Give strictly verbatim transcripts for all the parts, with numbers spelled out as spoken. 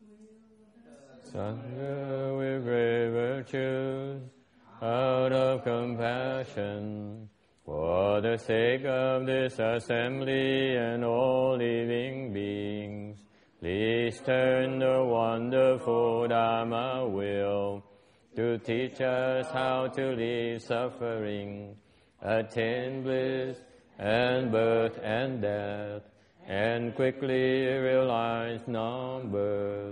Sadhguru with great virtues, out of compassion, for the sake of this assembly and all living beings, please turn the wonderful Dharma wheel to teach us how to leave suffering, attain bliss and birth and death, and quickly realize non-birth.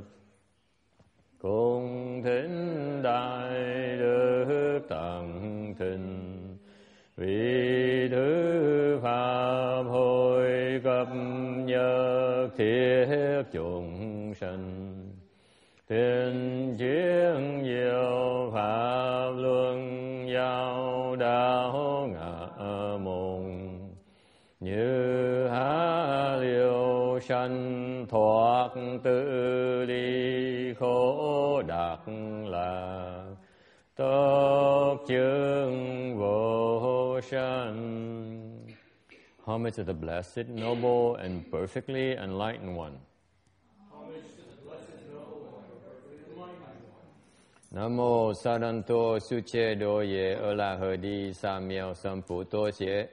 Cung thính đại đức tận thịnh, vì thứ pháp hội cập nhất thiết chúng sanh, tuyên chiến diệu pháp luân giao đạo ngã môn, như há liêu sanh thoát tự ly khổ đạt lạc, tốc chứng vô sanh. Homage to the blessed, noble, and perfectly enlightened one. Nam mô Saranto Suche Doye Ola Hadi Samyao Samputo Xie.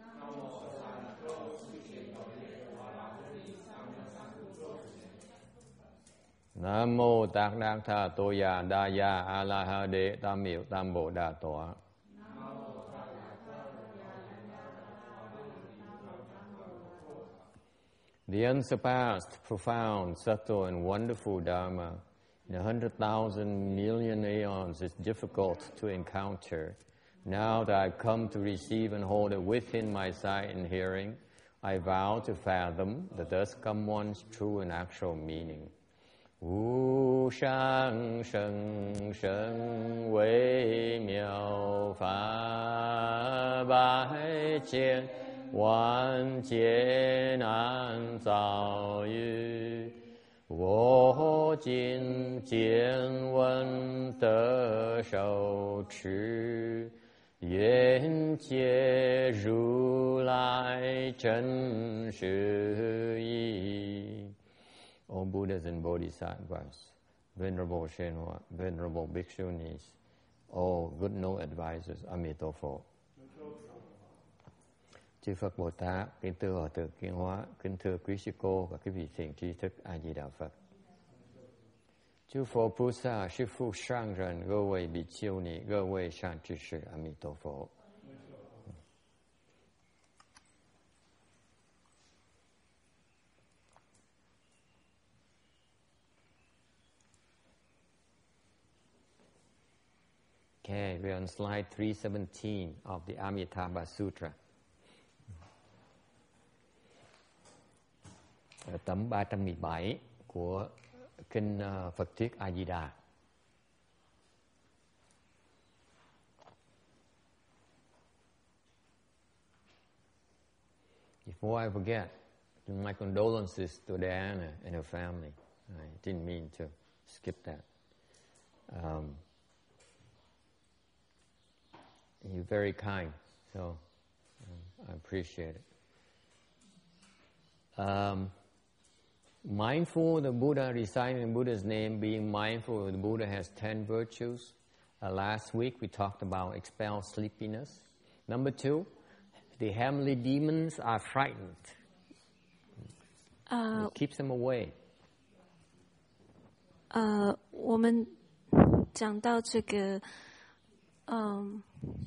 Nam mô Tát Đắc Tha Tô Ya Đa Ya A La Ha Đế Tam Miệu Tam Bộ Đà Tọa. The unsurpassed, profound, subtle, and wonderful Dharma in a hundred thousand million aeons is difficult to encounter. Now that I've come to receive and hold it within my sight and hearing, I vow to fathom the thus come one's true and actual meaning. Wu shang sheng sheng wei miao fa bai jian wan jian an zao yu wo jin jian wen de shou chi yan jie ru lai zhen shi yi. O Buddhas and Bodhisattvas, Venerable Shenhua, Venerable Bhikshunis, all good note advisors, Amitofo. Chư Phật Bồ Tát, kính thưa Hòa Thượng Kiên Hóa, kính thưa quý sư cô và quý vị thiện tri thức A Di Đà Phật. Chư Phật Bồ Tát, sư phụ sang人,各位比丘尼，各位善知识，阿弥陀佛。Okay, we're on slide three seventeen of the Amitabha Sutra. Ở tấm ba trăm mười bảy của kinh uh, Phật Thuyết A Di Đà. Before I forget, my condolences to Diana and her family. I didn't mean to skip that. Um, You're very kind, so um, I appreciate it. Um, mindful of the Buddha, reciting the Buddha's name, being mindful of the Buddha has ten virtues. Uh, last week we talked about expel sleepiness. Number two, the heavenly demons are frightened. Uh, it keeps them away. 呃，我们讲到这个。嗯，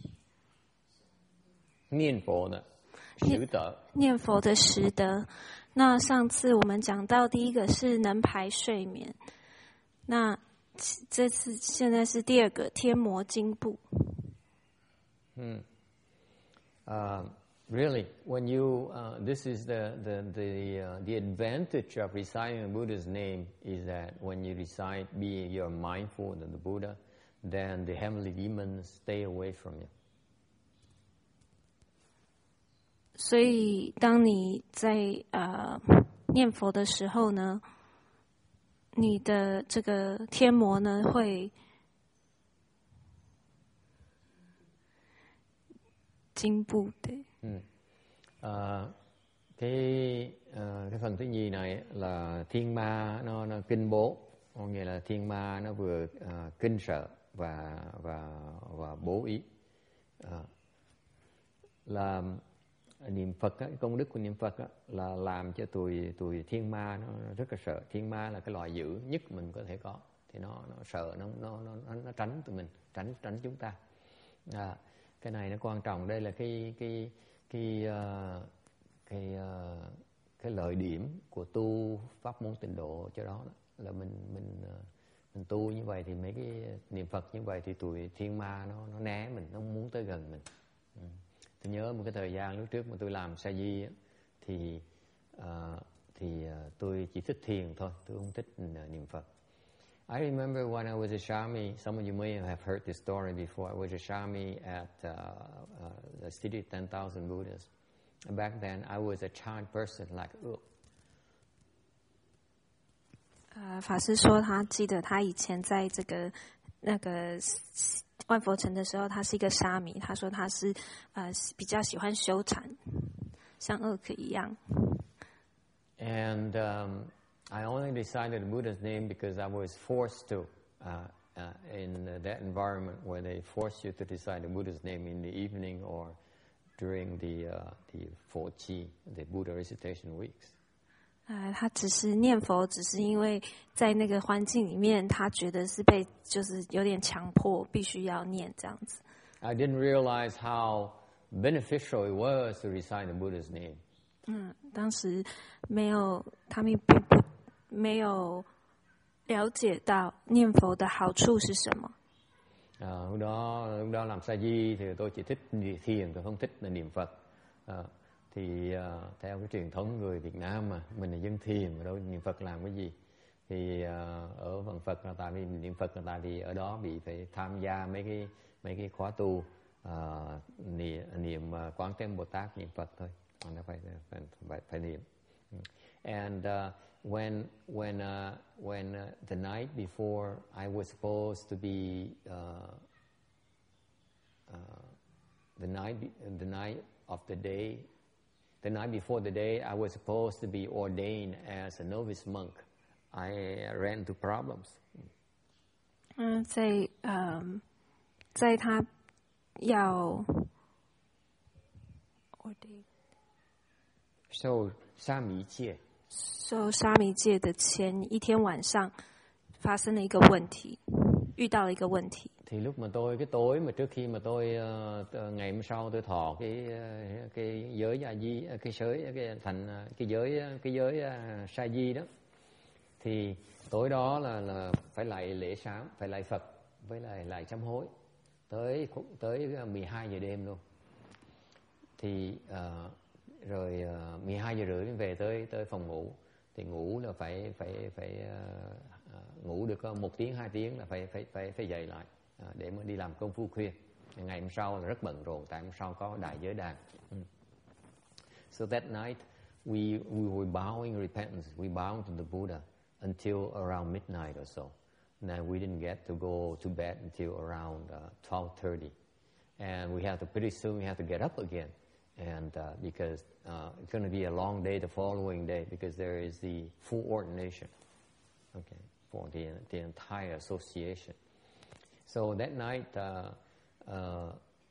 念佛的十德， 念佛的十德。那上次我们讲到第一个是能排睡眠，那这次现在是第二个天魔惊怖。 嗯，啊、uh,，really, when you, uh, this is the the the uh, the advantage of reciting the Buddha's name is that when you recite, be you're mindful of the Buddha. Then the heavenly demons stay away from you. 所以，当你在呃念佛的时候呢，你的这个天魔呢会进步的。 Ừ. À, cái uh, cái phần thứ nhì này là thiên ma nó, nó kinh bố. có nghĩa là thiên ma nó vừa uh, kinh sợ và và và bố ý. Uh, là niệm Phật á, công đức của niệm Phật á, là làm cho tụi tụi thiên ma nó rất là sợ. Thiên ma là cái loài dữ nhất mình có thể có, thì nó nó sợ, nó nó nó nó tránh tụi mình, tránh tránh chúng ta. À, cái này nó quan trọng. Đây là cái cái cái uh, cái uh, cái lợi điểm của tu pháp môn tịnh độ cho đó, đó là mình mình uh, mình tu như vậy thì mấy cái niệm Phật như vậy thì tụi thiên ma nó nó né mình, nó muốn tới gần mình. Ừ. Tôi nhớ một cái thời gian lúc trước mà tôi làm sa di á, thì uh, thì uh, tôi chỉ thích thiền thôi, tôi không thích uh, niệm Phật. I remember when I was a Shami, some of you may have heard this story before. I was a Shami at uh, uh, the city of ten thousand Buddhas. Back then, I was a child person like Ước. 呃，法师说他记得他以前在这个那个万佛城的时候，他是一个沙弥。他说他是呃比较喜欢修禅，像厄克一样。 And um, I only decided the Buddha's name because I was forced to uh, uh, in that environment where they force you to decide the Buddha's name in the evening or during the uh, the Phổ Chi, the Buddha recitation weeks. 呃，他只是念佛，只是因为在那个环境里面，他觉得是被就是有点强迫，必须要念这样子。 I didn't realize how beneficial it was to recite the Buddha's name. 嗯，当时没有，他们并不没有了解到念佛的好处是什么。 À, lúc đó lúc đó làm sa di thì tôi chỉ thích thiền, tôi không thích là niệm Phật. À, thì uh, theo cái truyền thống người Việt Nam mà mình là dân thiền mà đâu niệm Phật làm cái gì. Thì uh, ở Văn Phật là tại vì niệm Phật là tại vì ở đó bị phải tham gia mấy cái mấy cái khóa tu uh, niệm, niệm uh, Quán Thế Bồ Tát, niệm Phật thôi. Nó phải phải phải, phải niệm. And uh, when when uh, when uh, the night before I was supposed to be uh, uh, the night the night of the day the night before the day I was supposed to be ordained as a novice monk, I ran into problems. 嗯，在嗯，在他要 ordain 受沙弥戒。 受沙弥戒的前一天晚上，发生了一个问题，遇到了一个问题。 Thì lúc mà tôi cái tối mà trước khi mà tôi uh, ngày hôm sau tôi thọ cái uh, cái giới gia di cái giới cái thành cái giới cái giới uh, sa di đó, thì tối đó là là phải lại lễ sám, phải lại Phật với lại lại sám hối tới tới mười hai giờ đêm luôn. Thì uh, rồi uh, mười hai giờ rưỡi về tới tới phòng ngủ, thì ngủ là phải phải phải uh, uh, ngủ được có một tiếng hai tiếng là phải phải phải phải dậy lại uh, để mà đi làm công phu khuya. Ngày hôm sau là rất bận rộn, tại hôm sau có đại giới đàn. Mm. So that night we we were bowing repentance, we bowed to the Buddha until around midnight or so. And we didn't get to go to bed until around uh, twelve thirty, and we have to pretty soon we have to get up again. And uh, because uh, it's going to be a long day the following day, because there is the full ordination, okay, for the the entire association. So that night, uh, uh,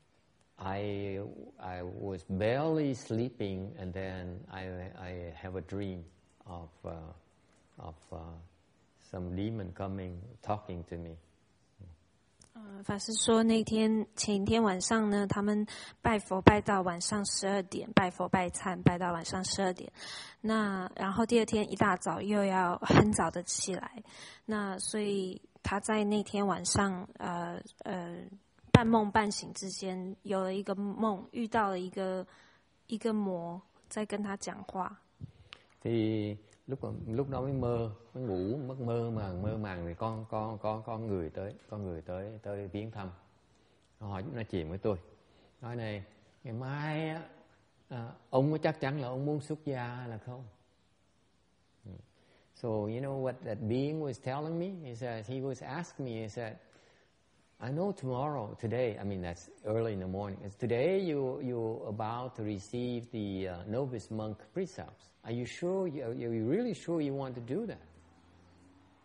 I I was barely sleeping, and then I I have a dream of uh, of uh, some demon coming talking to me. 呃，法师说那天前一天晚上呢，他们拜佛拜到晚上十二点，拜佛拜忏拜到晚上十二点。那然后第二天一大早又要很早的起来，那所以他在那天晚上呃呃半梦半醒之间有了一个梦，遇到了一个一个魔在跟他讲话。 Thì lúc lúc đó mới mơ, mới ngủ mất mơ màng mơ màng thì con con con con người tới con người tới tới viếng thăm, hỏi nói chuyện với tôi, nói này ngày mai á à, ông có chắc chắn là ông muốn xuất gia hay là không? So you know what that being was telling me? He said he was asking me. He said, I know tomorrow, today. I mean that's early in the morning. It's today you you about to receive the uh, novice monk precepts. Are you sure? Are you really sure you want to do that?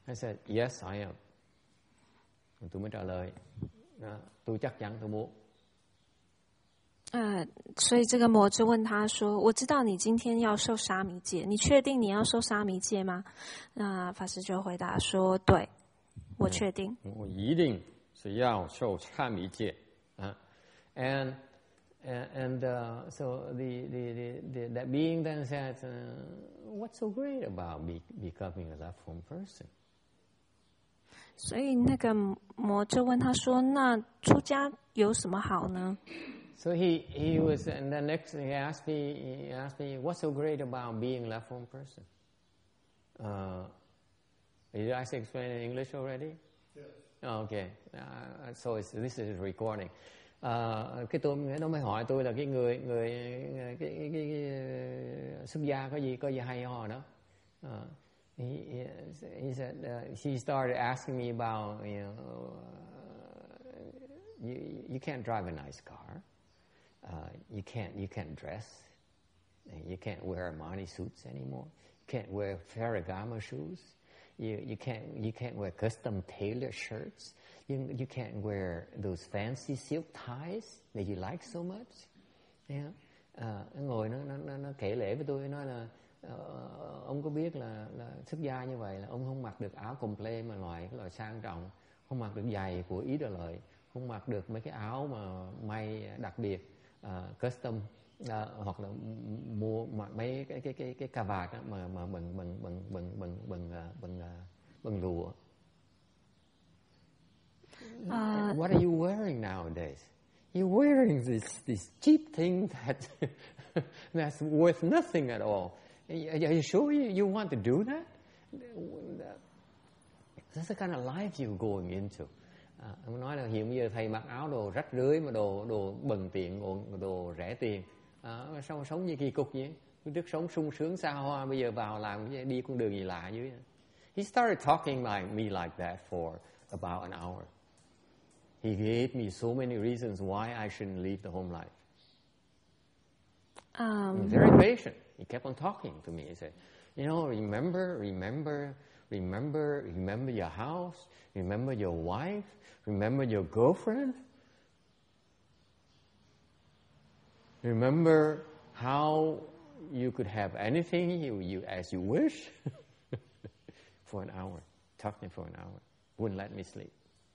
I said, yes, I am. Tôi mới trả lời, tôi chắc chắn tôi muốn. 呃，所以这个魔就问他说：“我知道你今天要受沙弥戒，你确定你要受沙弥戒吗？”那法师就回答说：“对，我确定。” 我一定是要受沙弥戒啊。And and, and uh, so the, the, the, the that being then said, uh, "What's so great about be, becoming a left home person?" 所以那个魔就问他说：“那出家有什么好呢？” So he, he was, and then next he asked me, he asked me, what's so great about being a left home person? Uh, did I explain in English already? Yes. Oh, okay. Uh, so it's, this is recording. Uh, cái tôi nó mới hỏi tôi là cái người người cái, cái, cái, cái xuất gia có gì có gì hay ho đó. Uh, he, he said uh, he started asking me about you know uh, you you can't drive a nice car. Uh, you can't you can't dress, you can't wear Armani suits anymore. You can't wear Ferragamo shoes. You you can't you can't wear custom tailored shirts. You you can't wear those fancy silk ties that you like so much. Yeah. Uh, ngồi nó nó nó kể lể với tôi nói là uh, ông có biết là là xuất gia như vậy là ông không mặc được áo complet mà loại cái loại sang trọng, không mặc được giày của Ý Đờ Lợi, không mặc được mấy cái áo mà may đặc biệt. Uh, custom uh, hoặc là mua mấy cái cái cái cái cà vạt đó, mà mà bằng bằng bằng bằng bằng bằng bằng bằng lụa. Uh, What are you wearing nowadays? You're wearing this this cheap thing that that's worth nothing at all. Are you sure you, you want to do that? That's the kind of life you're going into. À, ông nói là hiện bây giờ thầy mặc áo đồ rách rưới mà đồ đồ bần tiện, đồ, đồ rẻ tiền, à, sao sống như kỳ cục vậy? Trước sống sung sướng xa hoa, bây giờ vào làm đi con đường gì lạ dưới. He started talking like me like that for about an hour. He gave me so many reasons why I shouldn't leave the home life. Um, He's very patient. He kept on talking to me. He said, "You know, remember, remember, remember, remember your house. Remember your wife. Remember your girlfriend. Remember how you could have anything you, you as you wish." For an hour, talked me for an hour, wouldn't let me sleep.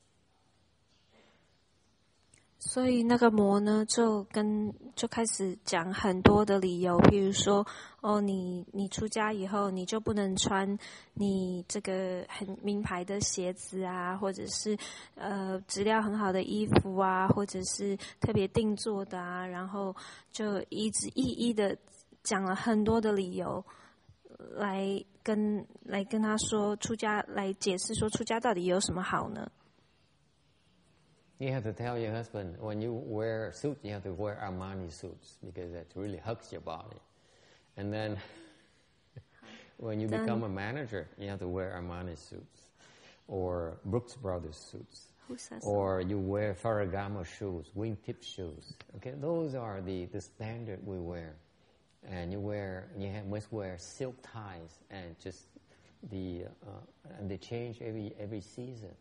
所以那个魔呢，就跟就开始讲很多的理由，譬如说，哦，你你出家以后，你就不能穿你这个很名牌的鞋子啊，或者是呃质量很好的衣服啊，或者是特别定做的啊，然后就一直一一的讲了很多的理由，来跟来跟他说出家，来解释说出家到底有什么好呢 ？You have to tell your husband when you wear a suit, you have to wear Armani suits because that really hugs your body. And then when you become a manager, you have to wear Armani suits or Brooks Brothers suits. Who says or you wear Ferragamo shoes, wingtip shoes. Okay, those are the, the standard we wear. And you wear, you have, must wear silk ties and just the uh, and they change every every season.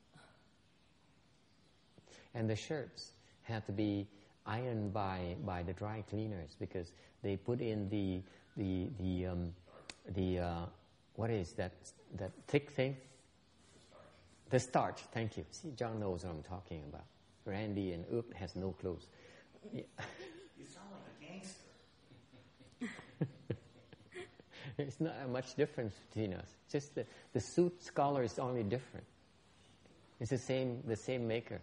And the shirts have to be ironed by, by the dry cleaners because they put in the the the um, the uh, what is that that thick thing? The starch. Thank you. See, John knows what I'm talking about. Randy and Oop has no clues. Yeah. You sound like a gangster. It's not much difference between us. Just the the suit's color is only different. It's the same the same maker.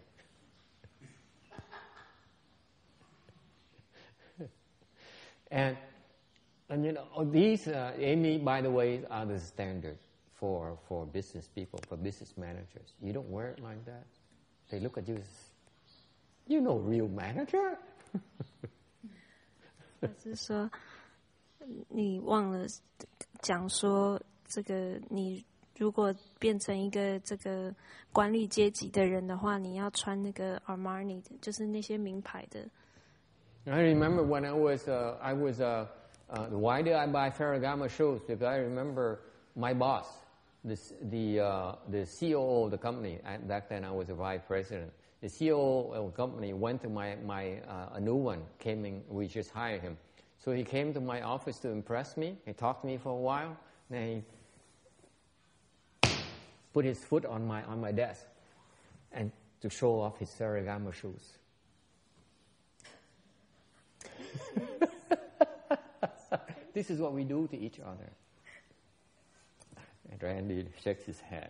And, and you know, these, uh, Amy, by the way, are the standard for, for business people, for business managers. You don't wear it like that. They look at you as, you know, real manager? 就是说，你忘了讲说，这个你如果变成一个这个管理阶级的人的话，你要穿那个 Armani 的，就是那些名牌的。 I remember when I was, uh, I was, uh, uh, why did I buy Ferragamo shoes? Because I remember my boss, the the uh, the C O O of the company. At back then, I was a vice president. The C O O of the company went to my my uh, a new one came in. We just hired him, so he came to my office to impress me. He talked to me for a while. Then he put his foot on my on my desk, and to show off his Ferragamo shoes. This is what we do to each other. And Randy shakes his head.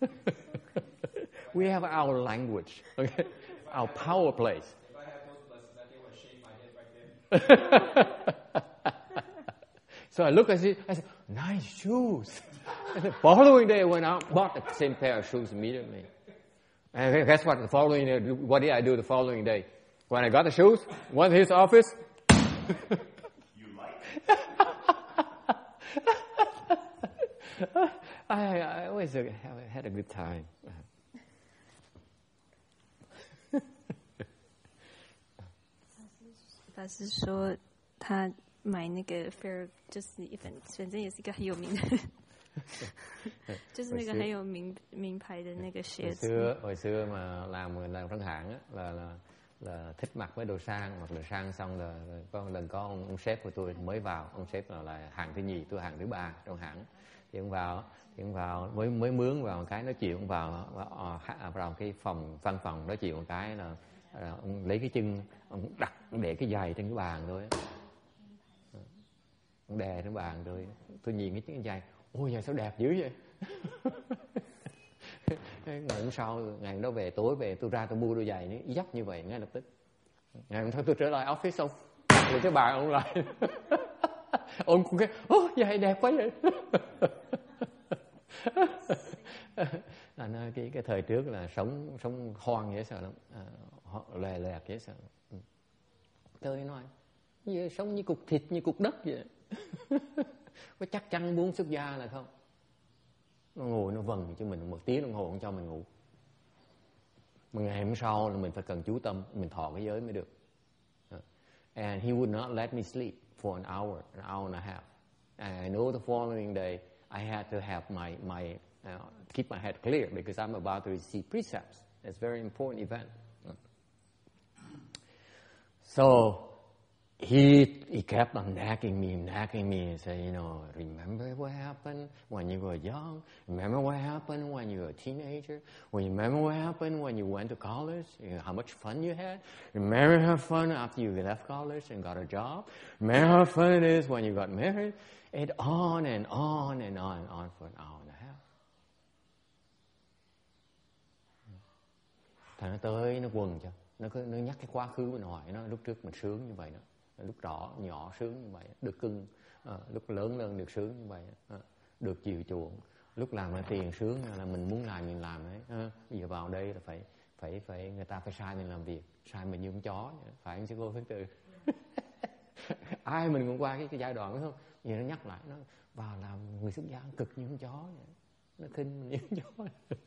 We have our language, okay? Our power plays. If I had those blessings, I think I would shave my head right there. So I look at it, I said, nice shoes. And the following day I went out, bought the same pair of shoes immediately. And guess what? The following day, what did I do the following day? When I got the shoes, went to his office. You like it? I, I always have had a good time. 法师说他买那个 Fair 就是一本，反正也是一个很有名的，就是那个很有名名牌的那个鞋 Hồi 子。 xưa, hồi xưa mà làm làm trong hãng á, là, là là thích mặc mấy đồ sang, mặc đồ sang xong là có một lần có ông, ông sếp của tôi mới vào, ông sếp là, là hàng thứ nhì, tôi hàng thứ ba trong hãng. Thì ông vào, thì ông vào mới mới mướn vào một cái nói chuyện, ông vào vào, vào cái phòng văn phòng nói chuyện một cái là, là ông lấy cái chân ông đặt để cái giày trên cái bàn thôi, ông đè trên bàn rồi tôi nhìn cái chiếc giày, ôi giày sao đẹp dữ vậy. Ngày hôm sau, ngày hôm đó về tối về tôi ra tôi mua đôi giày nó dấp như vậy ngay lập tức. Ngày hôm sau tôi trở lại office xong rồi cái bàn ông lại ông cũng cái ô giày đẹp quá vậy. À, nó, cái cái thời trước là sống sống hoang dễ sợ lắm, à, lè lẹt dễ sợ. Ừ. Tôi nói như, sống như cục thịt như cục đất vậy. Có chắc chắn muốn xuất gia là không? Nó ngồi nó vần cho mình một tiếng đồng hồ không cho mình ngủ. Mà ngày hôm sau là mình phải cần chú tâm, mình thọ cái giới mới được. And he would not let me sleep for an hour, an hour and a half. And I know the following day I had to have my my uh, keep my head clear because I'm about to receive precepts. It's a very important event. So He he kept on nagging me, nagging me, and said, you know, remember what happened when you were young? Remember what happened when you were a teenager? Well, remember what happened when you went to college? You know, how much fun you had? Remember how fun after you left college and got a job? Remember how fun it is when you got married? And on and on and on and on for an hour and a half. Thằng nó tới nó quần cho, nó cứ nó nhắc cái quá khứ mình hỏi nó lúc trước mình sướng như vậy đó. Lúc nhỏ nhỏ sướng như vậy, được cưng, à, lúc lớn lên được sướng như vậy, à, được chiều chuộng, lúc làm ra tiền sướng là mình muốn làm mình làm đấy, à, giờ vào đây là phải phải phải người ta phải sai mình làm việc, sai mình như con chó, phải không sư cô Phước Từ? Ai mình cũng qua cái, cái giai đoạn đó không? Giờ nó nhắc lại nó vào làm người xuất gia cực như con chó, vậy. Nó khinh mình như con chó,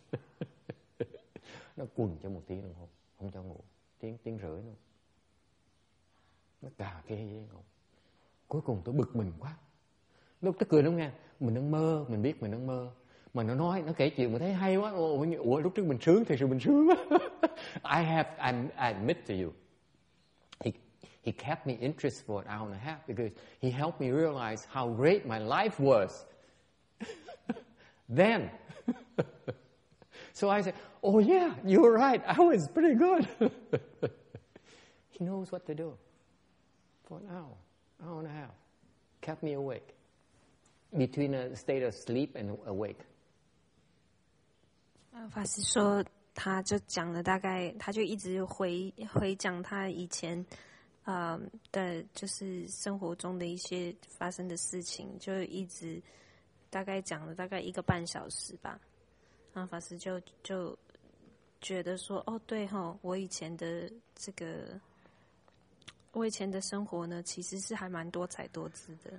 nó quần cho một tiếng đồng hồ, không cho ngủ, tiếng tiếng rưỡi luôn. Nó cà kê với ngủ. Cuối cùng tôi bực mình quá. Lúc tôi cười lắm nghe, mình đang mơ, mình biết mình đang mơ. Mà nó nói, nó kể chuyện mà thấy hay quá. Ủa, ủa lúc trước mình sướng, thì sự mình sướng quá. I have, I, I admit to you, he, he kept me interested for an hour and a half because he helped me realize how great my life was. Then. So I said, oh yeah, you're right, I was pretty good. He knows what to do. For an hour, hour and a half, kept me awake, between a state of sleep and awake. 法师说，他就讲了大概，他就一直回回讲他以前，呃的，就是生活中的一些发生的事情，就一直大概讲了大概一个半小时吧。然后法师就就觉得说，哦，对哈，我以前的这个。我以前的生活呢，其实是还蛮多彩多姿的。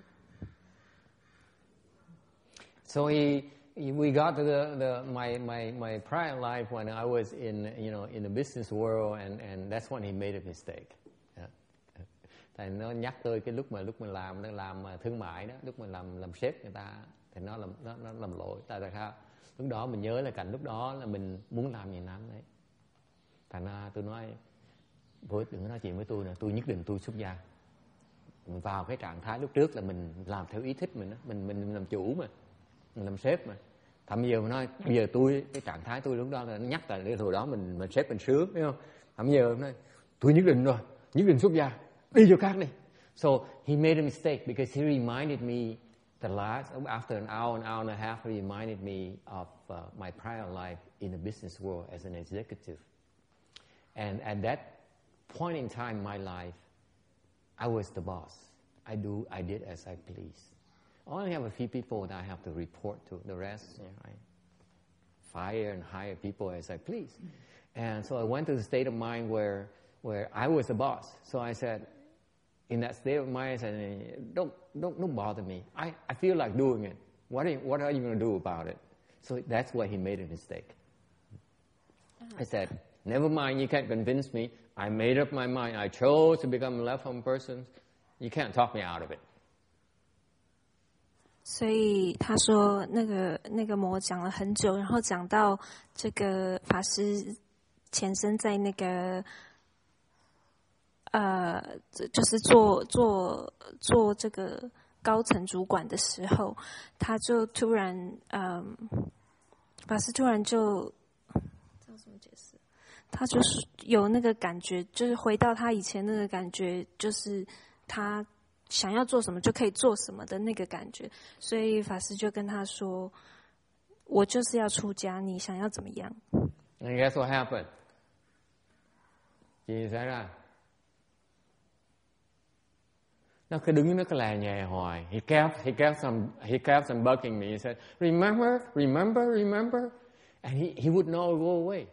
So he, he, we got to the, the my my my prior life when I was in you know in the business world and and that's when he made a mistake. Yeah. Tại nó nhắc tôi cái lúc mà lúc mình làm nó làm thương mại đó, lúc mình làm làm sếp người ta thì nó làm nó nó làm lỗi. Tại sao? Lúc đó mình nhớ là cảnh lúc đó là mình muốn làm gì làm đấy. Thành ra tôi nói với đừng có nói chuyện với tôi nữa, tôi nhất định tôi xuất gia. Mình vào cái trạng thái lúc trước là mình làm theo ý thích mình đó. Mình mình làm chủ mà, mình làm sếp mà. Thậm bây giờ mình nói bây giờ tôi cái trạng thái tôi lúc đó là nhắc là để hồi đó mình mình sếp mình sướng, biết không? Thậm bây giờ mình nói tôi nhất định rồi, nhất định xuất gia, đi chỗ khác đi. So he made a mistake because he reminded me the last after an hour, an hour and a half, he reminded me of uh, my prior life in the business world as an executive. And at that point in time in my life, I was the boss. I do, I did as I please. I only have a few people that I have to report to. The rest, you know, I fire and hire people as I please. And so I went to the state of mind where where I was the boss. So I said, in that state of mind, I said, don't don't don't bother me. I, I feel like doing it. What are you, what are you going to do about it? So that's why he made a mistake. I said, never mind, you can't convince me. I made up my mind. I chose to become a left-home person. You can't talk me out of it. 所以他说，那个那个魔讲了很久，然后讲到这个法师前身在那个呃，就是做做做这个高层主管的时候，他就突然，嗯，法师突然就，这要怎么解释？他就是有那个感觉，就是回到他以前那个感觉，就是他想要做什么就可以做什么的那个感觉，所以法师就跟他說：“我就是要出家，你想要怎麼樣？” And guess what happened? Gì xảy ra? Nó cứ đứng nó cứ lè nhè hoài. He kept, he kept some, he kept some bugging me. He said, "Remember, remember, remember," and he he would not go away.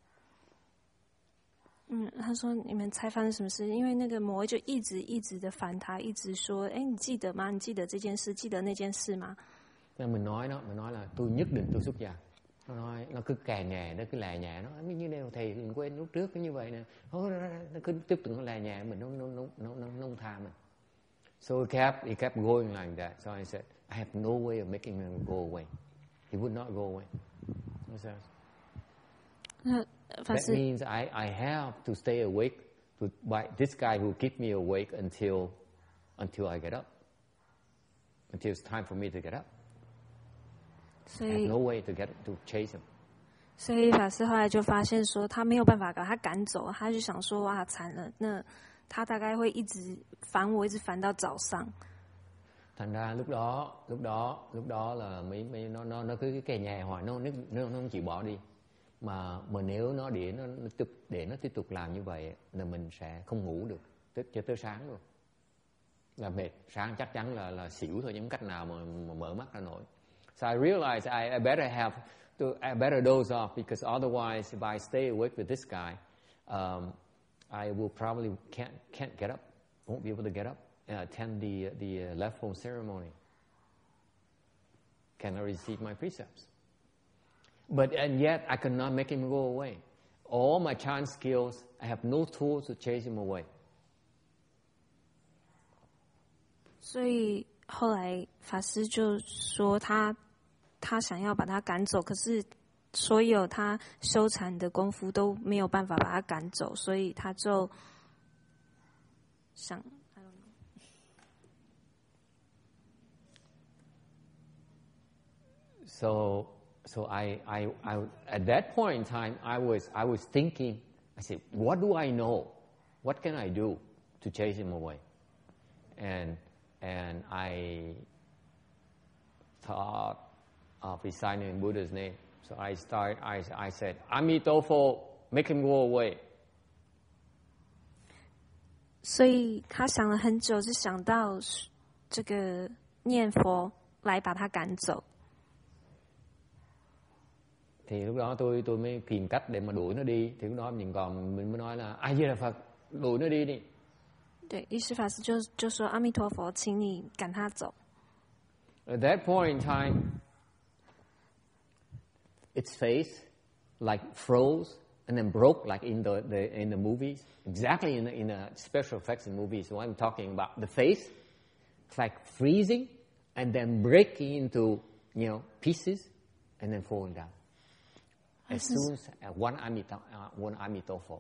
嗯，他说你们猜发生什么事？因为那个魔就一直一直的烦他，一直说：“哎，你记得吗？你记得这件事，记得那件事吗？” Nên mình nói nó, mình nói là tôi nhất định tôi xuất gia. Nó nói, nó cứ cà nhè, nó cứ lè nhè, nó nói như đây thầy đừng quên lúc trước cái như vậy nè. Nó cứ tiếp tục nó lè nhè mình, nó nó nó nó nó nó tha mình. So he kept he kept going like that. So I said, I have no way of making him go away. He would not go away. That means I I have to stay awake to by this guy who keep me awake until until I get up. Until it's time for me to get up. I have no way to get to chase him. 所以法师后来就发现说，他没有办法把他赶走，他就想说：“哇，惨了，那他大概会一直烦我，一直烦到早上。” Thành ra lúc đó, lúc đó, lúc đó là mấy mấy nó nó nó cứ cái nhà hoài nó nó nó không chịu bỏ đi. Mà mà nếu nó để nó, nó tiếp để nó tiếp tục làm như vậy là mình sẽ không ngủ được tới cho tới sáng luôn. Là mệt, sáng chắc chắn là là xỉu thôi, nhưng cách nào mà, mà mở mắt ra nổi. So I realized I, I better have to I better doze off because otherwise if I stay awake with this guy, um, I will probably can't can't get up, won't be able to get up and attend the the left home ceremony. Cannot receive my precepts. But and yet I could not make him go away. All my chant skills, I have no tools to chase him away. 所以后来法师就说他他想要把他赶走，可是所有他修禅的功夫都没有办法把他赶走，所以他就想 I don't know. So so I, I I at that point in time I was I was thinking, I said, what do I know? What can I do to chase him away? And and I thought of reciting Buddha's name. So I start. I I said, Amitofo, make him go away. 所以他想了很久，就想到这个念佛来把他赶走。 Thì lúc đó tôi tôi mới tìm cách để mà đuổi nó đi. Thì lúc đó mình còn mình mới nói là A Di Đà Phật, đuổi nó đi đi. 对，于是法师就就说阿弥陀佛，请你赶他走。 At that point in time, its face like froze and then broke like in the, the in the movies. Exactly in the, in the special effects in movies. What I'm talking about, the face, it's like freezing and then breaking into you know pieces, and then falling down. As soon as uh, one amito, uh, one amitofo,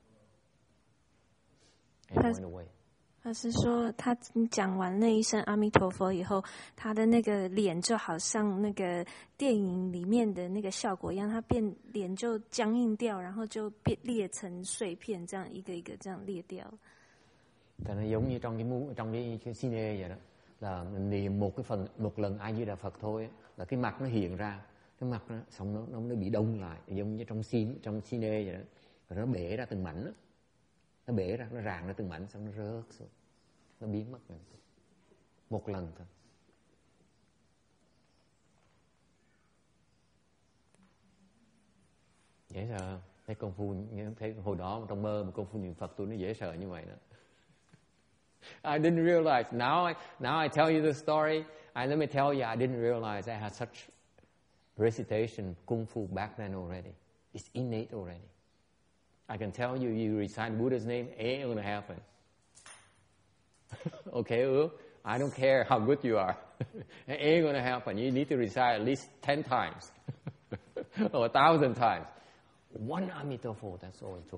and Has- went away. 他是说，他讲完那一声阿弥陀佛以后，他的那个脸就好像那个电影里面的那个效果一样，他变脸就僵硬掉，然后就变裂成碎片，这样一个一个这样裂掉。 Thì nó giống như trong cái mu, trong cái, cái cine vậy đó, là mình niệm một cái phần một lần A Di Đà Phật thôi là cái mặt nó hiện ra, cái mặt nó xong nó nó nó bị đông lại, giống như trong cine trong cine vậy đó, rồi nó bể ra từng mảnh đó. Nó bể ra, nó rạn ra từng mảnh xong nó rớt xuống, nó biến mất rồi. Một lần thôi. Dễ sợ không? Thấy công phu, thấy hồi đó trong mơ mà công phu niệm Phật tôi nó dễ sợ như vậy đó. I didn't realize. Now I now I tell you the story. I let me tell you, I didn't realize I had such recitation kung fu back then already. It's innate already. I can tell you, you recite Buddha's name, ain't gonna happen. Okay, Ước? I don't care how good you are. It ain't gonna happen. You need to recite at least ten times or a thousand times. One Amitofo, that's all it took.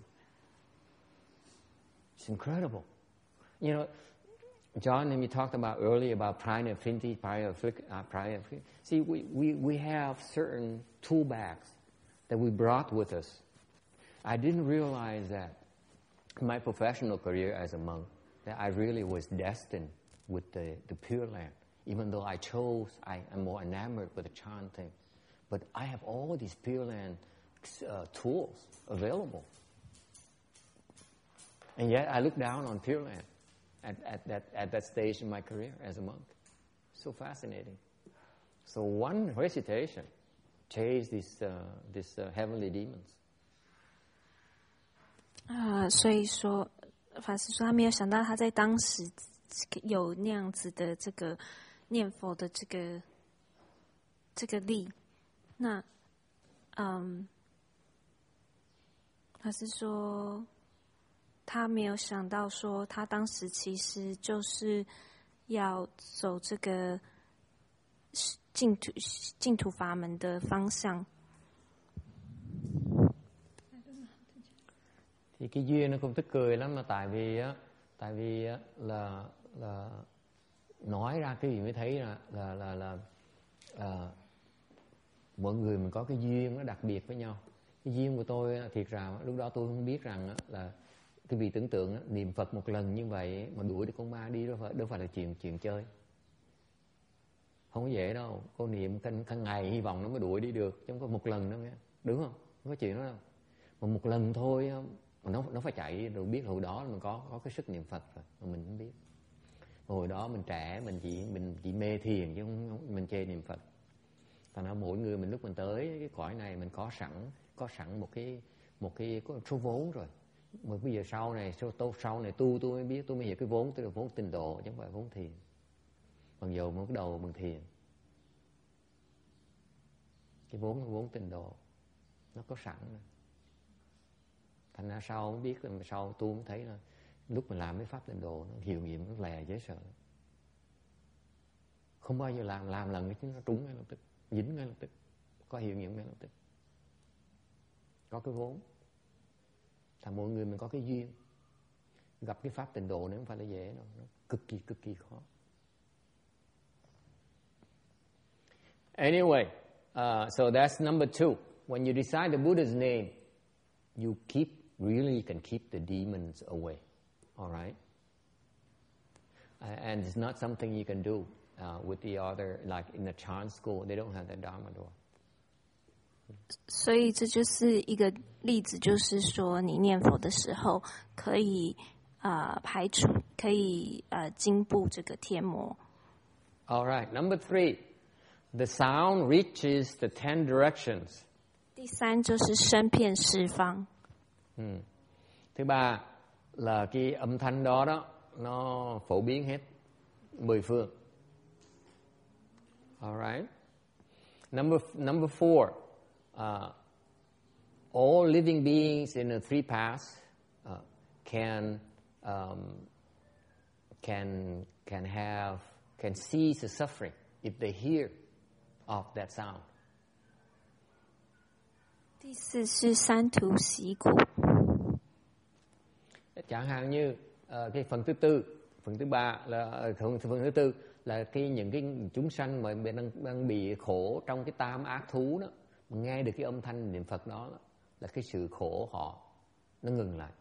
It's incredible. You know, John and we talked about earlier about prior affinity, prior afflict, uh, prior affinity. See, we, we, we have certain tool bags that we brought with us. I didn't realize that in my professional career as a monk, that I really was destined with the, the Pure Land. Even though I chose, I am more enamored with the chanting. But I have all these Pure Land uh, tools available. And yet I look down on Pure Land. At, at, that, at that stage in my career as a monk. So fascinating. So one recitation chased these, uh, these uh, heavenly demons. 啊，所以说，法师说他没有想到他在当时有那样子的这个念佛的这个这个力。那，嗯，法师说。他没有想到说，他当时其实就是要走这个净土净土法门的方向。 Thì cái duyên nó cũng tức cười lắm, mà tại vì á, tại vì á là là nói ra cái gì mới thấy là là là là à, mọi người mình có cái duyên nó đặc biệt với nhau. Cái duyên của tôi thiệt ra lúc đó tôi không biết rằng là cái vị tưởng tượng niệm Phật một lần như vậy mà đuổi được con ma đi đâu phải đâu phải là chuyện chuyện chơi. Không có dễ đâu. Cô niệm canh canh ngày hy vọng nó mới đuổi đi được, chứ không có một lần đâu nghe. Đúng không? Không có chuyện đó đâu. Mà một lần thôi mà nó nó phải chạy rồi, biết hồi đó mình có có cái sức niệm Phật rồi mà mình không biết. Hồi đó mình trẻ, mình chỉ mình chỉ mê thiền chứ không mình chê niệm Phật. Thành ra mỗi người mình lúc mình tới cái cõi này mình có sẵn có sẵn một cái một cái có số vốn rồi. Mà bây giờ sau này sau, sau này tu tôi mới biết, tôi mới hiểu cái vốn, tức là vốn tịnh độ chứ không phải vốn thiền. Bằng dầu mới bắt đầu bằng thiền. Cái vốn là vốn tịnh độ, nó có sẵn rồi. Thành ra sau mới biết, sau tu mới thấy là lúc mình làm cái pháp tịnh độ nó hiệu nghiệm, nó lè dễ sợ. Không bao giờ làm làm lần cái nó trúng ngay lập tức, dính ngay lập tức, có hiệu nghiệm ngay lập tức, có cái vốn. Thành mọi người mình có cái duyên, gặp cái pháp tịnh độ này không phải là dễ đâu, nó cực kỳ cực kỳ khó. Anyway, uh, so that's number two. When you recite the Buddha's name, you keep really can keep the demons away. All right, uh, and it's not something you can do uh, with the other, like in the Chan school, they don't have the Dharma door. 所以这就是一个例子，就是说你念佛的时候可以呃排除，可以呃经布这个天魔。 All right, number three, the sound reaches the ten directions. 第三就是声遍十方。 Ừ. Thứ ba là cái âm thanh đó đó nó phổ biến hết mười phương. All right. Number number four, uh, all living beings in the three paths uh, can um, can can have can cease the suffering if they hear of that sound. 第四是三途习苦。 Chẳng hạn như uh, cái phần thứ tư, phần thứ ba là phần, phần thứ tư là cái những cái chúng sanh mà đang, đang bị khổ trong cái tam ác thú đó, nghe được cái âm thanh niệm Phật đó là cái sự khổ họ nó ngừng lại.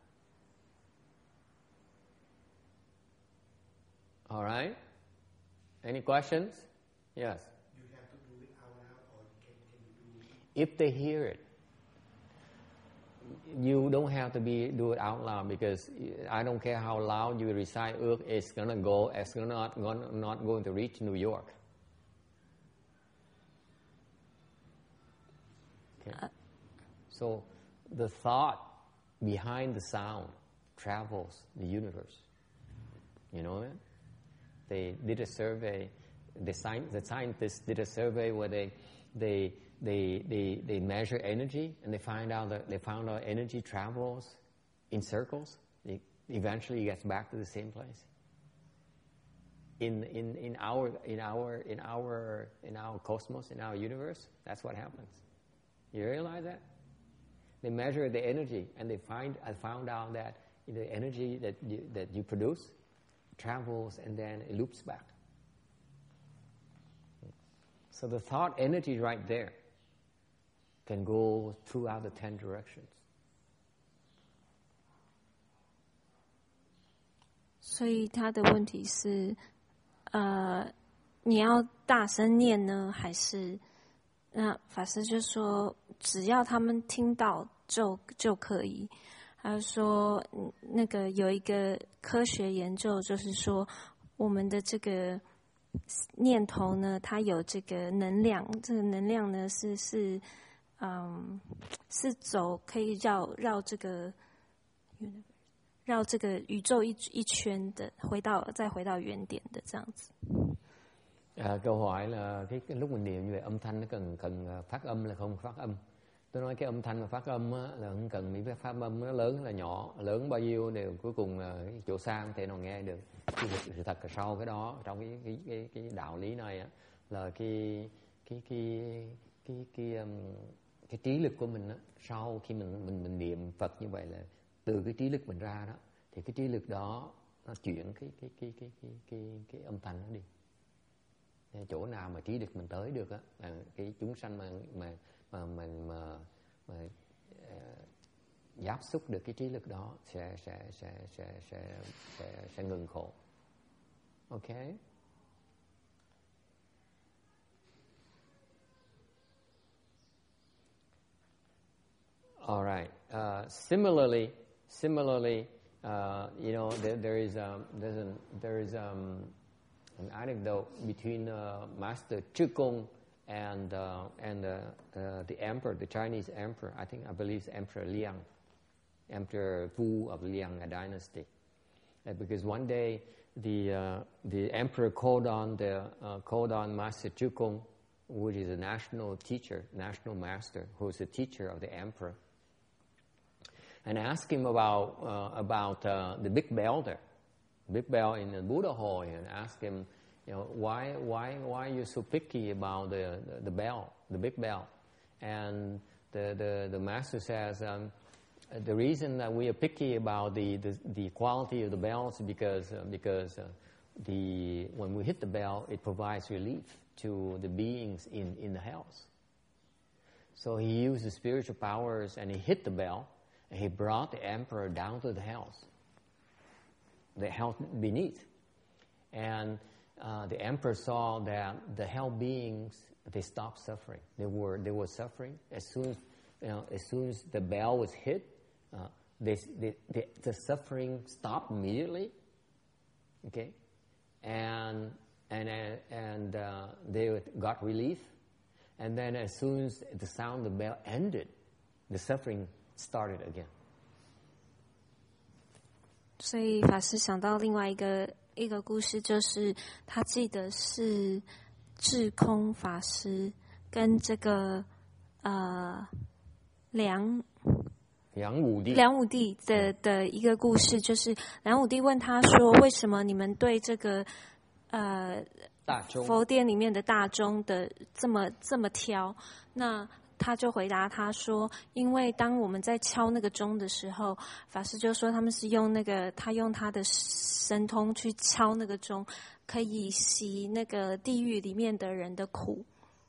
Alright? Any questions? Yes. You have to do it out loud, or can, can you do it? If they hear it, you don't have to be do it out loud, because I don't care how loud you recite ước, it's gonna go, it's gonna not, gonna, not going to reach New York. Okay. Uh, so the thought behind the sound travels the universe. You know that? They did a survey. The, sci- the scientists did a survey where they they. They, they they measure energy, and they find out that they found out energy travels in circles. It eventually gets back to the same place. In in in our in our in our in our cosmos, in our universe, that's what happens. You realize that? They measure the energy, and they find I found out that the energy that you, that you produce travels and then it loops back. So the thought energy right there can go throughout the ten directions. 所以他的问题是，呃，你要大声念呢，还是那法师就说，只要他们听到就就可以。他说，那个有一个科学研究，就是说我们的这个念头呢，它有这个能量，这个能量呢是是。嗯，是走可以绕绕这个绕这个宇宙一一圈的，回到再回到原点的这样子。 À, câu hỏi là cái, cái lúc mình niệm như vậy âm thanh nó cần cần phát âm là không phát âm. Tôi nói cái âm thanh mà phát âm á, là không cần biết phát âm nó lớn hay là nhỏ, lớn bao nhiêu đều cuối cùng là cái chỗ xa không thể nào nghe được. Cái sự thật là sau cái đó trong cái cái cái, cái đạo lý này á, là cái cái cái cái cái, cái um, cái trí lực của mình đó, sau khi mình mình mình niệm Phật như vậy là từ cái trí lực mình ra đó, thì cái trí lực đó nó chuyển cái cái cái cái cái cái, cái âm thanh nó đi. Chỗ nào mà trí lực mình tới được á, là cái chúng sanh mà mà mà mình mà, mà, mà uh, giáp xúc được cái trí lực đó sẽ sẽ sẽ sẽ sẽ sẽ, sẽ ngừng khổ. Okay. All right. Uh, similarly, similarly, uh, you know, there, there is um, there's an, there is um, an anecdote between uh, Master Zhi Gong and uh, and uh, uh, the emperor, the Chinese emperor. I think I believe it's Emperor Liang, Emperor Wu of Liang dynasty. Uh, because one day the uh, the emperor called on the uh, called on Master Zhi Gong, which is a national teacher, national master, who is the teacher of the emperor, and asked him about uh, about uh, the big bell there, big bell in the Buddha hall, and asked him, you know, why why why are you so picky about the the, the bell, the big bell? And the the, the master says, um, the reason that we are picky about the the, the quality of the bells is because uh, because uh, the when we hit the bell, it provides relief to the beings in in the hells. So he used the spiritual powers and he hit the bell. And he brought the emperor down to the hells, the hell beneath. And uh, the emperor saw that the hell beings, they stopped suffering. They were they were suffering. As soon as, you know, as soon as the bell was hit, uh, they, they, they, the suffering stopped immediately. Okay? And, and, and uh, they got relief. And then as soon as the sound of the bell ended, the suffering started again. 所以法师想到另外一个一个故事，就是他记得是智空法师跟这个呃梁梁武帝梁武帝的的一个故事，就是梁武帝问他说，为什么你们对这个呃大钟佛殿里面的大钟的这么这么挑？那他就回答他说，因为当我们在敲那个钟的时候，法师就说他们是用那个他用他的神通去敲那个钟，可以洗那个地狱里面的人的苦。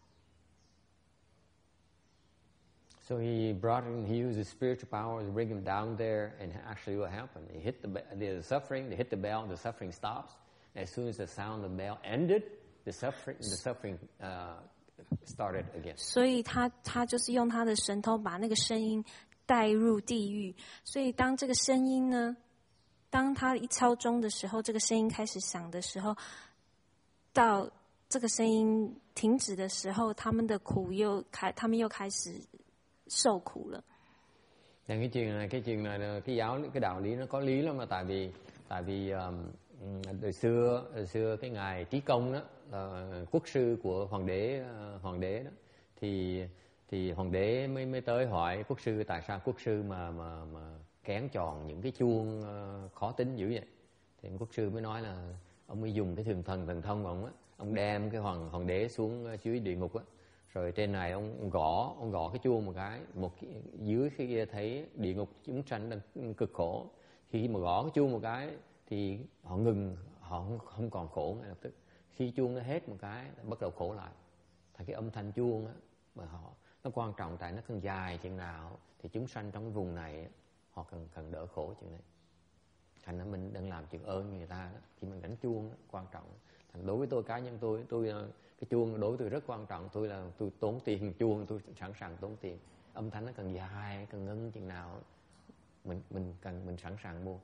So he brought in, he used his spiritual power to bring him down there, and actually what happened? He hit the, the suffering, they hit the bell, the suffering stops. As soon as the sound of the bell ended, the suffering, the suffering uh, started again. 所以他他就是用他的神通把那个声音带入地狱。所以当这个声音呢，当他一敲钟的时候，这个声音开始响的时候，到这个声音停止的时候，他们的苦又开，他们又开始受苦了。 Nên cái chuyện này, cái chuyện này là cái giáo, cái đạo lý nó có lý lắm, mà tại vì, tại vì um, đời xưa, đời xưa cái ngài Trí Công đó là quốc sư của hoàng đế, uh, hoàng đế đó, thì thì hoàng đế mới mới tới hỏi quốc sư tại sao quốc sư mà mà mà kén chọn những cái chuông uh, khó tính dữ vậy. Thì quốc sư mới nói là ông mới dùng cái thường thần thần thông của ông á, ông đem cái hoàng hoàng đế xuống dưới địa ngục á. Rồi trên này ông, ông gõ ông gõ cái chuông một cái, một cái, dưới cái kia thấy địa ngục chúng sanh đang cực khổ. Khi mà gõ cái chuông một cái thì họ ngừng, họ không, không còn khổ ngay lập tức. Khi chuông nó hết một cái bắt đầu khổ lại. Thì cái âm thanh chuông á mà họ nó quan trọng, tại nó cần dài chừng nào thì chúng sanh trong cái vùng này họ cần cần đỡ khổ chừng này. Thành ra mình đang làm chuyện ơn như người ta đó. Khi mình đánh chuông đó, quan trọng. Thành đối với tôi, cá nhân tôi, tôi cái chuông đối với tôi rất quan trọng. Tôi là tôi tốn tiền chuông, tôi sẵn sàng tốn tiền. Âm thanh nó cần dài, cần ngân chừng nào mình mình cần mình sẵn sàng mua.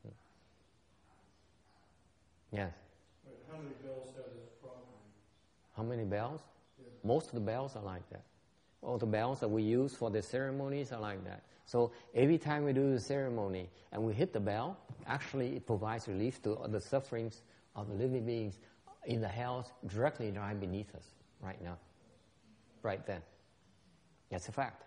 Yes. How many bells does this program? How many bells? Yeah. Most of the bells are like that. All the bells that we use for the ceremonies are like that. So every time we do the ceremony and we hit the bell, actually it provides relief to the sufferings of the living beings in the hells directly right beneath us right now, right then. That's a fact.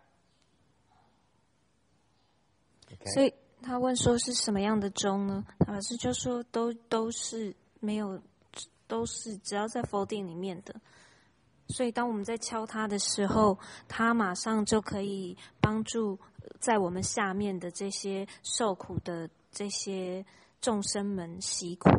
Okay. 所以他问说是什么样的钟呢？老师就说都都是没有，都是只要在佛定里面的。所以当我们在敲它的时候，它马上就可以帮助在我们下面的这些受苦的这些众生们息苦。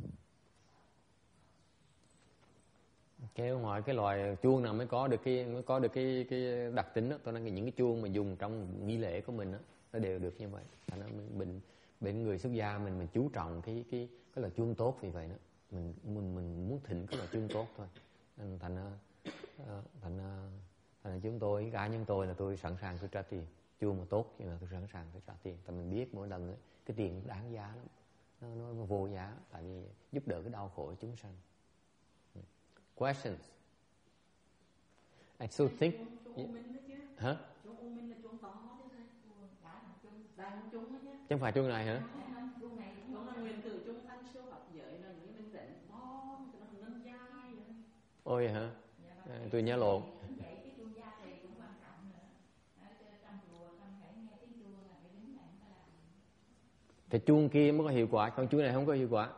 Cái ngoài cái loại chuông nào mới có được cái mới có được cái cái đặc tính đó, tôi nói những cái chuông mà dùng trong nghi lễ của mình đó, nó đều được như vậy. Thành ra mình mình bên người xuất gia mình mình chú trọng cái cái cái là chuông tốt, vì vậy đó mình mình mình muốn thỉnh cái là chuông tốt thôi. Nên thành ra thành ra thành ra chúng tôi, cá nhân tôi là tôi sẵn sàng tôi trả tiền chuông mà tốt, nhưng mà tôi sẵn sàng tôi trả tiền. Tại mình biết mỗi lần ấy, cái tiền đáng giá lắm, nó nó vô giá, tại vì giúp đỡ cái đau khổ của chúng sanh. Questions? And so think. Hả? Chứ không phải chuông này hả? Ôi hả? À, tôi nhớ lộn. Cái chuông kia mới có hiệu quả, còn chuông này không có hiệu quả.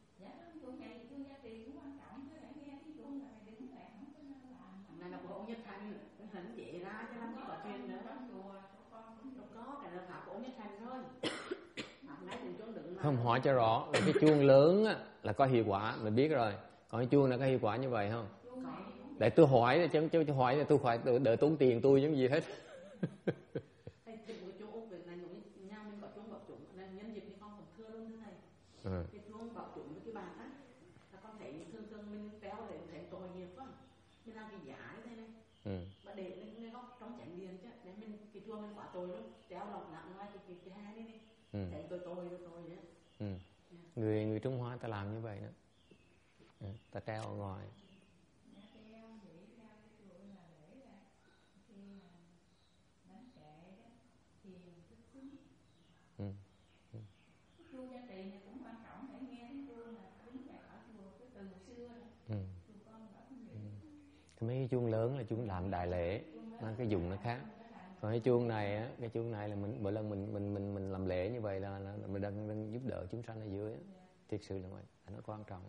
Không hỏi cho rõ là cái chuông lớn á, là có hiệu quả mình biết rồi, còn cái chuông này có hiệu quả như vậy không? Để tôi hỏi chứ chứ tôi hỏi là tôi phải đợi tốn tiền tôi giống gì hết. Ừ. Ừ. Ừ. Ừ. Người người Trung Hoa ta làm như vậy đó. Ừ. Ta treo ở ngoài. Ừ. Ừ. Ừ. Mấy cái chuông lớn là chuông làm đại lễ, nó cái dùng nó khác. Còn cái chuông này á, cái chuông này là mình mỗi lần mình mình mình mình làm lễ như vậy là, là mình đang, đang giúp đỡ chúng sanh ở dưới á. Thực sự là vậy, nó quan trọng.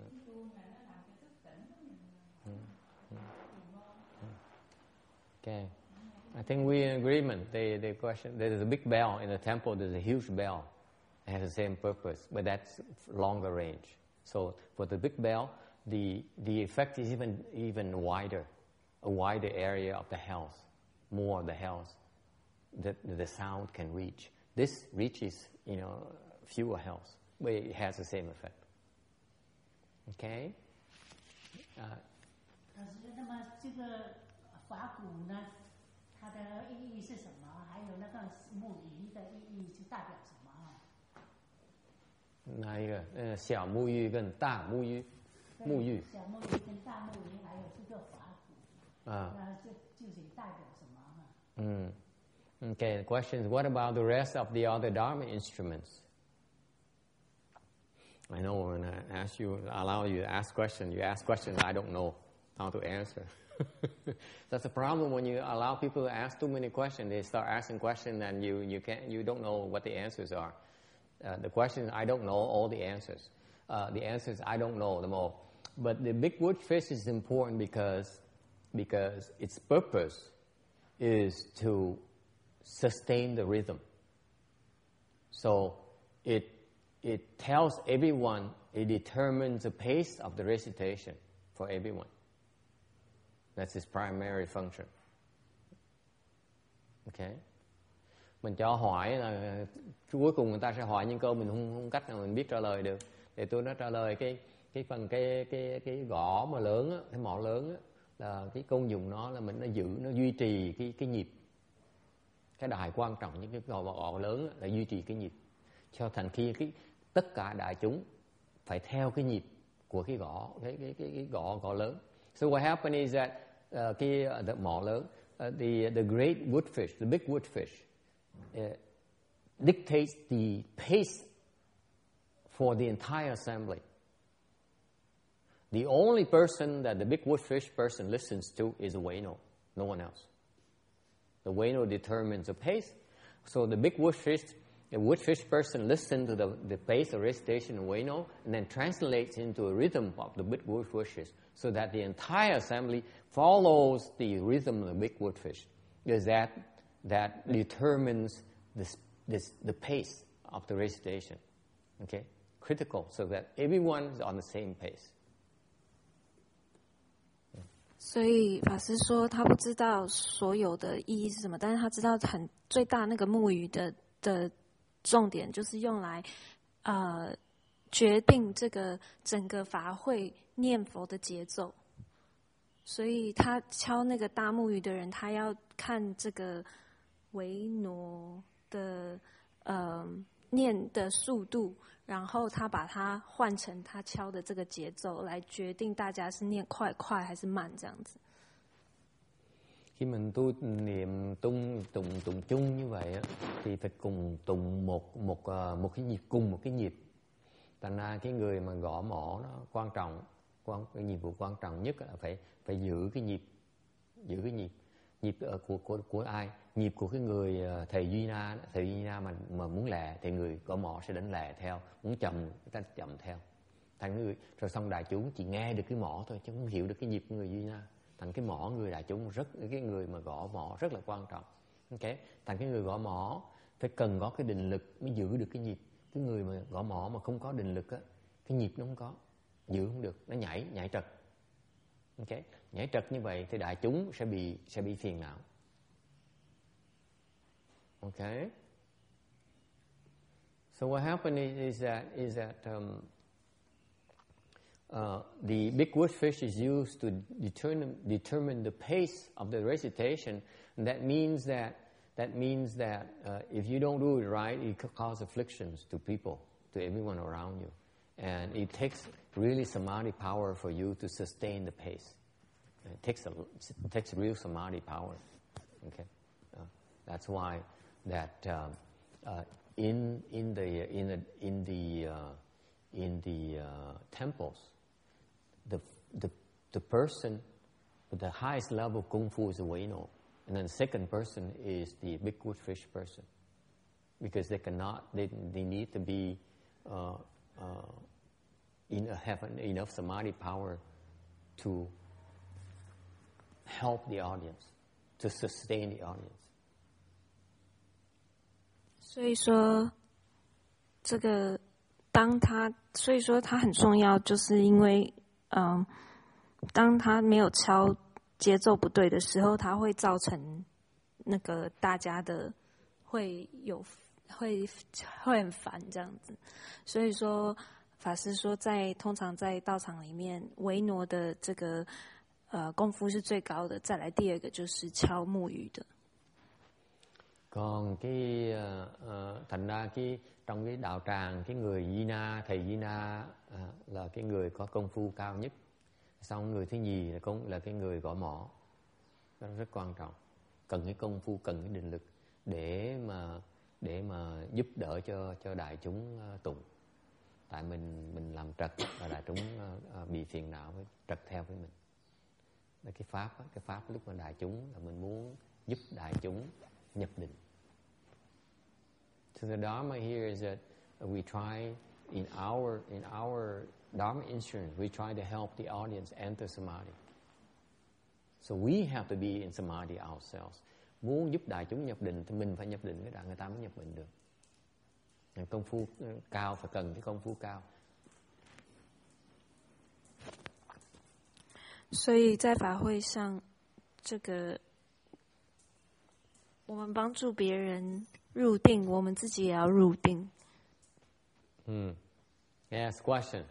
Ừ. Ừ. Ừ. Ok. I think we're in agreement. The, the question, there's a big bell in the temple, there's a huge bell. It has the same purpose, but that's longer range. So for the big bell, the, the effect is even, even wider, a wider area of the house, more of the house that the sound can reach. This reaches, you know, fewer house, but it has the same effect. Okay? Uh, 老师，那么这个法鼓呢，它的意义是什么？还有那个木鱼的意义是代表什么啊？ 哪一个？呃，小木鱼跟大木鱼，木鱼。 小木鱼跟大木鱼，还有这个法鼓， 啊。 那这究竟代表什么啊？ 嗯。Okay, the question is, what about the rest of the other Dharma instruments? I know when I ask you, allow you to ask questions, you ask questions I don't know how to answer. That's the problem when you allow people to ask too many questions. They start asking questions and you, you, can't, you don't know what the answers are. Uh, the question is, I don't know all the answers. Uh, the answers, I don't know them all. But the big wood fish is important because, because its purpose is to sustain the rhythm. So it, it tells everyone, it determines the pace of the recitation for everyone. That's its primary function. Okay? Mình cho hỏi là cuối cùng người ta sẽ hỏi những câu mình không, không cách nào mình biết trả lời được. Thì tôi đã trả lời cái cái phần cái cái cái gõ mà lớn á, cái mõ lớn á, là cái công dụng nó là mình nó giữ, nó duy trì cái cái nhịp. Cái đài quan trọng những cái gõ gõ lớn á, là duy trì cái nhịp. Cho thành khi cái tất cả đại chúng phải theo cái nhịp của cái gõ cái cái cái, cái gõ gõ lớn. So what happened is that uh, cái uh, the mỏ lớn, uh, the the great woodfish, the big woodfish, uh, dictates the pace for the entire assembly. The only person that the big woodfish person listens to is the Weno, no one else. The Weno determines the pace, so the big woodfish, the woodfish person listens to the, the pace of recitation of Weno and then translates into a rhythm of the big woodfishes, so that the entire assembly follows the rhythm of the big woodfish. Because that that determines this, this, the pace of the recitation. Okay, critical, so that everyone is on the same pace. 所以法师说他不知道所有的意义是什么，但是他知道很最大那个木鱼的的重点就是用来呃决定这个整个法会念佛的节奏。所以他敲那个大木鱼的人，他要看这个维挪的呃念的速度，然后他把它换成他敲的这个节奏，来决定大家是念快快还是慢这样子。 Khi mình tu niệm tung tụng tụng chung như vậy á, thì phải cùng tụng một một một cái nhịp, cùng một cái nhịp. Thành ra cái người mà gõ mõ nó quan trọng, quan cái nhiệm vụ quan trọng nhất là phải phải giữ cái nhịp, giữ cái nhịp, nhịp của của của ai, nhịp của cái người thầy Duy Na, thầy Duy Na mà mà muốn lẹ thì người gõ mõ sẽ đánh lẹ theo, muốn chậm người ta chậm theo. Thành người rồi xong đại chúng chỉ nghe được cái mõ thôi chứ không hiểu được cái nhịp của người Duy Na. Thành cái mõ người đại chúng rất, cái người mà gõ mõ rất là quan trọng. Okay? Thành cái người gõ mõ phải cần có cái định lực mới giữ được cái nhịp. Cái người mà gõ mõ mà không có định lực á, cái nhịp nó không có, giữ không được, nó nhảy nhảy trật. Okay? Nhảy trật như vậy thì đại chúng sẽ bị sẽ bị phiền não. Okay? So what happened is, is that is that um, Uh, the big woodfish is used to determine, determine the pace of the recitation, and that means that that means that uh, if you don't do it right, it could cause afflictions to people, to everyone around you, and it takes really samadhi power for you to sustain the pace. It takes a, it takes real samadhi power. Okay, uh, that's why that uh, uh, in in the in the in the uh, in the uh, temples. The, the the person with the highest level of kung fu is the Weno, and then the second person is the big woodfish person, because they cannot, they they need to be uh, uh, in a, have an, enough samadhi power to help the audience, to sustain the audience. 所以说，这个当他，所以说他很重要，就是因为，嗯，当他没有敲节奏不对的时候，他会造成那个大家的会有会会很烦这样子。所以说，法师说在通常在道场里面，维挪的这个呃功夫是最高的，再来第二个就是敲木鱼的。 Còn cái uh, thành ra cái trong cái đạo tràng, cái người Yina, thầy Yina uh, là cái người có công phu cao nhất. Xong người thứ nhì là cũng là cái người gõ mõ. Đó rất quan trọng. Cần cái công phu, cần cái định lực để mà để mà giúp đỡ cho cho đại chúng uh, tụng. Tại mình mình làm trật và đại chúng uh, uh, bị phiền não với trật theo với mình. Đó, cái pháp đó, cái pháp lúc mà đại chúng là mình muốn giúp đại chúng nhập định. So the Dharma here is that we try in our in our Dharma instruments, we try to help the audience enter samadhi. So we have to be in samadhi ourselves. Muốn giúp đại chúng nhập định thì mình phải nhập định, cái đại người ta mới nhập định được. Công phu cao phải cần cái công phu cao. 所以在法会上，这个我们帮助别人入定，我们自己也要入定。 嗯 Yes, question.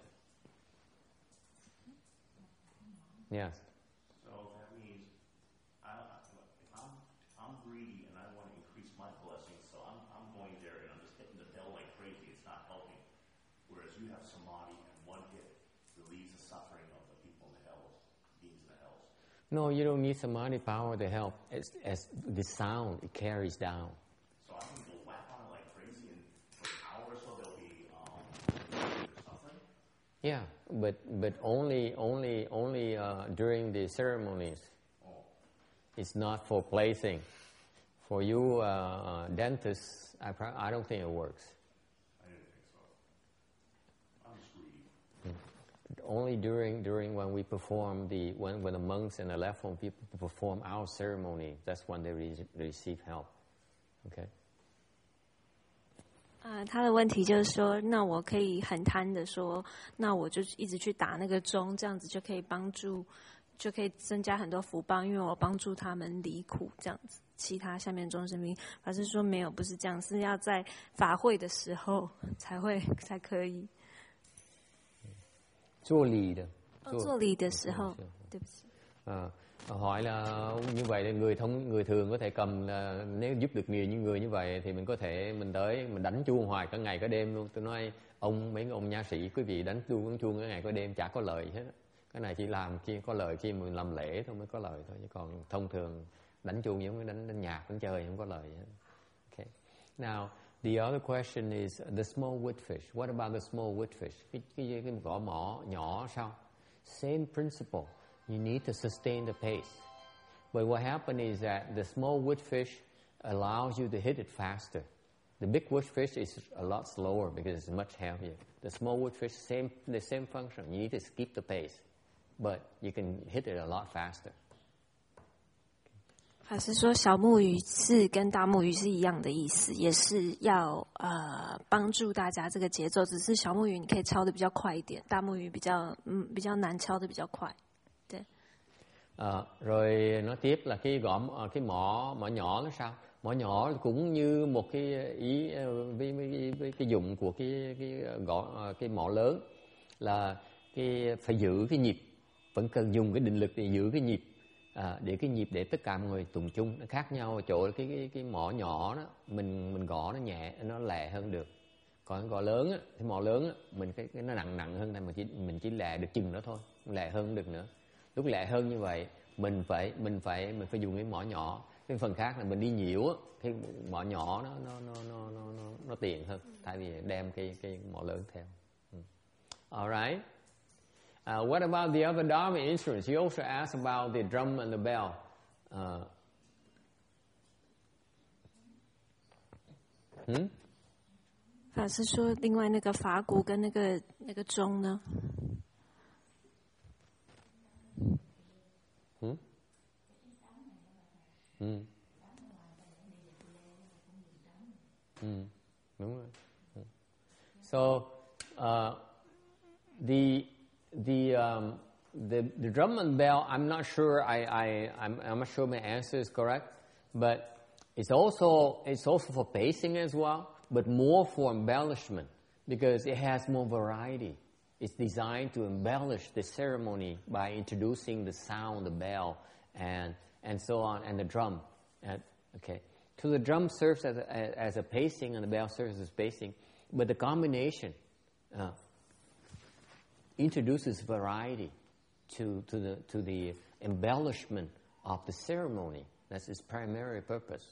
Yes. So that means I, if I'm I'm greedy and I want to increase my blessings, so I'm I'm going there and I'm just hitting the bell like crazy. It's not helping. Whereas you have samadhi and one hit relieves the suffering of the people in the hells, beings in the hells. No, you don't need samadhi power to help. As, as the sound, it carries down. So I can go whack on it like crazy, and for an hour or so they'll be um, suffering. Yeah, but but only only only uh, during the ceremonies. Oh. It's not for placing. For you, uh, dentists, I pro- I don't think it works. I didn't think so. I'm just greedy. Only during during when we perform the when when the monks and the left home people perform our ceremony, that's when they re- receive help. Okay. 啊，他的问题就是说，那我可以很贪的说，那我就一直去打那个钟，这样子就可以帮助，就可以增加很多福报，因为我帮助他们离苦，这样子。其他下面众生兵，法师说没有，不是这样，是要在法会的时候才会才可以。 做礼的。 哦，做礼的时候，对不起。 À, hỏi là như vậy là người thông người thường có thể cầm là nếu giúp được nhiều những người như vậy thì mình có thể mình tới mình đánh chuông hoài cả ngày cả đêm luôn. Tôi nói ông mấy ông nha sĩ quý vị đánh chuông đánh chuông cả ngày cả đêm chả có lợi hết. Cái này chỉ làm khi có lợi khi mình làm lễ thôi mới có lợi thôi, chứ còn thông thường đánh chuông giống như đánh, đánh nhạc đánh chơi không có lợi hết. Okay. Now the other question is the small wood fish. What about the small wood fish? Cái cái cái gõ mỏ nhỏ sao? Same principle. You need to sustain the pace. But what happens is that the small wood fish allows you to hit it faster. The big wood fish is a lot slower because it's much heavier. The small wood fish, same the same function. You need to keep the pace, but you can hit it a lot faster. 法师说，小木鱼是跟大木鱼是一样的意思，也是要呃帮助大家这个节奏。只是小木鱼你可以敲的比较快一点，大木鱼比较嗯比较难敲的比较快。对。 À, rồi nói tiếp là cái gõ cái mỏ mỏ nhỏ nó sao? Mỏ nhỏ cũng như một cái ý với, với, với cái dụng của cái cái gõ cái mỏ lớn là cái phải giữ cái nhịp, vẫn cần dùng cái định lực để giữ cái nhịp. À, để cái nhịp để tất cả mọi người tụng chung. Nó khác nhau ở chỗ cái cái cái mỏ nhỏ đó mình mình gõ nó nhẹ nó lẹ hơn được, còn gõ lớn á, cái mỏ lớn á, mình cái, cái nó nặng nặng hơn nên mình chỉ mình chỉ lẹ được chừng đó thôi, lẹ hơn không được nữa. Lúc lẹ hơn như vậy mình phải mình phải mình phải dùng cái mỏ nhỏ. Cái phần khác là mình đi nhiễu á, cái mỏ nhỏ nó nó nó nó nó nó, nó tiện hơn thay vì đem cái cái mỏ lớn theo. Alright. Uh, what about the other Dharma instruments? You also asked about the drum and the bell. Uh, hmm? 法师说，另外那个法鼓跟那个那个钟呢？ Hmm? Ừ. Ừ. Đúng rồi. So uh, the the um, the the drum and bell. I'm not sure. I I I'm, I'm not sure my answer is correct, but it's also it's also for pacing as well, but more for embellishment because it has more variety. It's designed to embellish the ceremony by introducing the sound, the bell, and and so on, and the drum. And, okay, so the drum serves as a, as a pacing, and the bell serves as pacing, but the combination uh, introduces variety to to the to the embellishment of the ceremony. That's its primary purpose.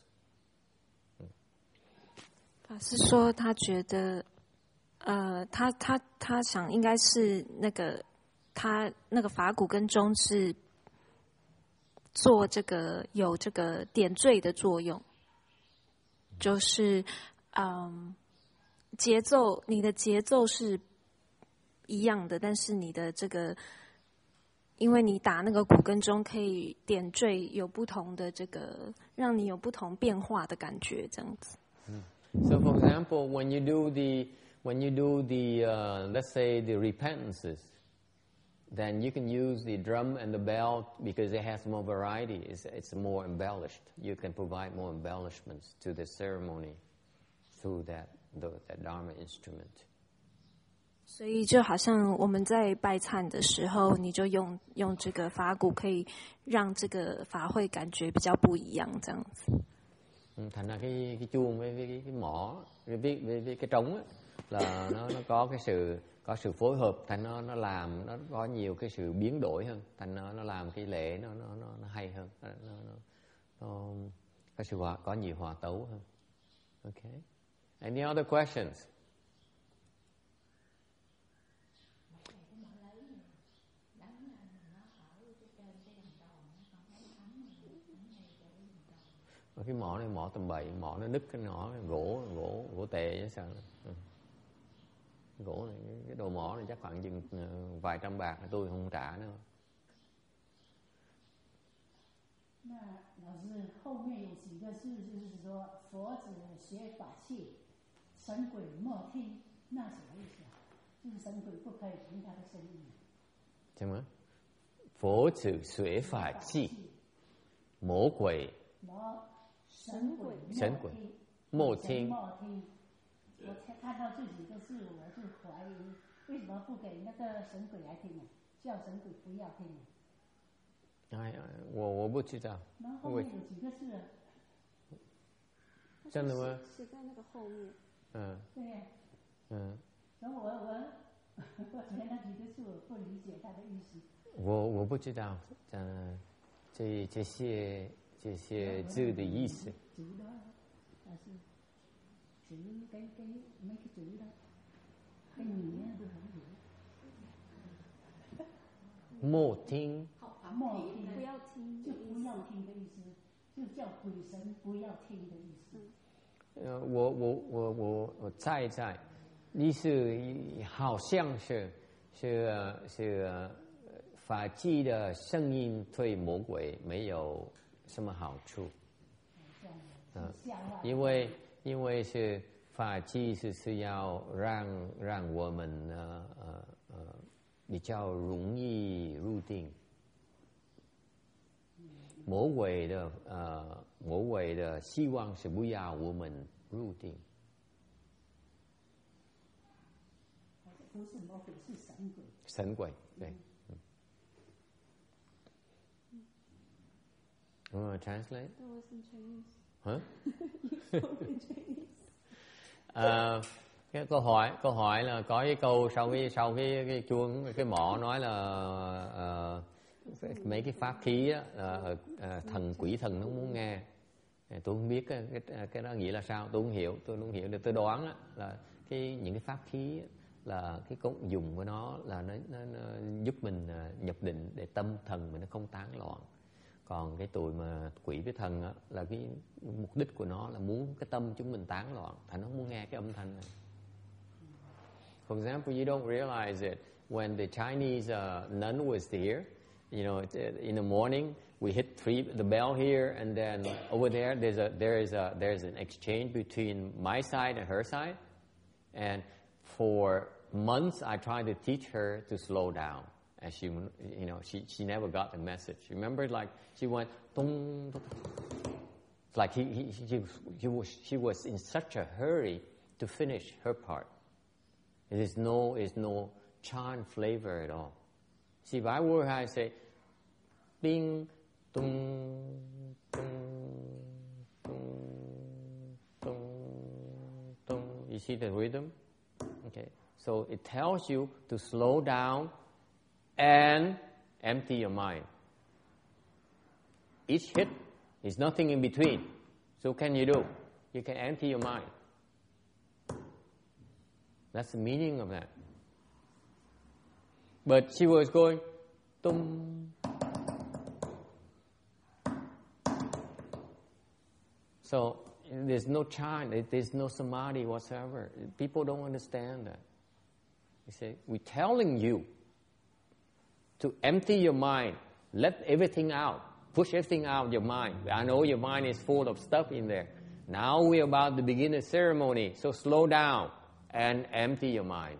法师说，他觉得。呃，他他他想应该是那个他那个法鼓跟钟是做这个有这个点缀的作用，就是嗯节奏，你的节奏是一样的，但是你的这个，因为你打那个鼓跟钟可以点缀有不同的这个，让你有不同变化的感觉，这样子。 嗯 So, for example, when you do the When you do the, uh, let's say, the repentances, then you can use the drum and the bell because it has more variety. It's, it's more embellished. You can provide more embellishments to the ceremony through that, the, that Dharma instrument. 所以就好像我们在拜忏的时候，你就用用这个法鼓，可以让这个法会感觉比较不一样，这样子。 Thành ra cái cái chuông với cái cái mõ với với, với cái trống á, là nó nó có cái sự có sự phối hợp, thành nó nó làm nó có nhiều cái sự biến đổi hơn, thành nó nó làm cái lễ nó nó nó, nó hay hơn, nó, nó, nó, nó có sự hòa, có nhiều hòa tấu hơn. Okay. Any other questions? Cái mỏ này mỏ tầm bậy, mỏ nó nứt cái nhỏ gỗ gỗ gỗ tệ chứ sao? Ừ. Gỗ này cái đồ mỏ này chắc khoảng chừng vài trăm bạc tôi không trả nữa. 那老师后面有几个字，就是说佛子学法器，神鬼莫听，那什么意思啊？就是神鬼不可以听他的声音。 什么？佛子学法器，魔鬼。 魔神鬼神鬼莫听。 莫听。我看到这几个字，我就怀疑，为什么不给那个神鬼来听呢？叫神鬼不要听呢？ 哎，我我不知道。 然后后面有几个字？ 真的吗？ 写在那个后面。 嗯。 对。 嗯。 然后我我我觉得那几个字我不理解他的意思。 我我不知道，呃，这这些这些字的意思。 字đó là字，字cái cái mấy cái chữ đó，cái nghĩa tôi không hiểu。 莫听。 莫听， 不要听， 就不要听的意思，就叫鬼神不要听的意思。 呃，我我我我我猜猜，意思好像是是是法器的声音对魔鬼没有什么好处。嗯，因为因为是法器是是要让让我们呃呃呃比较容易入定。魔鬼的呃魔鬼的希望是不要我们入定。 不是魔鬼，是神鬼。 神鬼，对。嗯。You want to translate? That was in Chinese. Huh? You spoke in Chinese. À, cái câu hỏi câu hỏi là có cái câu sau cái sau cái cái chuông cái mỏ nói là uh, mấy cái pháp khí á, uh, uh, thần quỷ thần nó muốn nghe. Tôi không biết cái, cái cái đó nghĩa là sao, tôi không hiểu, tôi không hiểu được. Tôi đoán á, là cái những cái pháp khí á, là cái công dụng của nó là nó, nó, nó giúp mình uh, nhập định để tâm thần mình nó không tán loạn. Còn cái tụi mà quỷ với thần á, là cái mục đích của nó là muốn cái tâm chúng mình tán loạn, thành nó muốn nghe cái âm thanh này. For example, you don't realize it when the Chinese uh, nun was here. You know, in the morning we hit three the bell here, and then over there there's a there is a there's an exchange between my side and her side, and for months I tried to teach her to slow down, and she you know she she never got the message. Remember, like she went tung, tung. It's like he, he she she was she was in such a hurry to finish her part. There is no is no chant flavor at all. See, if I were her, I say ding tung tung tung tung tung. You see the rhythm? Okay. So it tells you to slow down and empty your mind. Each hit is nothing in between. So what can you do? You can empty your mind. That's the meaning of that. But she was going tum. So there's no chant, there's no samadhi whatsoever. People don't understand that. You see, we're telling you to empty your mind, let everything out, push everything out of your mind. I know your mind is full of stuff in there. Now we're about to begin the ceremony, so slow down and empty your mind.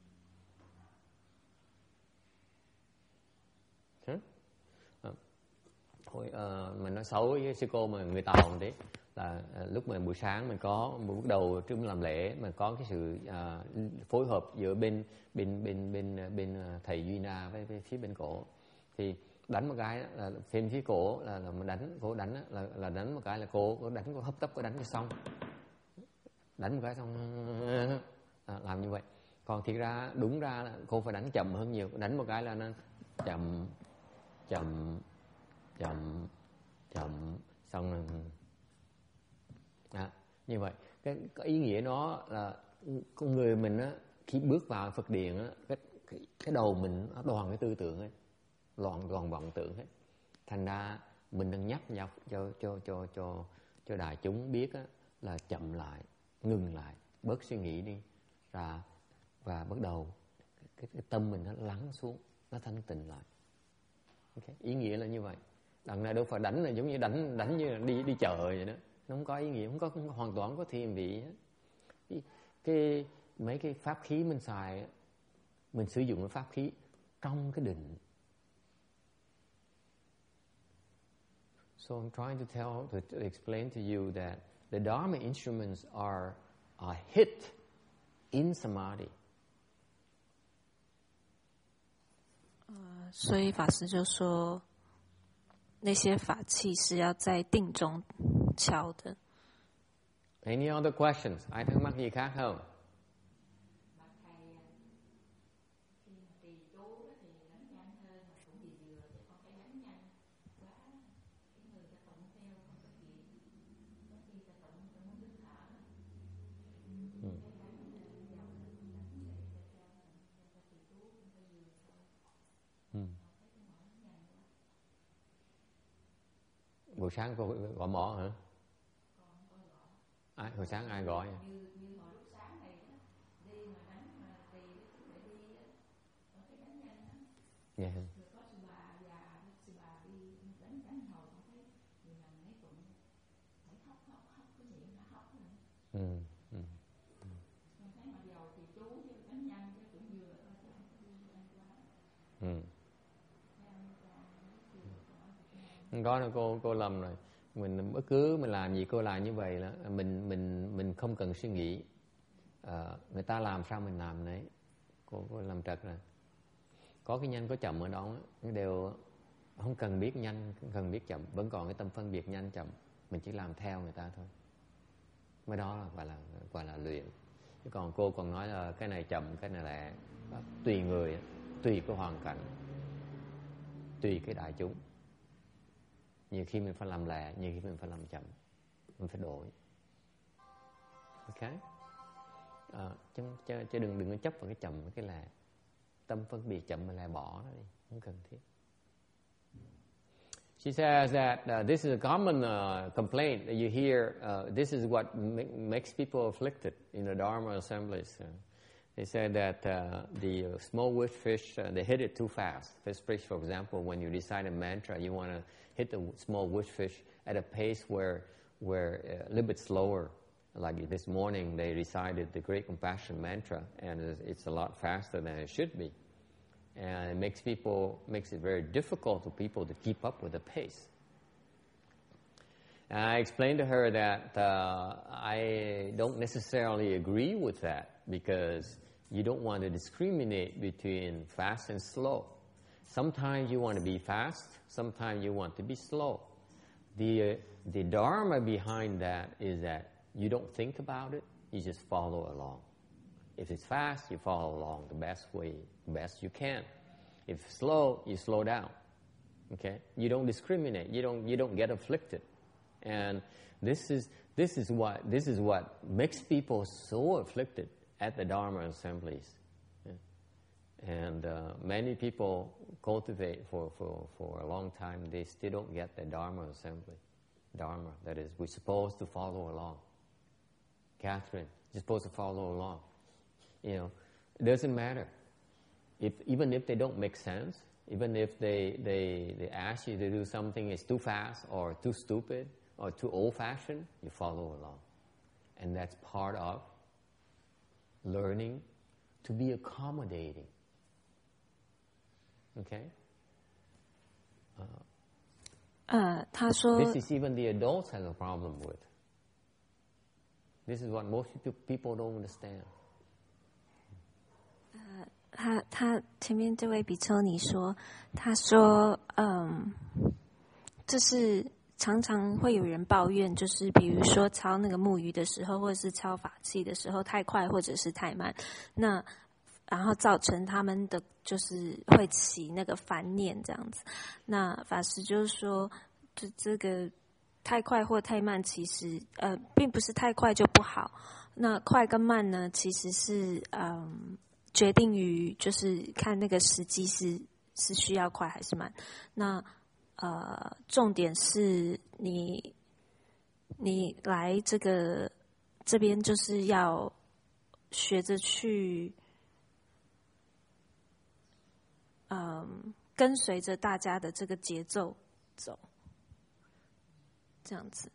Okay? À, hồi, uh, mình nói xấu với sư cô mà người Tàu một tí là uh, lúc mà buổi sáng mình có buổi bắt đầu trước làm lễ mà có cái sự uh, phối hợp giữa bên bên bên bên bên uh, thầy Duy Na với, với phía bên cổ, thì đánh một cái là bên phía cổ là, là mình đánh cổ đánh là là đánh một cái là cô cô đánh cô hấp tấp cô đánh cho xong, đánh một cái xong à, làm như vậy. Còn thiệt ra đúng ra là cô phải đánh chậm hơn nhiều, đánh một cái là nó chậm chậm chậm chậm xong rồi à, như vậy cái, cái ý nghĩa nó là con người mình á, khi bước vào Phật điện á, cái, cái cái đầu mình nó đoàn cái tư tưởng ấy, đoàn đoàn vọng tưởng ấy, thành ra mình đang nhắc nhau cho cho cho cho cho đại chúng biết á, là chậm lại, ngừng lại, bớt suy nghĩ đi, và và bắt đầu cái, cái tâm mình nó lắng xuống, nó thanh tịnh lại. Okay. Ý nghĩa là như vậy. Đằng này đâu phải đánh là giống như đánh đánh như là đi đi chợ vậy đó, nó không có ý nghĩa, không có không, hoàn toàn không có thiên vị hết. Cái, cái mấy cái pháp khí mình xài, mình sử dụng cái pháp khí trong cái định. So I'm trying to tell, to explain to you that the Dharma instruments are are hit in samadhi. 呃，所以法师就说，那些法器是要在定中敲的。 Any other questions? Ai thắc mắc gì khác không? Buổi sáng cô gọi mỏ hả? Ai, hồi sáng ai gọi? Yeah. Ừ, ừ. Ừ. Không có đâu, cô cô lầm rồi. Mình bất cứ mình làm gì cô làm như vậy là mình mình mình không cần suy nghĩ. À, người ta làm sao mình làm đấy. Cô cô làm trật rồi. Có cái nhanh có chậm ở đó, cái đều không cần biết nhanh, không cần biết chậm, vẫn còn cái tâm phân biệt nhanh chậm, mình chỉ làm theo người ta thôi. Mới đó là gọi là gọi là luyện. Chứ còn cô còn nói là cái này chậm, cái này lẹ, tùy người, tùy cái hoàn cảnh, tùy cái đại chúng. Nhiều khi mình phải làm lẹ, nhiều khi mình phải làm chậm, mình phải đổi. Ok? À, chứ, chứ, chứ đừng đừng có chấp vào cái chậm và cái lẹ. Tâm phân biệt chậm và lẹ bỏ nó đi, không cần thiết. She says that uh, this is a common uh, complaint that you hear. Uh, this is what ma- makes people afflicted in the Dharma assemblies. Uh, They said that uh, the uh, small wood fish, uh, they hit it too fast. Fish fish, for example, when you recite a mantra, you want to hit the small wood fish at a pace where, where uh, a little bit slower. Like this morning, they recited the Great Compassion mantra, and it's a lot faster than it should be. And it makes people, makes it very difficult for people to keep up with the pace. And I explained to her that uh, I don't necessarily agree with that, because you don't want to discriminate between fast and slow. Sometimes you want to be fast, sometimes you want to be slow. The, uh, the dharma behind that is that you don't think about it, you just follow along. If it's fast, you follow along the best way, the best you can. If it's slow, you slow down. Okay? You don't discriminate, you don't, you don't get afflicted. And this is, this is what, this is what makes people so afflicted at the Dharma assemblies. Yeah. And uh, many people cultivate for, for, for a long time, they still don't get the Dharma assembly. Dharma, that is, we're supposed to follow along. Catherine, you're supposed to follow along. You know, it doesn't matter. If, even if they don't make sense, even if they, they, they ask you to do something that's too fast or too stupid or too old-fashioned, you follow along. And that's part of learning to be accommodating. Okay? Uh, 呃，他说 this is even the adults have a problem with. This is what most people don't understand. 他他前面这位比丘尼说，他说，嗯，就是常常会有人抱怨，就是比如说抄那个木鱼的时候，或者是抄法器的时候太快或者是太慢，那然后造成他们的就是会起那个烦念这样子。那法师就是说，这这个太快或太慢，其实呃并不是太快就不好。那快跟慢呢，其实是嗯。决定于就是看那个时机是是需要快还是慢。那呃，重点是你你来这个这边就是要学着去，嗯，跟随着大家的这个节奏走，这样子。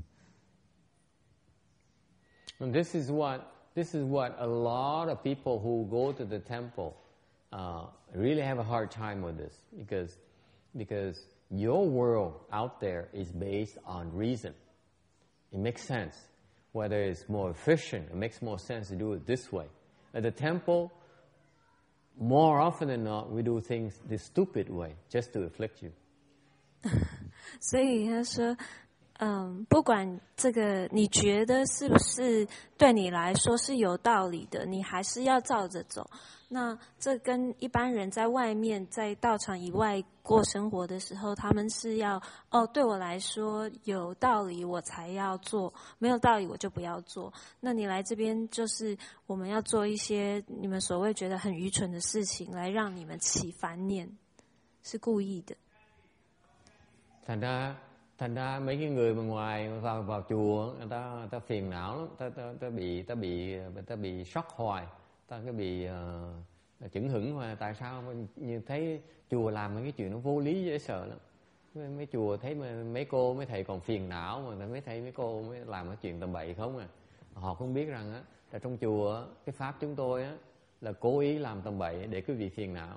And this is what. This is what a lot of people who go to the temple uh, really have a hard time with this, because, because your world out there is based on reason. It makes sense. Whether it's more efficient, it makes more sense to do it this way. At the temple, more often than not, we do things the stupid way, just to afflict you. 所以他说。嗯，不管这个你觉得是不是对你来说是有道理的，你还是要照着走。那这跟一般人在外面在道场以外过生活的时候，他们是要哦，对我来说有道理我才要做，没有道理我就不要做。那你来这边就是我们要做一些你们所谓觉得很愚蠢的事情，来让你们起烦念，是故意的。 Thành ra thành ra mấy cái người mà ngoài vào vào chùa người ta người ta phiền não lắm, ta ta, ta bị ta bị ta bị sốc hoài, ta cái bị uh, chững hững hoài. Tại sao như thấy chùa làm mấy cái chuyện nó vô lý dễ sợ lắm. Mấy, mấy chùa thấy mà mấy cô mấy thầy còn phiền não mà mấy thầy mấy cô mới làm cái chuyện tầm bậy không à. Họ không biết rằng á là trong chùa cái pháp chúng tôi á là cố ý làm tầm bậy để quý vị phiền não.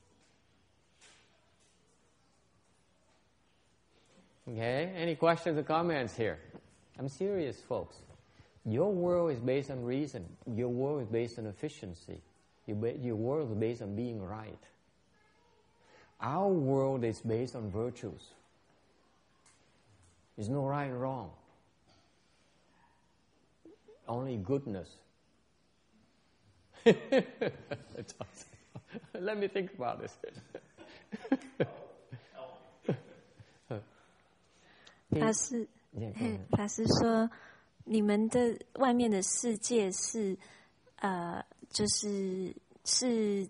Okay, any questions or comments here? I'm serious, folks. Your world is based on reason. Your world is based on efficiency. Your, ba- your world is based on being right. Our world is based on virtues. There's no right and wrong. Only goodness. Let me think about this. 法师，法师说，你们的外面的世界是，呃，就是是，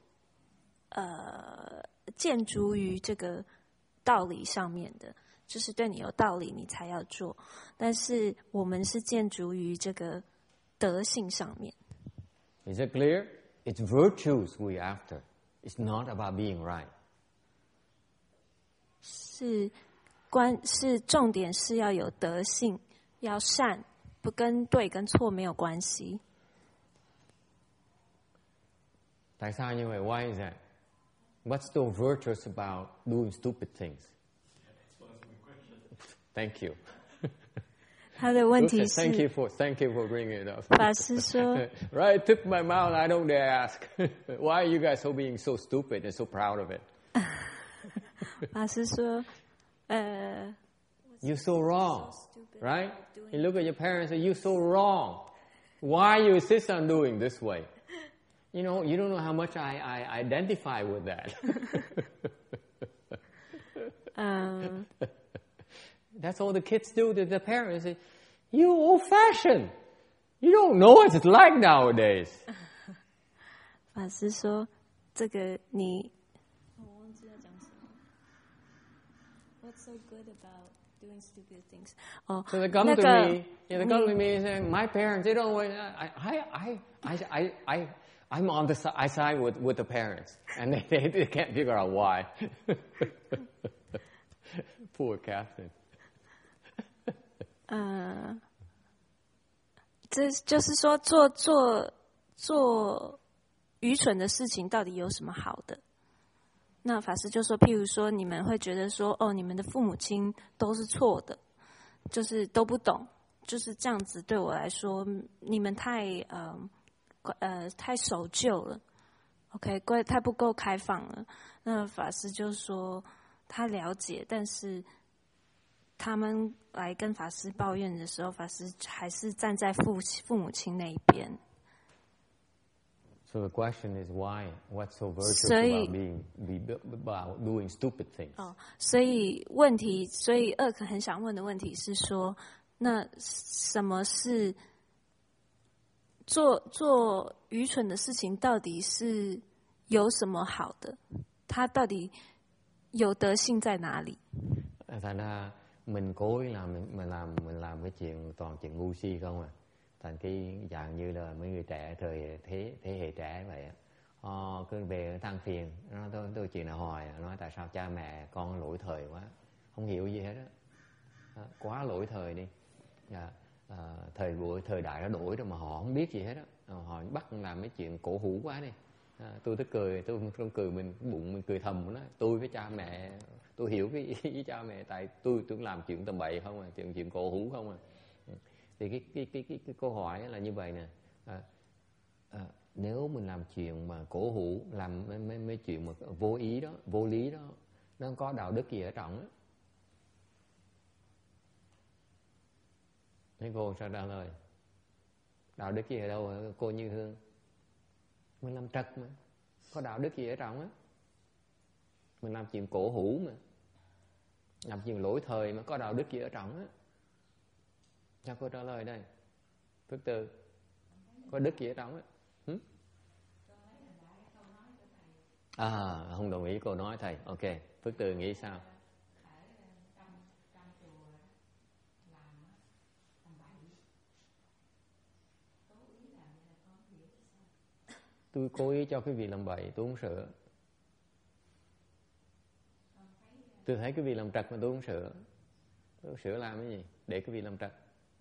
呃，建筑于这个道理上面的，就是对你有道理，你才要做。但是我们是建筑于这个德性上面。 Is it clear? It's virtues we're after. It's not about being right. 是关是重点是要有德性，要善，不跟对跟错没有关系。 Tại sao như vậy? Why is that? What's so virtuous about doing stupid things? Thank you. 他的问题是 Thank you for Thank you for bringing it up. 法师说 Right, tip my mouth. I don't dare ask. Why are you guys so being so stupid and so proud of it? 法师说，呃 You're so wrong, right? You look at your parents and you're so wrong. Why you insist on doing this way? You know, you don't know how much I, I identify with that. 嗯 That's all the kids do to their parents. Say, you old-fashioned. You don't know what it's like nowadays. 法师说，这个你，我忘记要讲什么。What's so good about doing stupid things? 哦， So they come 那 to 个 me, yeah, they come to me and say, my parents, they don't want, I, I, I, I, I, I'm on the side, I side with, with the parents. And they, they, they can't figure out why. Poor Catherine. 嗯，这就是说做做做愚蠢的事情到底有什么好的？那法师就说，譬如说你们会觉得说，哦，你们的父母亲都是错的，就是都不懂，就是这样子。对我来说，你们太呃呃太守旧了 ，OK， 太不够开放了。那法师就说他了解，但是他们来跟法师抱怨的时候，法师还是站在父父母亲那一边。 So the question is why? What's so virtuous 所以 about being, be, about doing stupid things? 哦，所以问题，所以二可很想问的问题是说，那什么是做做愚蠢的事情？到底是有什么好的？它到底有德性在哪里？ Thành ra mình cố ý làm mình, mình làm mình làm cái chuyện toàn chuyện ngu si không à. Thành cái dạng như là mấy người trẻ thời thế thế hệ trẻ vậy á, ờ, cứ về than phiền, nói tôi tôi chuyện nào hoài, nói tại sao cha mẹ con lỗi thời quá, không hiểu gì hết á, à, quá lỗi thời đi, à, à, thời buổi thời đại nó đổi rồi mà họ không biết gì hết á, à, họ bắt làm mấy chuyện cổ hủ quá đi, à, tôi tức cười, tôi không cười mình bụng mình cười thầm đó, tôi với cha mẹ tôi hiểu cái ý với cha mẹ, tại tôi tôi làm chuyện tầm bậy không à, chuyện chuyện cổ hủ không à. Thì cái cái cái cái, cái câu hỏi là như vậy nè, à, à, nếu mình làm chuyện mà cổ hủ, làm mấy, mấy, mấy chuyện mà vô ý đó, vô lý đó, nó không có đạo đức gì ở trong á. Thế cô sao trả lời? Đạo đức gì ở đâu hả cô Như Hương? Mình làm trật mà, có đạo đức gì ở trong á? Mình làm chuyện cổ hủ mà, làm chuyện lỗi thời mà có đạo đức gì ở trong á? Sao cô trả lời đây? Phước Từ, có đức gì ở trong á? Hử? À, không đồng ý cô nói thầy. Ok, Phước Từ nghĩ sao? Tôi cố ý cho quý vị làm bậy, tôi uống sữa. Tôi thấy quý vị làm trật mà tôi uống sữa. Tôi uống sữa làm cái gì? Để quý vị làm trật.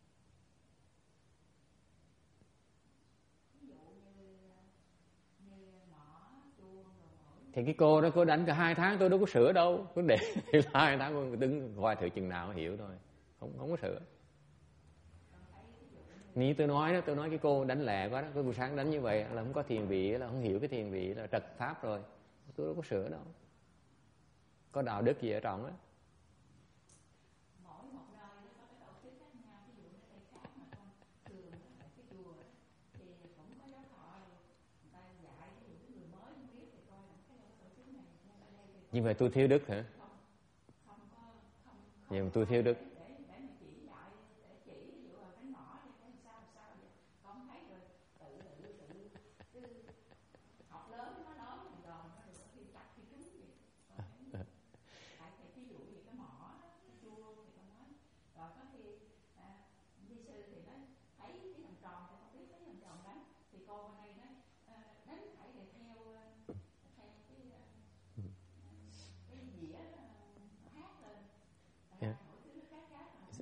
Thì cái cô đó cô đánh cả hai tháng tôi đâu có sửa đâu, cứ để hai tháng cô đứng coi thử chừng nào hiểu thôi, không không có sửa. Như tôi nói đó, tôi nói cái cô đánh lẹ quá đó, cái buổi sáng đánh như vậy là không có thiền vị, là không hiểu cái thiền vị, là trật pháp rồi, tôi đâu có sửa đâu, có đạo đức gì ở trong á. Như vậy tôi thiếu đức hả? Như vậy tôi thiếu đức.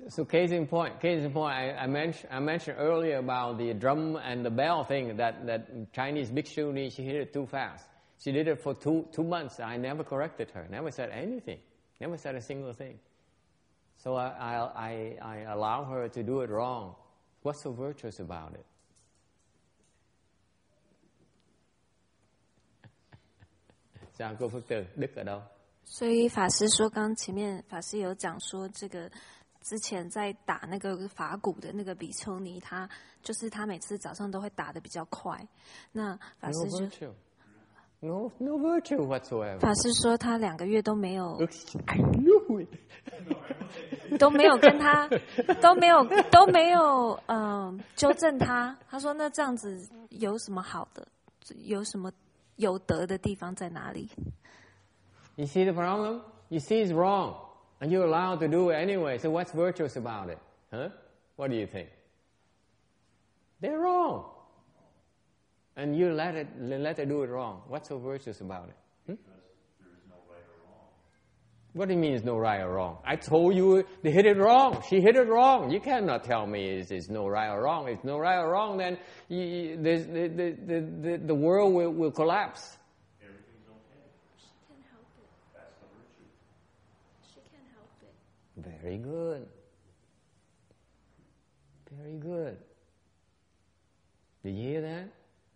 So case in point, case in point, I, I mentioned I mentioned earlier about the drum and the bell thing that that Chinese bhikshuni, she hit it too fast. She did it for two two months. I never corrected her. Never said anything. Never said a single thing. So I I I, I allow her to do it wrong. What's so virtuous about it? Sao cô Phước Từ, Đức ở đâu? 所以法师说，刚前面法师有讲说，这个之前在打那个法鼓的那个比丘尼，他就是他每次早上都会打得比较快。那法师 No 就 virtue. No, no virtue whatsoever. 法师说他两个月都没有 I knew it. 都没有跟他都没有都没有嗯、呃、纠正他。他说那这样子有什么好的？有什么有德的地方在哪里？ You see the problem? You see it's wrong, and you're allowed to do it anyway. So what's virtuous about it? Huh? What do you think? They're wrong, and you let it let it do it wrong. What's so virtuous about it? Hmm? There is no right or wrong. What do you mean there's no right or wrong? I told you they hit it wrong. She hit it wrong. You cannot tell me it's, it's no right or wrong. If no right or wrong, then you, you, the, the, the, the, the world will, will collapse. Everything's okay. She can't help it. That's the virtue. She can't help it. Very good. Very good. Did you hear that?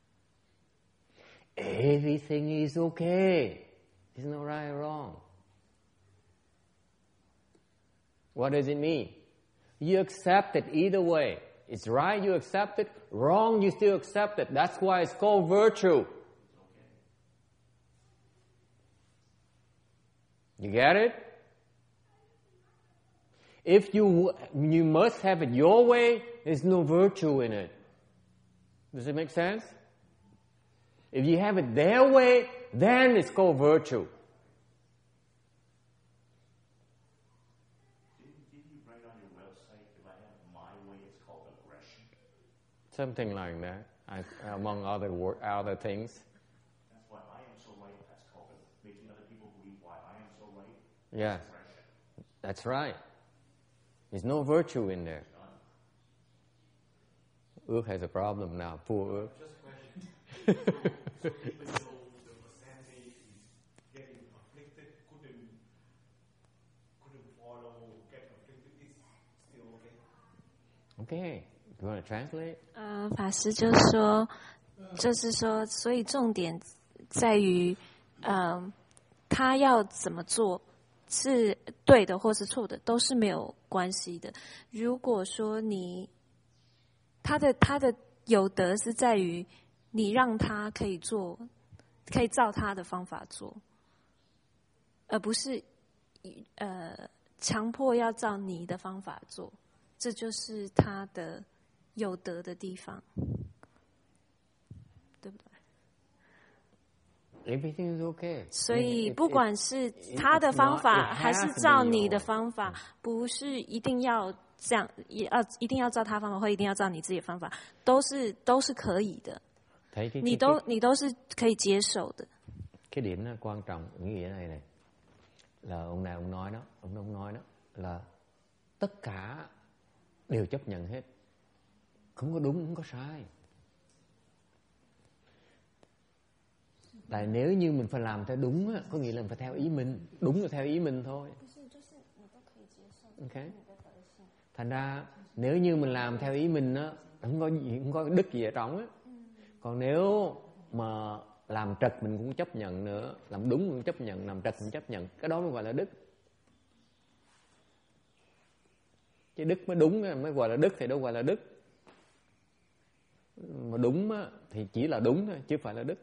Everything is okay. There's no right or wrong. What does it mean? You accept it either way. It's right, you accept it. Wrong, you still accept it. That's why it's called virtue. You get it? If you you must have it your way, there's no virtue in it. Does it make sense? If you have it their way, then it's called virtue. Didn't, didn't you write on your website, if I have it my way, it's called aggression? Something like that, I, among other wor- other things. That's why I am so right. That's called making other people believe why I am so right. Yes, Aggression. that's right. There's no virtue in there. Ước has a problem now, poor Ước. Just a question. So even though the percentage is getting afflicted, couldn't couldn't follow, get afflicted, is still okay. Okay, you want to translate? 呃，法师就说，就是说，所以重点在于，嗯、他要怎么做是对的或是错的，都是没有关系的。如果说你他的他的有德是在于你让他可以做，可以照他的方法做，而不是呃强迫要照你的方法做，这就是他的有德的地方，对不对？ Everything is okay. 所以 It- it- 不管是他的方 it's 法 not- it 还是 has to 照 be 你的 yours. 方法，不是一定要这样，也要一定要照他方法，或一定要照你自己的方法，都是都是可以的， Thấy cái, 你 cái, 都 cái, 你都是可以接受的。 cái điểm nó quan trọng ở nghĩa này này là ông này ông nói đó, ông ông nói đó là tất cả đều chấp nhận hết, không có đúng không có sai. Tại nếu như mình phải làm theo đúng á, có nghĩa là mình phải theo ý mình, đúng là theo ý mình thôi. Okay. Thành ra nếu như mình làm theo ý mình á, không có gì, không có đức gì ở trong á. Còn nếu mà làm trật mình cũng chấp nhận nữa, làm đúng cũng chấp nhận, làm trật cũng chấp nhận, cái đó mới gọi là đức. Chứ đức mới đúng mới gọi là đức thì đâu gọi là đức. Mà đúng á, thì chỉ là đúng thôi, chứ không phải là đức.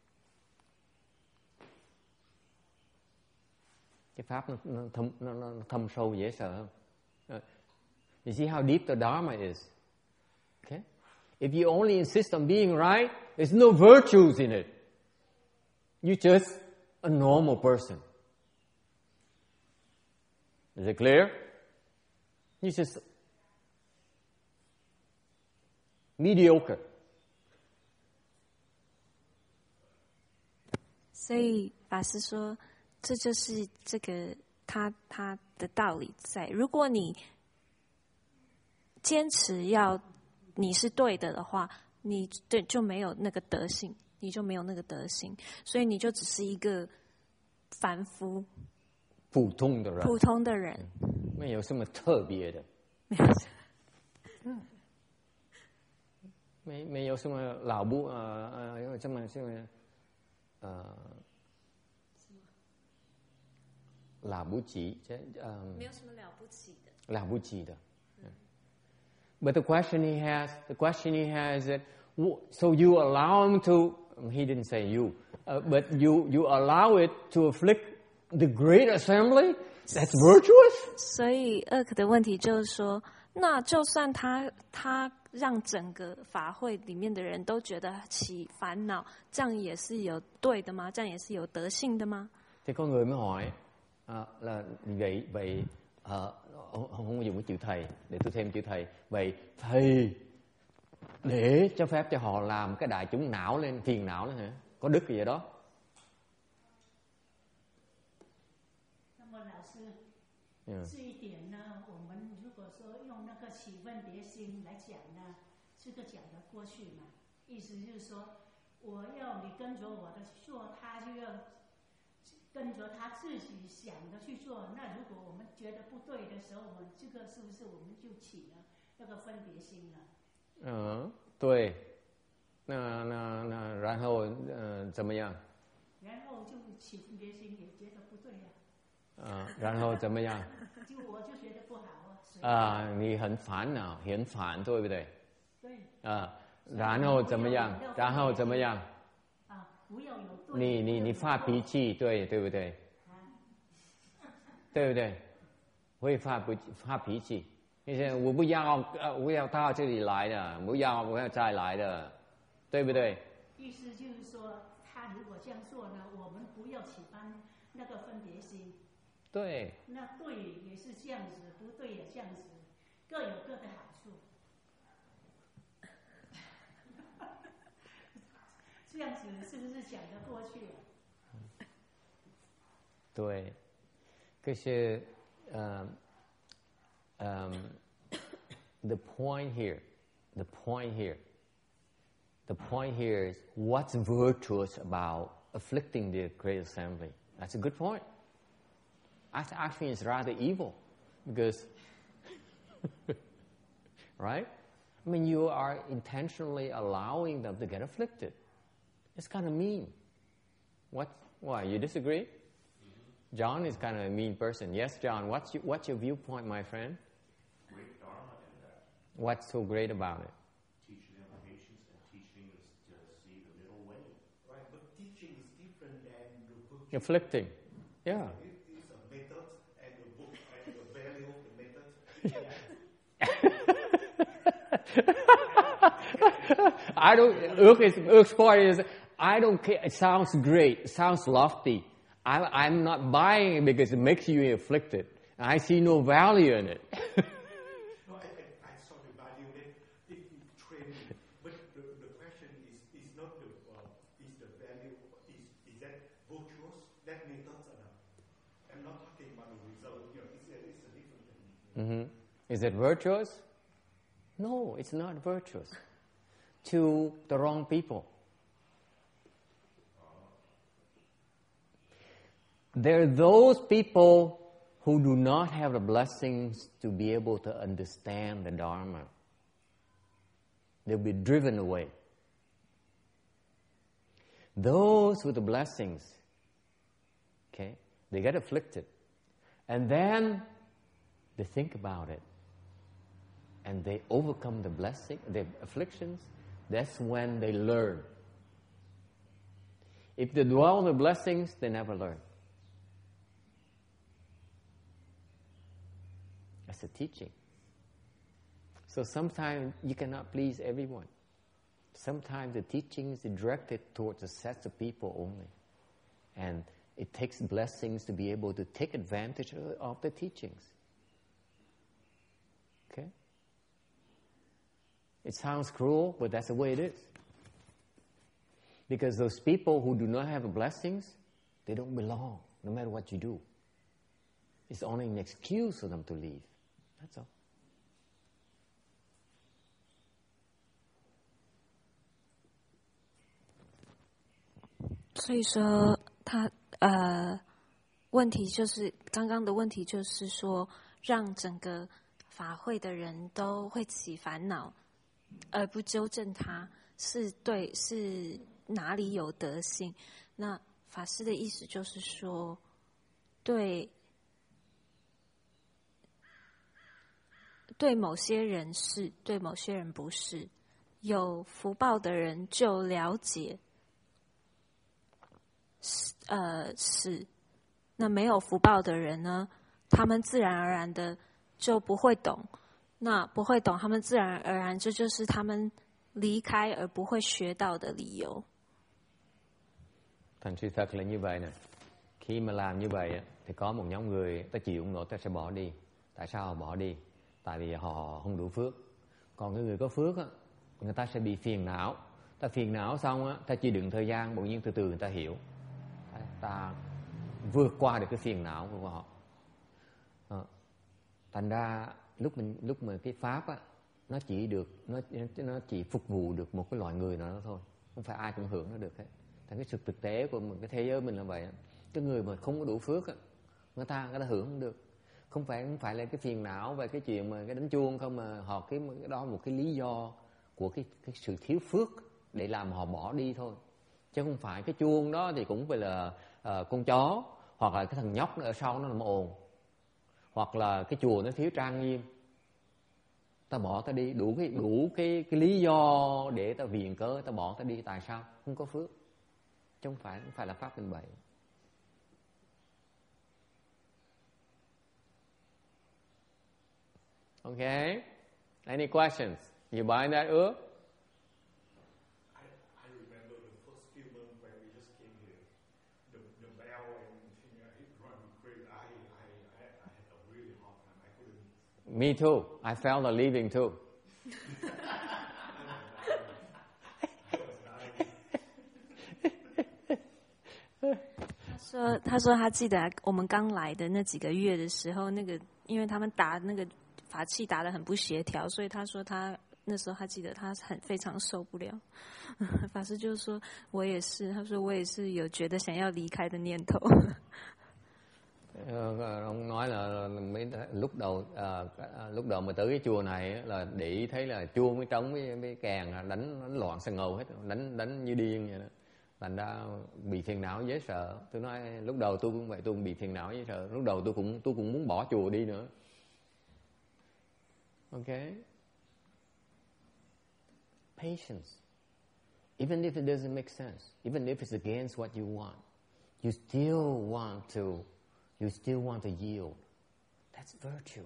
Cái pháp nó, nó, thâm, nó, nó thâm sâu dễ sợ không? You see how deep the Dharma is. Okay? If you only insist on being right, there's no virtues in it. You're just a normal person. Is it clear? You're just mediocre. 所以法师说，这就是这个他他的道理在。如果你坚持要你是对的的话，你对就没有那个德性，你就没有那个德性，所以你就只是一个凡夫、 普通的人， 普通的人， 没有什么特别的， 没有没没有什么老不呃呃这么这么呃了不起，这呃没有什么了不起的。 了不起的。But the question he has, the question he has is that, so you allow him to, he didn't say you, uh, but you, you allow it to afflict the great assembly? That's virtuous? 所以厄克的问题就是说，那就算他他让整个法会里面的人都觉得起烦恼，这样也是有对的吗？这样也是有德性的吗？ Thì có người mới hỏi, à, là vậy, vậy à, không, không có dùng cái chữ thầy, để tôi thêm chữ thầy. Vậy thầy để cho phép cho họ làm cái đại chúng não lên, phiền não lên hả? Có đức gì vậy đó? 那么老师， Yeah. 这一点呢，我们如果说用那个起分别心来讲呢，这个讲得过去嘛？意思就是说，我要你跟着我的去做，他就要跟着他自己想的去做。那如果我们觉得不对的时候，我们这个是不是我们就起了那个分别心了？ Ờ, 对，那那那然后呃怎么样？ 然后就起分别心，也觉得不对呀、 啊，然后怎么样？ 就我就觉得不好啊。所以啊，你很烦恼，很烦，对不对？ 对啊，然后怎么样？然后怎么样？ 啊，不要有对。 你你你发脾气，对对不对？对不对？会发不发脾气？你说我不要呃，我要到这里来的，不要我要再来的，对不对？ 意思就是说，他如果这样做呢，我们不要起翻那个分别心。 对。 那对也是这样子，不对也这样子，各有各的好处。这样子是不是讲得过去了？ 对，可是呃呃 the point here, the point here, the point here is what's virtuous about afflicting the great assembly? That's a good point. I, I think it's rather evil because, right? I mean, you are intentionally allowing them to get afflicted. It's kind of mean. What? Why? You disagree? John is kind of a mean person. Yes, John. What's your, what's your viewpoint, my friend? Great dharma in that. What's so great about it? Teaching them patience and teaching us to see the middle way. Right, but teaching is different than the virtue. Afflicting. Yeah. It is a method and the book and the value of the method. I don't. Ước is Ước point is I don't care. It sounds great. It sounds lofty. I, I'm not buying it because it makes you afflicted. I see no value in it. No, I, I, I saw the value in it in training, but the, the question is is not the uh, is the value is is that virtuous? That methods are not. I'm not talking about the result. You know, it's a, it's a different thing. Mm-hmm. Is it virtuous? No, it's not virtuous. To the wrong people. There are those people who do not have the blessings to be able to understand the Dharma. They'll be driven away. Those with the blessings, okay, they get afflicted. And then they think about it. And they overcome the blessing, the afflictions. That's when they learn. If they dwell on the blessings, they never learn. That's the teaching. So sometimes you cannot please everyone. Sometimes the teaching is directed towards a set of people only. And it takes blessings to be able to take advantage of the teachings. Okay? It sounds cruel, but that's the way it is. Because those people who do not have blessings, they don't belong, no matter what you do. It's only an excuse for them to leave. That's all. 所以说他呃，问题就是刚刚的问题就是说，让整个法会的人都会起烦恼，而不纠正他是对是哪里有德性。那法师的意思就是说，对对某些人是，对某些人不是。有福报的人就了解，呃是，那没有福报的人呢，他们自然而然的就不会懂，那不会懂，他们自然而然这就是他们离开而不会学到的理由。 Thành sự thật là như vậy nè. Khi mà làm như vậy thì có một nhóm người ta chịu không nổi, ta sẽ bỏ đi. Tại sao họ bỏ đi? Tại vì họ không đủ phước. Còn cái người có phước á, người ta sẽ bị phiền não. Ta phiền não xong á, ta chỉ đựng thời gian, bỗng nhiên từ từ người ta hiểu. Ta vượt qua được cái phiền não của họ. À, thành ra lúc mình lúc mà cái pháp á, nó chỉ được nó nó chỉ phục vụ được một cái loại người nào đó thôi, không phải ai cũng hưởng nó được hết. Thành cái sự thực tế của một cái thế giới mình là vậy. Cái người mà không có đủ phước á, người ta người ta hưởng không được. Không phải không phải là cái phiền não về cái chuyện mà cái đánh chuông không, mà họ cái cái đó một cái lý do của cái cái sự thiếu phước để làm họ bỏ đi thôi. Chứ không phải cái chuông đó thì cũng phải là uh, con chó, hoặc là cái thằng nhóc ở sau nó làm ồn, hoặc là cái chùa nó thiếu trang nghiêm, ta bỏ ta đi, đủ cái đủ cái cái lý do để ta viện cớ ta bỏ ta đi. Tại sao? Không có phước. Chứ không phải không phải là pháp mình bậy. Okay. Any questions? You buy that ước? I, I remember the first few months when we just came here, the, the bell and thing, it run crazy. I, I, I, I had a really hard time. I couldn't. Me too. I felt a leaving too. I was dying. 他说：“他说他记得我们刚来的那几个月的时候，那个因为他们打那个法器打得很不协调，所以他说他那时候他记得他很非常受不了。法师就说我也是，他说我也是有觉得想要离开的念头。 Ông nói là mấy lúc đầu à, lúc đầu mà tới cái chùa này là để ý thấy là chuông với trống với, với kèn đánh, đánh loạn sân ngầu hết, đánh đánh như điên vậy đó. Thành ra bị phiền não dễ sợ. Tôi nói lúc đầu tôi cũng vậy, tôi cũng bị phiền não dễ sợ. Lúc đầu tôi cũng tôi cũng muốn bỏ chùa đi nữa. Okay. Patience. Even if it doesn't make sense, even if it's against what you want, you still want to you still want to yield. That's virtue.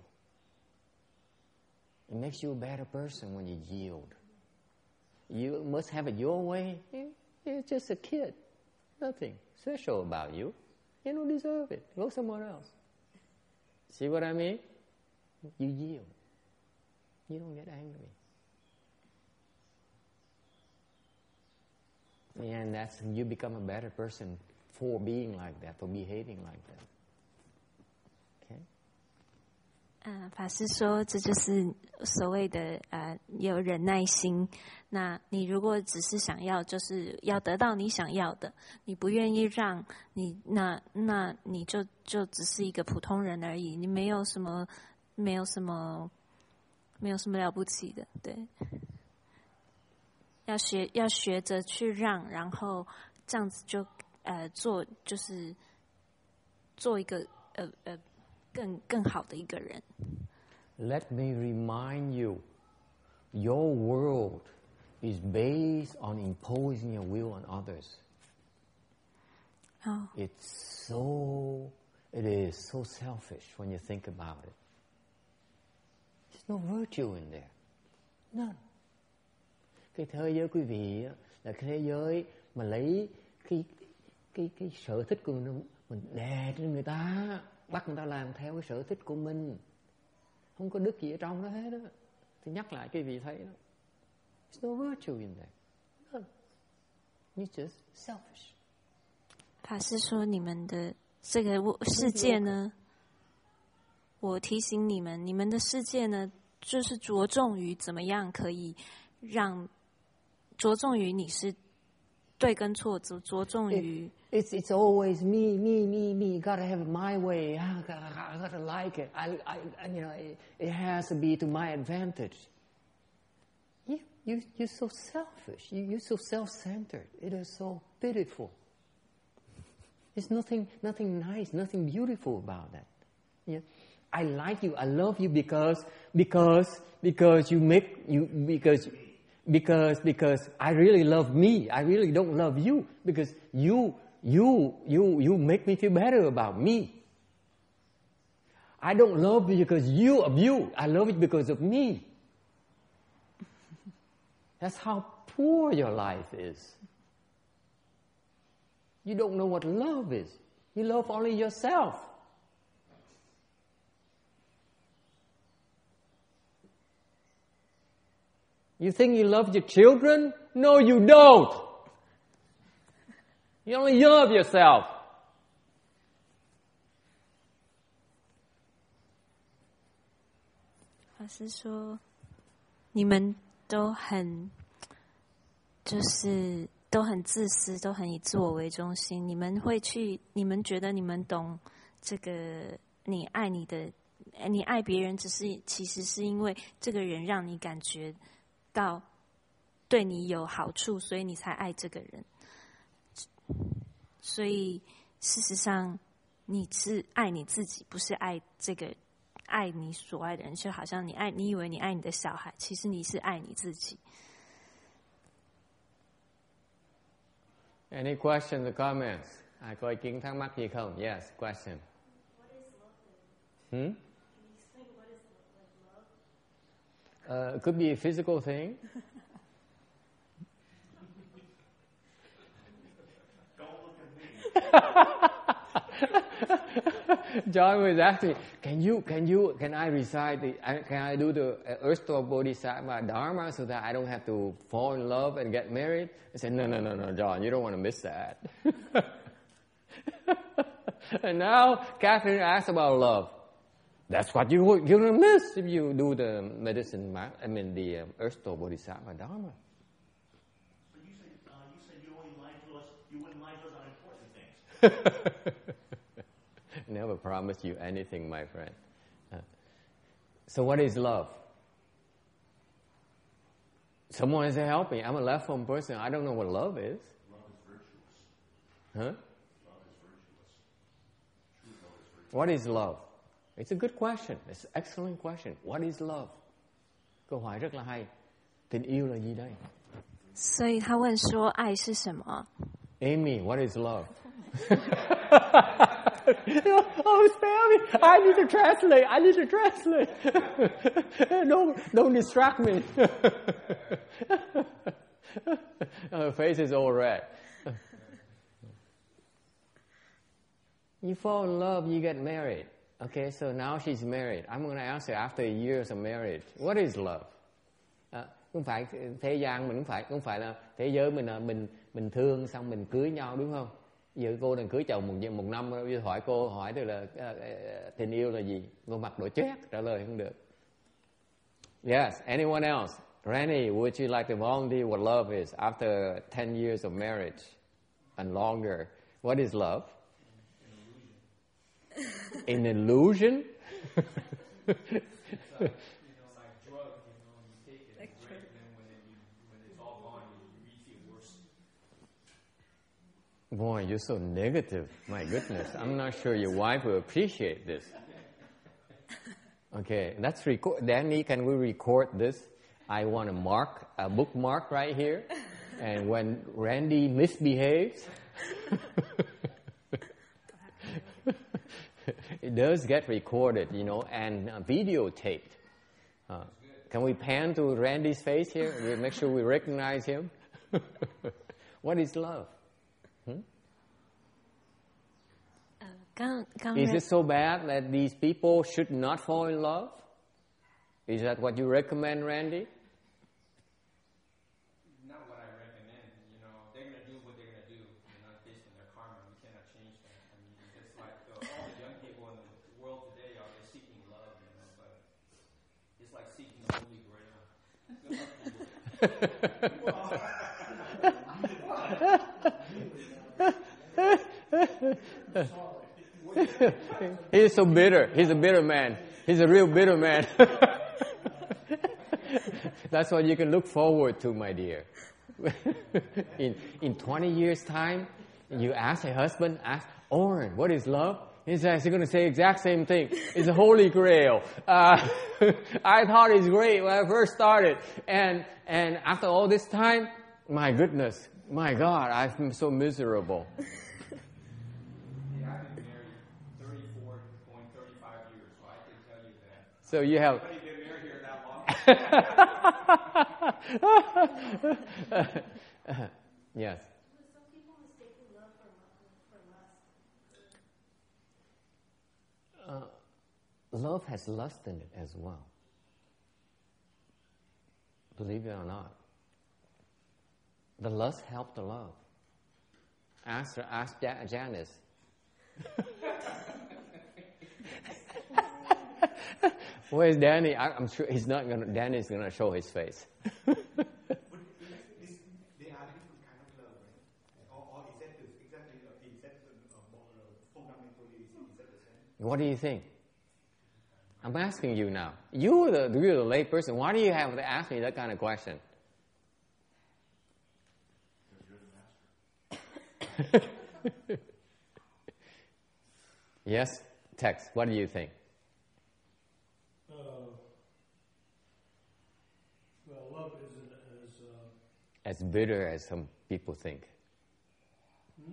It makes you a better person when you yield. You must have it your way. You're just a kid. Nothing special about you. You don't deserve it. Go somewhere else. See what I mean? You yield. You don't get angry. And that's you become a better person for being like that, for behaving like that. Okay? 嗯，法师说这就是所谓的呃有忍耐心。那你如果只是想要就是要得到你想要的，你不愿意让你那那你就就只是一个普通人而已，你没有什么没有什么没有什么了不起的，对。要学要学着去让，然后这样子就呃做就是做一个呃呃更更好的一个人。 Let me remind you, your world is based on imposing your will on others. Oh. It's so, it is so selfish when you think about it. There's no virtue in there. None. Cái thế giới quý vị là cái thế giới mà lấy cái cái cái sở thích của mình, mình đè trên người ta, bắt người ta làm theo cái sở thích của mình, không có đức gì ở trong đó hết đó. Thì nhắc lại quý vị thấy đó, there's no virtue in there. None. It's just selfish. 法师说：“你们的这个世界呢，我提醒你们，你们的世界呢，就是着重于怎么样可以让。”着重于你是对跟错着着重于 It, it's it's always me, me, me, me. Gotta have it my way. I gotta, I gotta like it. I, I, I you know, it, it has to be to my advantage. You, you, you're so selfish. You, you're so self-centered. It is so pitiful. There's nothing, nothing nice, nothing beautiful about that. Yeah. I like you. I love you because, because, because you make you because. Because because I really love me. I really don't love you because you you you you make me feel better about me. I don't love you because you of you. I love it because of me. That's how poor your life is. You don't know what love is. You love only yourself. You think you love your children? No, you don't. You only love yourself. 法师说，你们都很，就是都很自私，都很以自我为中心。你们会去，你们觉得你们懂这个，你爱你的，你爱别人，只是其实是因为这个人让你感觉到对你有好处，所以你才爱这个人。所以事实上，你是爱你自己，不是爱这个爱你所爱的人。就好像你爱，你以为你爱你的小孩，其实你是爱你自己。 Any questions or comments? Ai có ý kiến thắc mắc gì không? Yes, question. What is love then? Hmm? Can you explain what is like love? Uh, it could be a physical thing. John was asking, can you, can you, can I recite the, can I do the Ersto Bodhisattva Dharma so that I don't have to fall in love and get married? I said, no, no, no, no, John, you don't want to miss that. And now Catherine asked about love. That's what you, you're going to miss if you do the medicine, I mean the um, Ersto Bodhisattva Dharma. But you said, uh, you said you only lied to us, you wouldn't lie to us on important things. Never promised you anything, my friend. Uh, so what is love? Someone has to help me. I'm a left-home person. I don't know what love is. Love is virtuous. Huh? Love is virtuous. True love is virtuous. What is love? It's a good question. It's an excellent question. What is love? Câu hỏi rất là hay. Tình yêu là gì đây? 所以他问说，爱是什么？ Amy, what is love? Oh, spare me! I need to translate. I need to translate. don't don't distract me. Her face is all red. You fall in love, you get married. Okay, so now she's married. I'm going to ask her after years of marriage, what is love? À, không phải thế gian mình không phải không phải là thế giới mình là mình mình thương xong mình cưới nhau đúng không? Giờ cô đang cưới chồng một một năm rồi, hỏi cô hỏi được là uh, tình yêu là gì? Cô mặt đổi chét trả lời không được. Yes, anyone else? Randy, would you like to volunteer what love is after ten years of marriage and longer? What is love? An illusion? You know, like drugs, you know, you take it, like drink, and then when, it, you, when it's all gone, you, you really feel worse. Boy, you're so negative. My goodness. I'm not sure your wife will appreciate this. Okay, let's record. Danny, can we record this? I want to mark, a bookmark right here. And when Randy misbehaves, it does get recorded, you know, and uh, videotaped. Uh, can we pan to Randy's face here? We make sure we recognize him. What is love? Hmm? Is it so bad that these people should not fall in love? Is that what you recommend, Randy? Not what I recommend. You know, they're going to do what they're going to do, you know, based on their karma. You cannot change that. I mean, it's like the, all the young people in the world today are just seeking love, you know, but it's like seeking the Holy Grail. Good luck to you. He's so bitter. He's a bitter man. He's a real bitter man. That's what you can look forward to, my dear. in in twenty years' time, you ask a husband, ask Oren, what is love? He says, he's going to say the exact same thing. It's a holy grail. Uh, I thought it's great when I first started. And and after all this time, my goodness, my God, I've been so miserable. Yeah, I've been married thirty-four, going thirty-five years, so I can tell you that. So you have... Nobody been married here that long. Yes. Some people mistaken love for, for lust. Uh, love has lust in it as well. Believe it or not. The lust helped the love. Ask, ask ja- Janice. Where's Danny? I, I'm sure he's not gonna. Danny's gonna show his face. But is, is, they are different kind of love, right? Or, or is that the, exactly uh, is that the, uh, more, uh, fundamentally is, is that the same? What do you think? I'm asking you now. You're the you're the lay person. Why do you have to ask me that kind of question? Yes, Tex. What do you think? Uh, well, love isn't as uh, As bitter as some people think. hmm?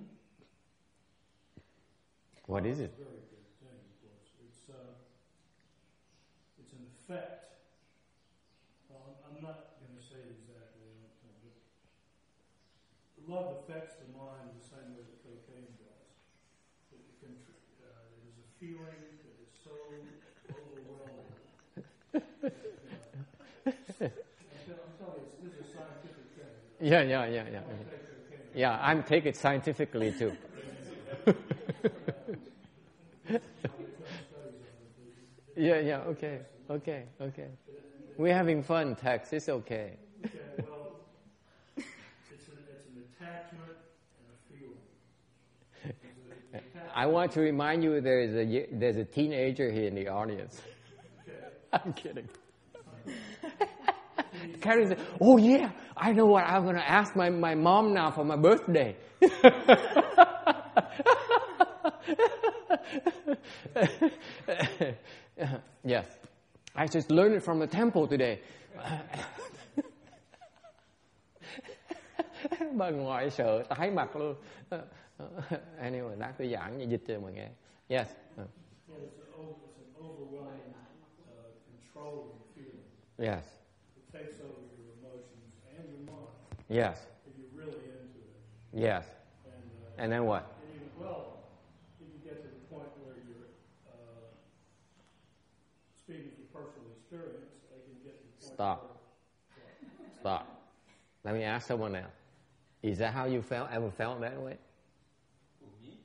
What is it? It's a very good thing, of course. It's uh, it's an effect. Well, I'm, I'm not going to say exactly, I don't think, but love affects the mind the same way that cocaine does. It can, uh, it is a feeling that is so overwhelming. that, uh, I'm telling you, this is a scientific thing. Yeah, yeah, yeah, yeah. Don't take cocaine. Yeah, I'm take it scientifically too. Yeah, yeah, okay, okay, okay. We're having fun, Tex. It's okay. Okay, well, it's an, it's an attachment and a feeling. It's a- it's an I want to remind you there is a there's a teenager here in the audience. Okay. I'm kidding. Karen said, "Oh yeah, I know what I'm going to ask my, my mom now for my birthday." Yes, I just learned it from the temple today. Bà ngoại sợ tái mặt luôn. Anyway, lát tôi giảng như dịch cho mọi nghe. Yes. Yeah, it's, an over, it's an overwhelming uh, controlling feeling. Yes. It takes over your emotions and your mind Yes. if you're really into it. Yes. And, uh, And then what? and you, well, if you get to the point where you're uh, speaking from personal experience, I can get to the point Stop. where Stop. Let me ask someone else. Is that how you felt? Ever felt that way? Who, me?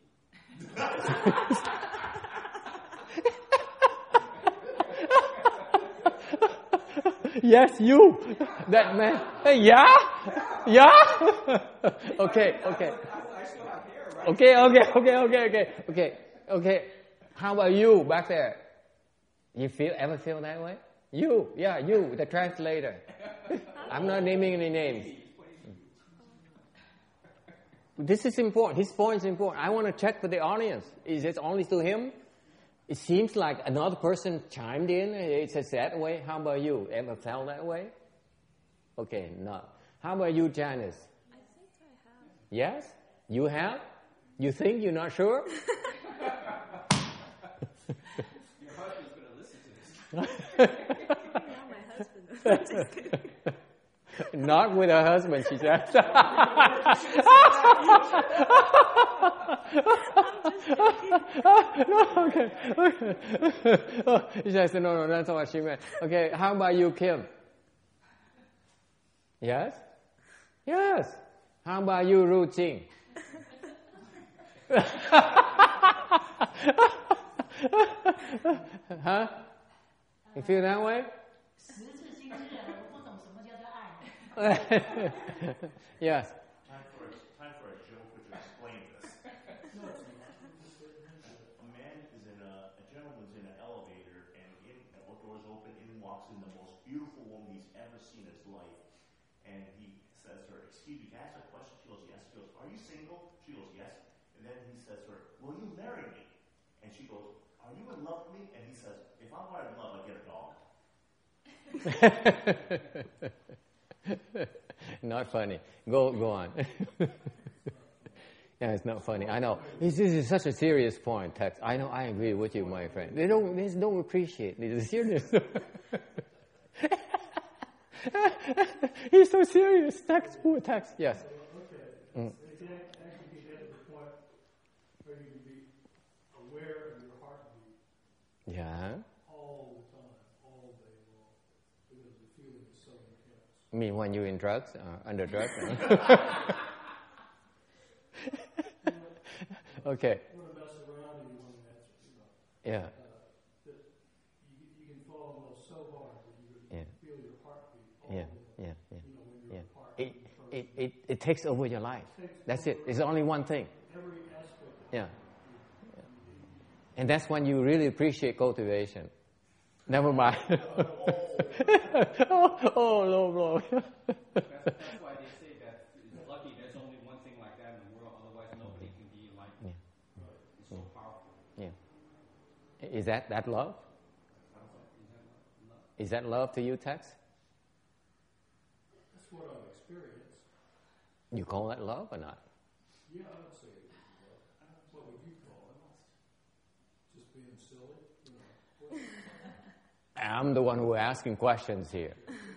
Yes, you. That man. Hey, yeah? Yeah? Okay, okay. I still have hair, right? Okay, okay, okay, okay, okay, okay, okay. How about you back there? You feel ever feel that way? You, yeah, you, the translator. I'm not naming any names. This is important. His point is important. I want to check with the audience. Is it only to him? It seems like another person chimed in. It says that way. How about you? Ever felt that way? Okay, no. How about you, Janice? I think I have. Yes? You have? You think you're not sure? Your husband's going to listen to this. Not my husband. Just kidding. Not with her husband, she says. No, okay. Okay. She says, no, no, that's not what she meant. Okay, how about you, Kim? Yes? Yes. How about you, Ru Jing? Huh? You feel that way? 时至今日，我不懂什么叫做爱。 Yes. time for a joke to explain this. A man is in a, a gentleman's in an elevator, and in, the doors open, in walks in the most beautiful woman he's ever seen in his life. And he says to her, excuse me, can I ask a question? She goes, yes. He goes, are you single? She goes, yes. And then he says to her, will you marry me? And she goes, are you in love with me? And he says, if I were in love, I'd get a dog. Not funny. Go go on. Yeah, it's not funny. I know. This, this is such a serious point, Tex. I know. I agree with you, my friend. They don't. They don't appreciate the serious. He's so serious. Tex, poor Tex. Yes. Okay. Mm. It can actually get to the point where you can be aware of your heartbeat. Yeah. All the time, all day long, because the feeling is so intense. I mean, when you're in drugs, uh, under drugs. Okay. You want to mess around and you want to mess, you know. Yeah. Uh, that you, you can fall in love so hard that you Yeah. feel your heartbeat all Yeah. the Yeah. time. Yeah. You know, when you're Yeah. apart It, from the person. it it it takes over your life. That's it. It's only one thing. Every aspect of Yeah. it. And that's when you really appreciate cultivation. Never mind. oh, oh, no, no. That's, that's why they say that it's lucky there's only one thing like that in the world, otherwise nobody can be like it. Yeah. It's so powerful. Yeah. Is that that love? Is that love to you, Tex? That's what I've experienced. You call that love or not? Yeah, I would say it is love. What would you call it? Just being silly? You know, what- I'm the one who asking questions here.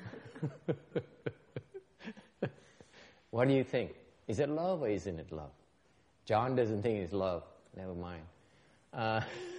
What do you think? Is it love or isn't it love? John doesn't think it's love. Never mind. Uh,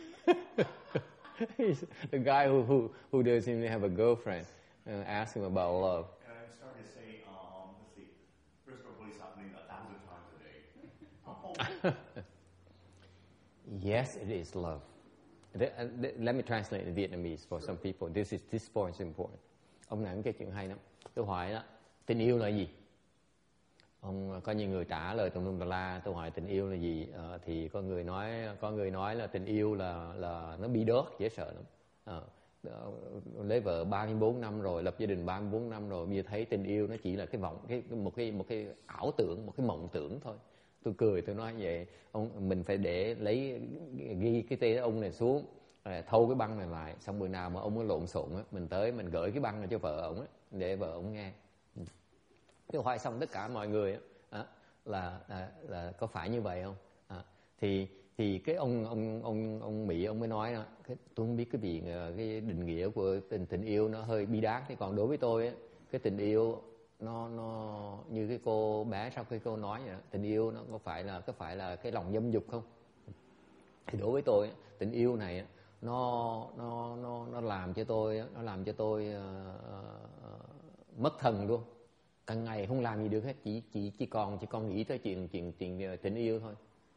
he's the guy who, who, who doesn't even have a girlfriend. Uh, ask him about love. And I'm starting to say, um, let's see, first of all, it's happening a thousand times a day. Yes, it is love. The, uh, the, let me translate in Vietnamese for some people. This is this point is important. Ông này cũng kể chuyện hay lắm. Tôi hỏi đó, tình yêu là gì? Ông có nhiều người trả lời tùm lum tà la. Tôi hỏi tình yêu là gì? Ờ, thì có người nói có người nói là tình yêu là là nó bi đớt, dễ sợ lắm. Ờ, lấy vợ ba mươi bốn năm rồi, lập gia đình ba mươi bốn năm rồi, bây giờ thấy tình yêu nó chỉ là cái vọng cái một cái một cái ảo tưởng, một cái mộng tưởng thôi. Tôi cười, tôi nói vậy, ông mình phải để lấy ghi cái tên ông này xuống, thâu cái băng này lại, xong bữa nào mà ông có lộn xộn á, mình tới mình gửi cái băng này cho vợ ông á, để vợ ông nghe. Tôi hỏi xong tất cả mọi người á, là, là là có phải như vậy không? À, thì thì cái ông ông ông ông Mỹ ông mới nói đó, cái, tôi không biết cái gì cái định nghĩa của tình tình yêu nó hơi bi đát, thì còn đối với tôi á, cái tình yêu nó nó như cái cô bé sau khi cô nói vậy đó, tình yêu nó có phải là có phải là cái lòng dâm dục không? Thì đối với tôi tình yêu này nó nó nó nó làm cho tôi nó làm cho tôi uh, uh, mất thần luôn. Cả ngày không làm gì được hết, chỉ chỉ chỉ còn chỉ còn nghĩ tới chuyện chuyện chuyện tình yêu thôi.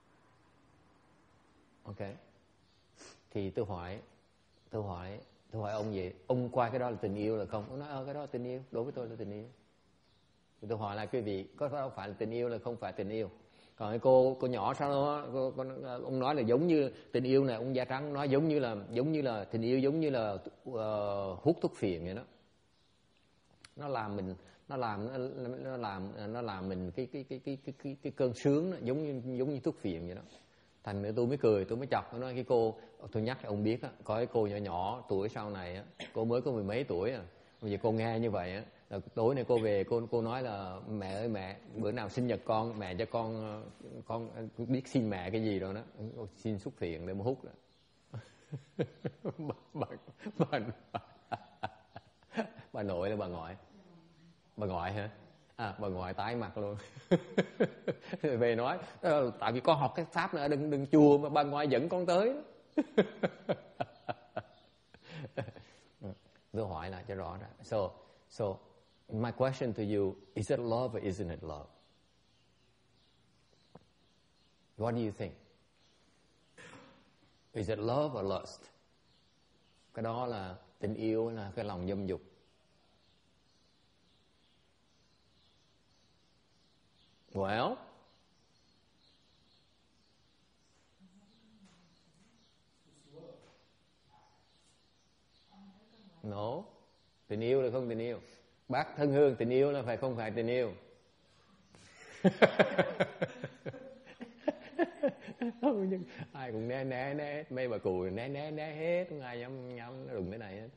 Ok. Thì tôi hỏi tôi hỏi tôi hỏi ông vậy, ông coi cái đó là tình yêu là không? Ông nói ơ cái đó là tình yêu, đối với tôi là tình yêu. Thì tôi hỏi lại quý vị, có đâu phải là tình yêu là không phải tình yêu? Còn cái cô cô nhỏ sao đó, cô, cô, ông nói là giống như tình yêu này, ông da trắng nói giống như là giống như là tình yêu giống như là uh, hút thuốc phiện vậy đó. Nó làm mình nó làm nó, nó làm nó làm mình cái cái cái cái cái cái, cái cơn sướng đó, giống như giống như thuốc phiện vậy đó. Thành nữa tôi mới cười, tôi mới chọc, tôi nói cái cô, tôi nhắc cho ông biết á, có cái cô nhỏ nhỏ tuổi sau này á, cô mới có mười mấy tuổi à, bây giờ cô nghe như vậy á, là tối nay cô về cô cô nói là mẹ ơi mẹ, bữa nào sinh nhật con mẹ cho con con biết xin mẹ cái gì rồi đó, xin thuốc phiện để mà hút đó. bà, bà, bà, bà nội là bà ngoại, bà ngoại hả? À, bà ngoại tái mặt luôn. Về nói tại vì con học cái pháp nữa, đừng đừng chùa mà bà ngoại dẫn con tới. Tôi hỏi lại cho rõ ra. So, so my question to you, is it love or isn't it love? What do you think? Is it love or lust? Cái đó là tình yêu, là cái lòng dâm dục. Well, No, tình yêu là không tình yêu. Bác thân hương, tình yêu là phải không phải tình yêu. Ai cũng né né né, mấy bà cụ né né né hết, không ai dám dám đụng cái này hết.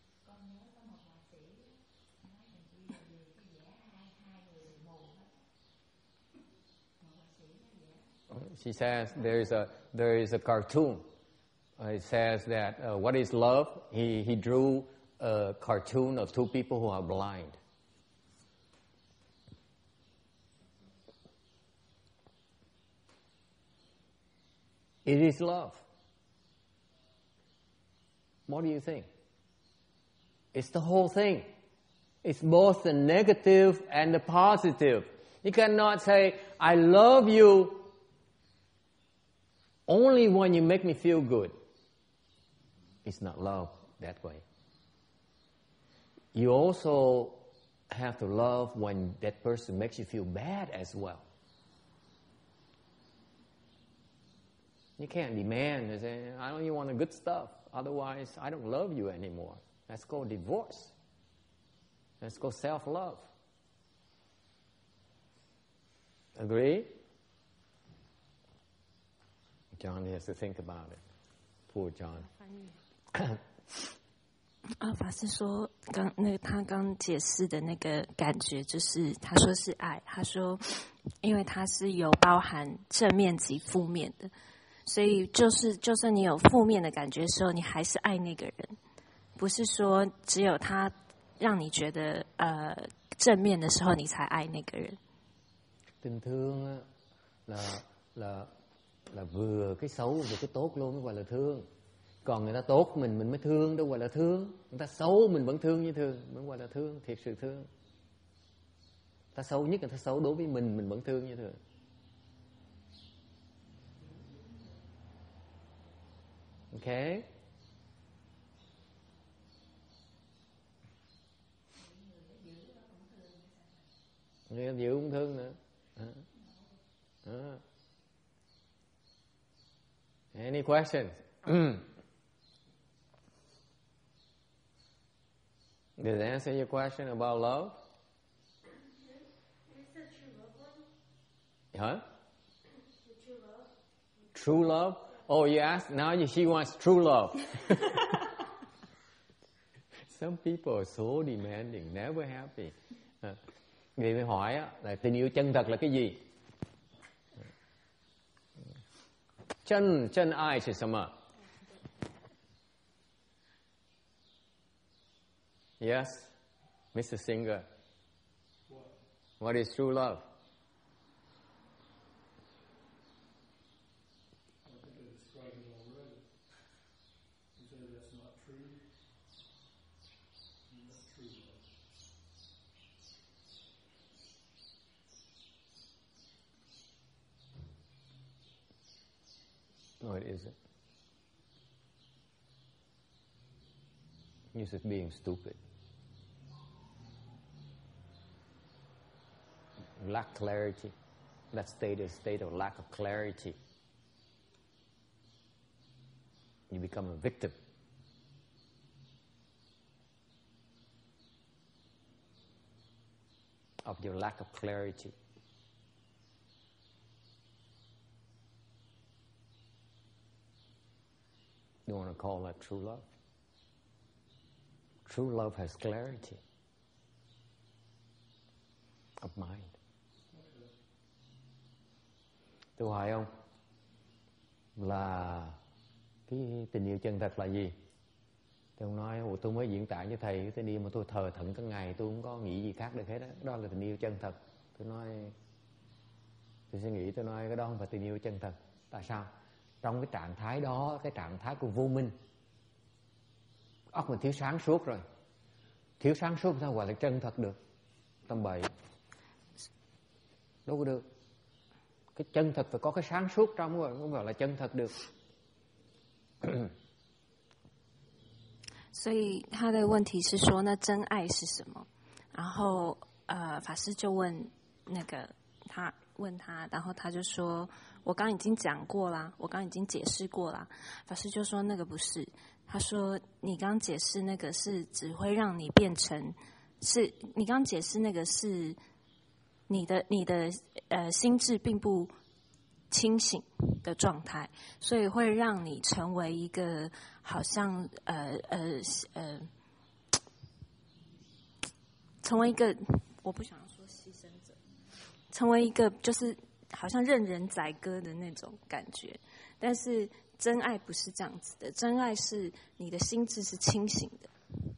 She says there is a there is a cartoon. Uh, it says that uh, what is love? He he drew a cartoon of two people who are blind. It is love. What do you think? It's the whole thing. It's both the negative and the positive. You cannot say, I love you only when you make me feel good. It's not love that way. You also have to love when that person makes you feel bad as well. You can't demand and say, I only want the good stuff. Otherwise, I don't love you anymore. Let's go divorce. Let's go self-love. Agree? John has to think about it. Poor John. 啊，法师说，刚那个他刚解释的那个感觉，就是他说是爱，他说，因为它是有包含正面及负面的，所以就是就算你有负面的感觉的时候，你还是爱那个人，不是说只有他让你觉得呃正面的时候，你才爱那个人。 Tình thương á, là là là vừa cái xấu vừa cái tốt luôn mới gọi là thương. Còn người ta tốt mình mình mới thương, đâu gọi là thương. Người ta xấu mình vẫn thương như thường, mới gọi là thương, thiệt sự thương. Người ta xấu nhất, người ta xấu đối với mình, mình vẫn thương như thường. Okay? Người giữ cũng thương nữa. À. À. Any questions? Did I answer your question about love? Is the true love one? Huh? The true love? True love? Oh, you asked, now she wants true love. Some people are so demanding, never happy. Người mới hỏi á, là tình yêu chân thật là cái gì? Chân, chân ai là gì? Yes, Mister Singer. What? What is true love? I think I described it already. You say that's not true. And that's true love. No, it isn't. You're just being stupid. Lack clarity. That state is a state of lack of clarity. You become a victim. Of your lack of clarity. You want to call that true love? True love has clarity of mind. Tôi hỏi ông là cái tình yêu chân thật là gì? Thì ông nói, tôi mới diễn tả với thầy cái tình yêu mà tôi thờ thận cả ngày, tôi không có nghĩ gì khác được hết đó. Đó là tình yêu chân thật. Tôi nói, tôi suy nghĩ, tôi nói cái đó không phải tình yêu chân thật. Tại sao? Trong cái trạng thái đó, cái trạng thái của vô minh, óc mình thiếu sáng suốt rồi. Thiếu sáng suốt sao gọi là chân thật được? Tầm bậy. Đâu có được. Cái chân thật phải có cái sáng suốt trong rồi, không gọi là chân thật được. 所以他的问题是说，那真爱是什么？然后呃，法师就问那个他问他，然后他就说：“我刚已经讲过啦，我刚已经解释过啦。”法师就说：“那个不是。”他说：“你刚解释那个是只会让你变成，是你刚解释那个是你的你的呃心智并不清醒的状态，所以会让你成为一个好像呃呃呃，成为一个我不想说牺牲者，成为一个就是好像任人宰割的那种感觉，但是。”真爱不是这样子的，真爱是你的心智是清醒的。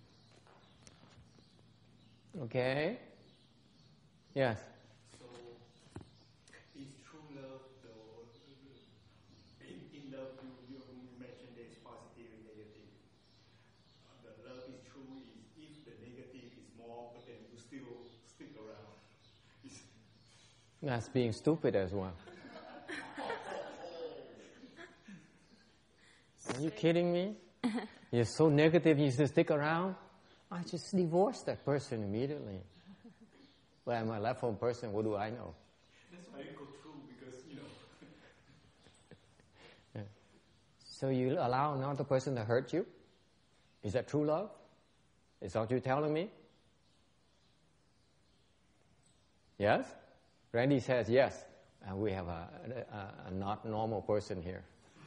Okay. Yes. So, is true love the in, in love you, you mentioned there's positive and negative. Uh, the love is true is if the negative is more, but then you still stick around. It's That's being stupid as well. Are you kidding me? You're so negative you still stick around? I just divorced that person immediately. Well, I'm a left home person, what do I know? That's why you go through because, you know. Yeah. So you allow another person to hurt you? Is that true love? Is that what you're telling me? Yes? Randy says yes. And we have a, a, a not normal person here.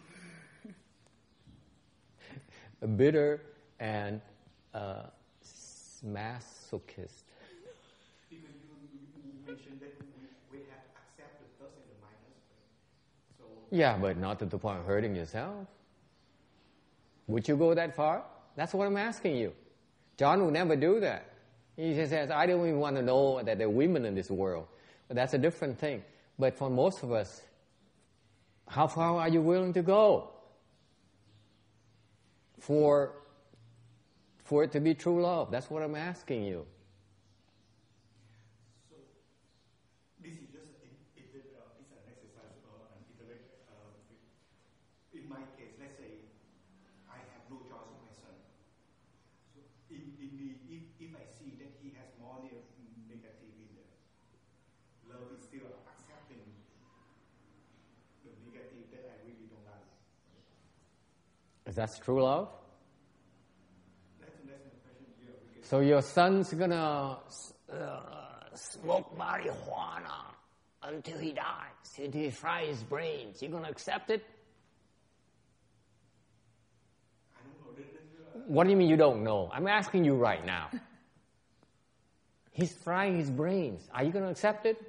A bitter and uh, masochist. Because you, you mentioned that we, we have to accept the plus and the minus. So Yeah, but not to the point of hurting yourself. Would you go that far? That's what I'm asking you. John would never do that. He just says, I don't even want to know that there are women in this world. But that's a different thing. But for most of us, how far are you willing to go? For, for it to be true love. That's what I'm asking you. So this is just a, it, it, uh, it's an exercise or an intellect. Uh, in my case, let's say I have no choice of my son. So in, in the, if, if I see that he has more ne- negative in there, love is still accepting the negative that I really don't like. Is that true love? That's, that's my question here. Because So your son's gonna uh, smoke marijuana until he dies, until he fries his brains. You're gonna accept it? I don't know. That, that, uh, What do you mean you don't know? I'm asking you right now. He's frying his brains. Are you gonna accept it?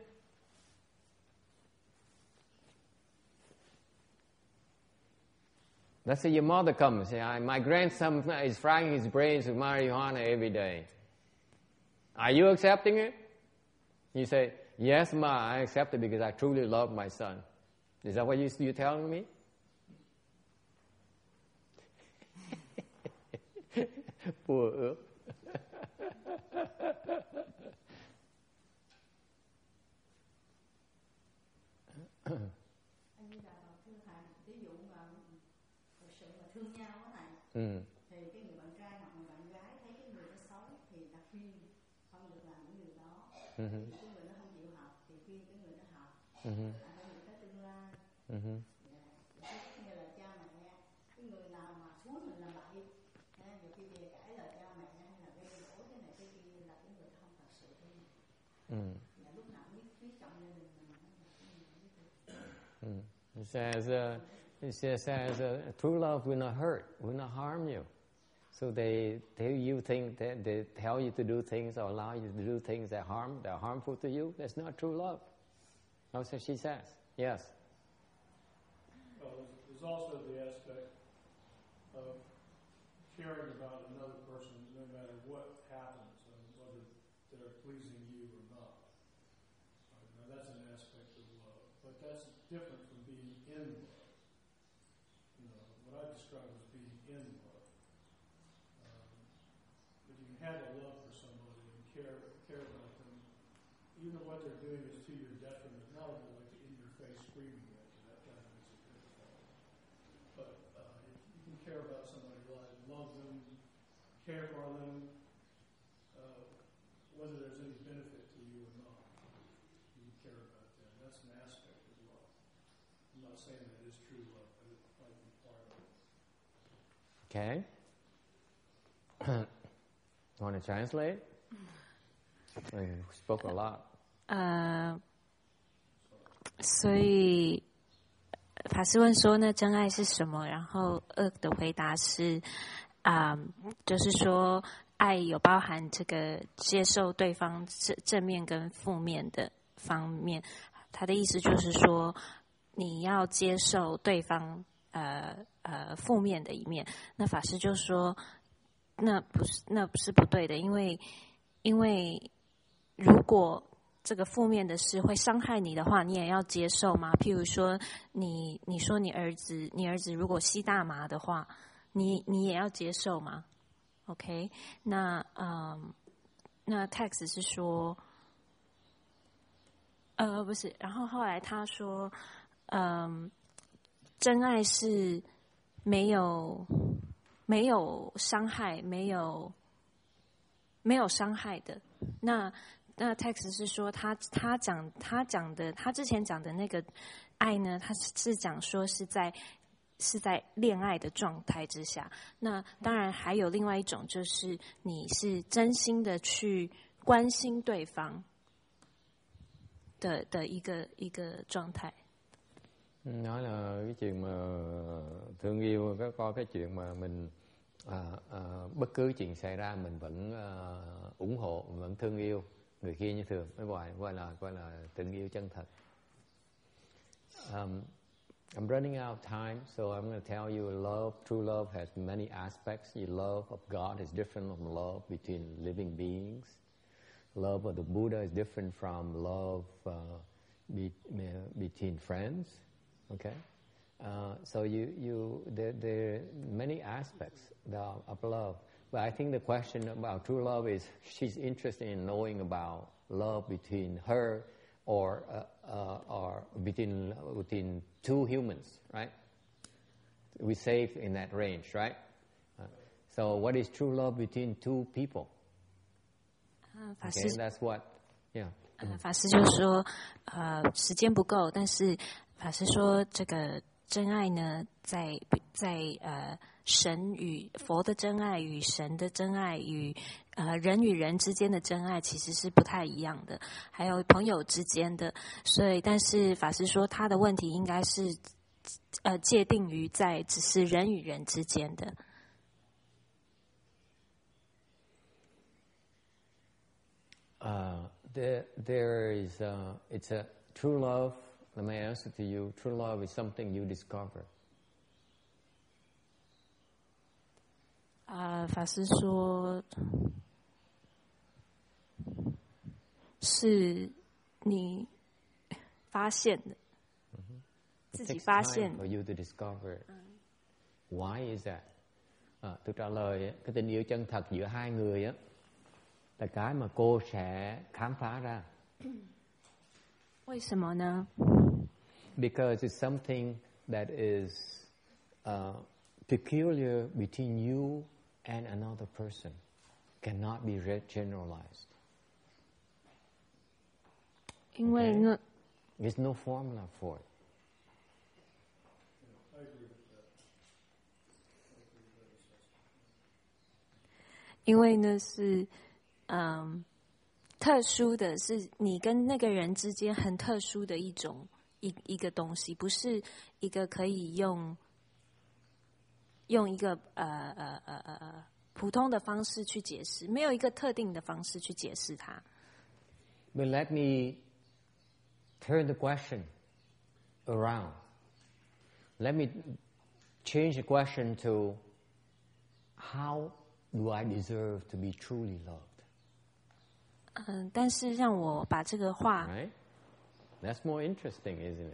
Let's say your mother comes and says, my grandson is frying his brains with marijuana every day. Are you accepting it? You say, yes, Ma, I accept it because I truly love my son. Is that what you, you're telling me? Poor ước. Anh như là thương hại, ví dụ mà thực sự là thương nhau á thầy, Ừ. thì cái người bạn trai hoặc người bạn gái thấy cái người đó xấu thì là khuyên không được làm những điều đó. Ừ. Thì cái người đó không chịu học thì khuyên cái người đó học. Ừ. À, phải nghĩ tới tương lai. Ừ. Dạ. Thì cái như là cha mẹ, cái người nào mà xúi mình làm bậy, ha, nhiều khi về cãi lời cha mẹ hay là gây lỗi cái này cái kia là cái người đó không thật sự thương mình. Ừ. Dạ, lúc nào cũng biết quý trọng gia đình mình là cái người đó biết thương. Mm. It says, uh, it says, says uh, true love will not hurt, will not harm you. So they tell you things that they tell you to do things or allow you to do things that harm, that are harmful to you. That's not true love. That's what she says. Yes. Well, there's, there's also the aspect of caring about another person no matter what happens, and whether they're pleasing you or not. Right, now that's an aspect of love, but that's different from being in love. You know, what I describe as being in love. Um, but you can have a love for somebody and care care about them, even though what they're doing is to your detriment, not only like in your face screaming at you, that kind of makes it difficult. But uh, you can care about somebody, like love them, care for them, uh, whether there's any benefit to you or not. You can care about them. I'm not saying that is true love, but it might be part of it. Okay. Want to translate? We spoke a lot. 呃，所以法师问说，那真爱是什么？然后二的回答是，啊、就是说，爱有包含这个接受对方正正面跟负面的方面。他的意思就是说，你要接受对方呃呃负面的一面。那法师就说，那不是那不是不对的，因为因为如果这个负面的事会伤害你的话，你也要接受吗？譬如说，你你说你儿子，你儿子如果吸大麻的话，你你也要接受吗 ？OK， 那嗯，那 Text 是说，呃，不是，然后后来他说，嗯，真爱是没有没有伤害，没有没有伤害的。那那 Text 是说他他讲他讲的他之前讲的那个爱呢，他是讲说是在是在恋爱的状态之下。那当然还有另外一种，就是你是真心的去关心对方的的一个一个状态。 Nói là cái chuyện mà thương yêu có coi cái chuyện mà mình à, à, bất cứ chuyện xảy ra mình vẫn à, ủng hộ, mình vẫn thương yêu người kia như thường, mới gọi gọi là gọi là tình yêu chân thật. Um, I'm running out of time, so I'm going to tell you, love, true love has many aspects. Your love of God is different from love between living beings. Love of the Buddha is different from love uh, be, between friends. Okay, uh, so you you there there are many aspects of love, but I think the question about true love is she's interested in knowing about love between her or uh, uh, or between between two humans, right? We say in that range, right? Uh, so what is true love between two people? Okay, that's what, yeah. 呃，法师就说，呃，时间不够，但是法师说，这个真爱呢，在在呃神与佛的真爱与神的真爱与呃人与人之间的真爱其实是不太一样的，还有朋友之间的。所以，但是法师说，他的问题应该是呃界定于在只是人与人之间的。 Uh, there, there is, uh, it's a true love. Let me answer to you. True love is something you discover. 啊、呃，法师说，是你发现的， Mm-hmm. 自己发现。 For you to discover. Why is that? À, tôi trả lời cái tình yêu chân thật giữa hai người á. Là cái mà cô sẽ khám phá ra. 为什么呢？ Because it's something that is uh, peculiar between you and another person, cannot be generalized. 因为呢， There's no formula for it. I agree with that. I agree with that assessment. 因为呢是，嗯，特殊的是你跟那个人之间很特殊的一种一一个东西，不是一个可以用用一个呃呃呃呃呃普通的方式去解释，没有一个特定的方式去解释它。 But let me turn the question around. Let me change the question to how do I deserve to be truly loved? 嗯，但是让我把这个话， Right? That's more interesting, isn't it?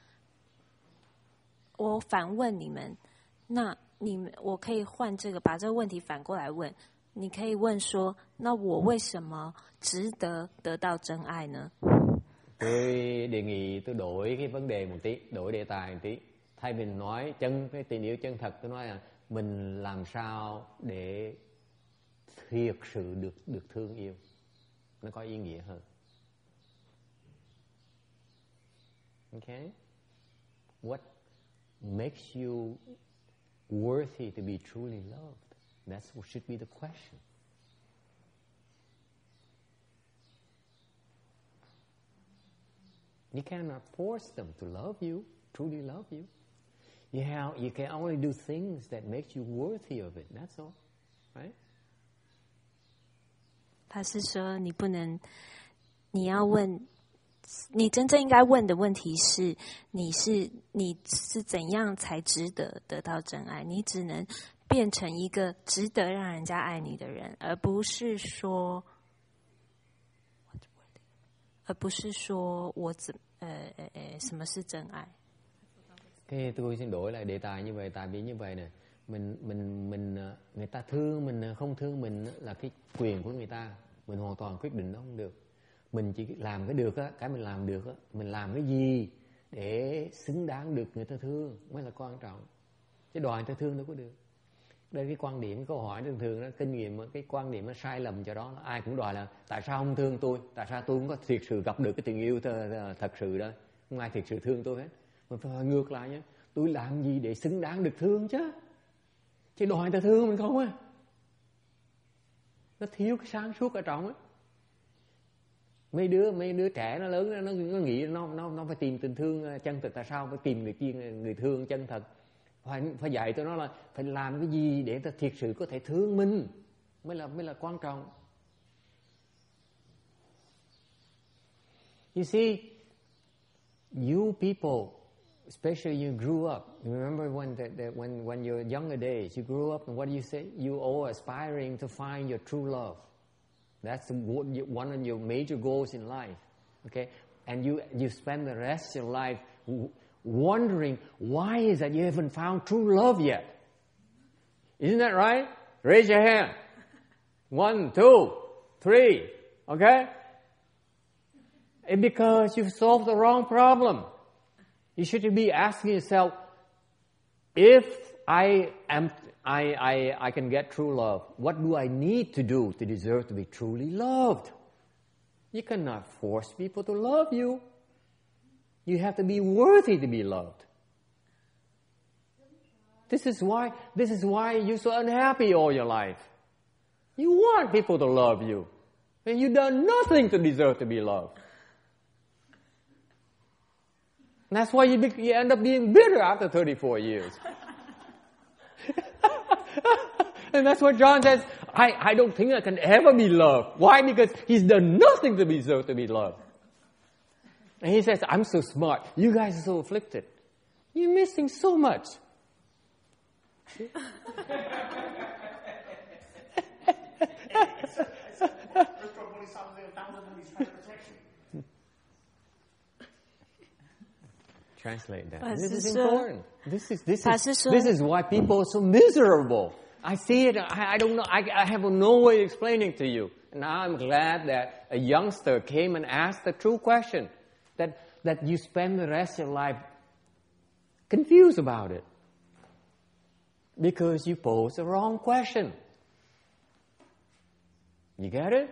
我反问你们，那你们我可以换这个，把这个问题反过来问。你可以问说，那我为什么值得得到真爱呢？ Tôi đề nghị tôi đổi cái vấn đề một tí, đổi đề tài một tí. Thay vì nói chân cái tình yêu chân thật, tôi nói là mình làm sao để thiệt sự được được thương yêu. Nó có ý nghĩa hơn. Okay? what makes you worthy to be truly loved? That should be the question. You cannot force them to love you, truly love you. You have, you can only do things that make you worthy of it. That's all, right? 他是说，你不能，你要问，你真正应该问的问题是，你是你是怎样才值得得到真爱？你只能变成一个值得让人家爱你的人，而不是说，而不是说我怎呃呃呃什么是真爱？ Cái tôi xin đổi lại đề tài như vậy, tại vì như vậy nè, mình mình mình người ta thương mình không thương mình là cái quyền của người ta, mình hoàn toàn quyết định nó không được. Mình chỉ làm cái được á, cái mình làm được á, mình làm cái gì để xứng đáng được người ta thương mới là quan trọng. Chứ đòi người ta thương đâu có được. Đây cái quan điểm, cái câu hỏi thường thường đó, kinh nghiệm cái quan điểm nó sai lầm cho đó là ai cũng đòi là tại sao không thương tôi, tại sao tôi không có thiệt sự gặp được cái tình yêu th- thật sự đó, không ai thiệt sự thương tôi hết. Mình phải hỏi ngược lại nhé, tôi làm gì để xứng đáng được thương chứ, chứ đòi người ta thương mình không á, nó thiếu cái sáng suốt ở trong á. Mấy đứa mấy đứa trẻ nó lớn nó nó nghĩ nó nó nó phải tìm tình thương chân thật, tại sao phải tìm người chuyên người thương chân thật, phải phải dạy tụi nó là phải làm cái gì để ta thiệt sự có thể thương mình mới là mới là quan trọng. You see, you people, especially you grew up. You remember when the, the, when when your younger days, you grew up, and what do you say? You all aspiring to find your true love. That's the, one of your major goals in life. Okay, and you you spend the rest of your life wondering why is that you haven't found true love yet. Isn't that right? Raise your hand. One, two, three. Okay. It's because you've solved the wrong problem. You should be asking yourself, if I am, I, I, I can get true love, what do I need to do to deserve to be truly loved? You cannot force people to love you. You have to be worthy to be loved. This is why, this is why you're so unhappy all your life. You want people to love you, and you've done nothing to deserve to be loved. And that's why you, be, you end up being bitter after thirty-four years. And that's what John says, I, I don't think I can ever be loved. Why? Because he's done nothing to deserve to be loved. And he says, I'm so smart. You guys are so afflicted. You're missing so much. Translate that. This is important. This is this is this is why people are so miserable. I see it. I, I don't know. I, I have no way of explaining to you. And now I'm glad that a youngster came and asked the true question. That that you spend the rest of your life confused about it because you posed the wrong question. You get it?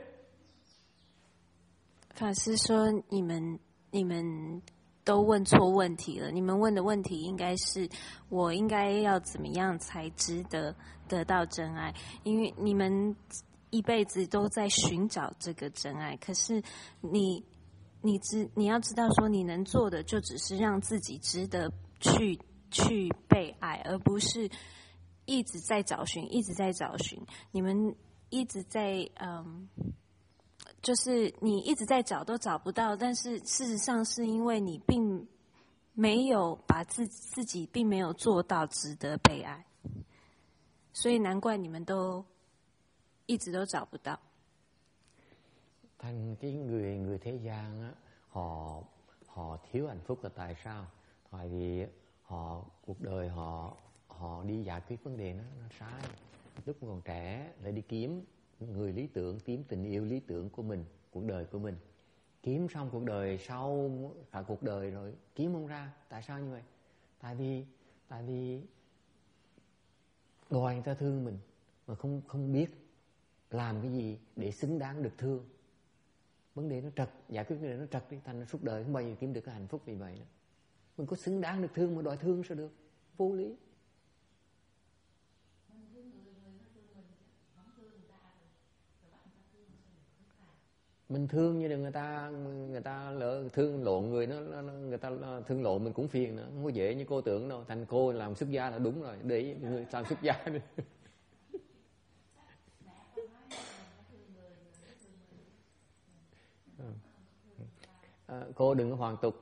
法师说：“你们你们。”都问错问题了。你们问的问题应该是我应该要怎么样才值得得到真爱？因为你们一辈子都在寻找这个真爱，可是你你知你要知道说，你能做的就只是让自己值得去去被爱，而不是一直在找寻，一直在找寻。你们一直在嗯。就是你一直在找都找不到，但是事实上是因为你并没有把自自己并没有做到值得被爱，所以难怪你们都一直都找不到。 Thành cái người người thế gian á, họ họ thiếu hạnh phúc là tại sao? Tại vì họ cuộc đời họ họ đi giải quyết vấn đề nó, nó sai. Lúc còn trẻ lại đi kiếm người lý tưởng, kiếm tình yêu lý tưởng của mình, cuộc đời của mình. Kiếm xong cuộc đời sau cả cuộc đời rồi kiếm không ra. Tại sao như vậy? Tại vì tại vì đòi người ta thương mình mà không không biết làm cái gì để xứng đáng được thương. Vấn đề nó trật, giải quyết vấn đề nó trật đi, thành suốt đời không bao giờ kiếm được cái hạnh phúc vì vậy đó. Mình có xứng đáng được thương mà đòi thương sao được? Vô lý. Mình thương như là người ta người ta lỡ thương lộn người nó, nó người ta thương lộn mình cũng phiền nữa, không có dễ như cô tưởng đâu. Thành cô làm xuất gia là đúng rồi, để ý người làm xuất gia đi. À, cô đừng có hoàn tục.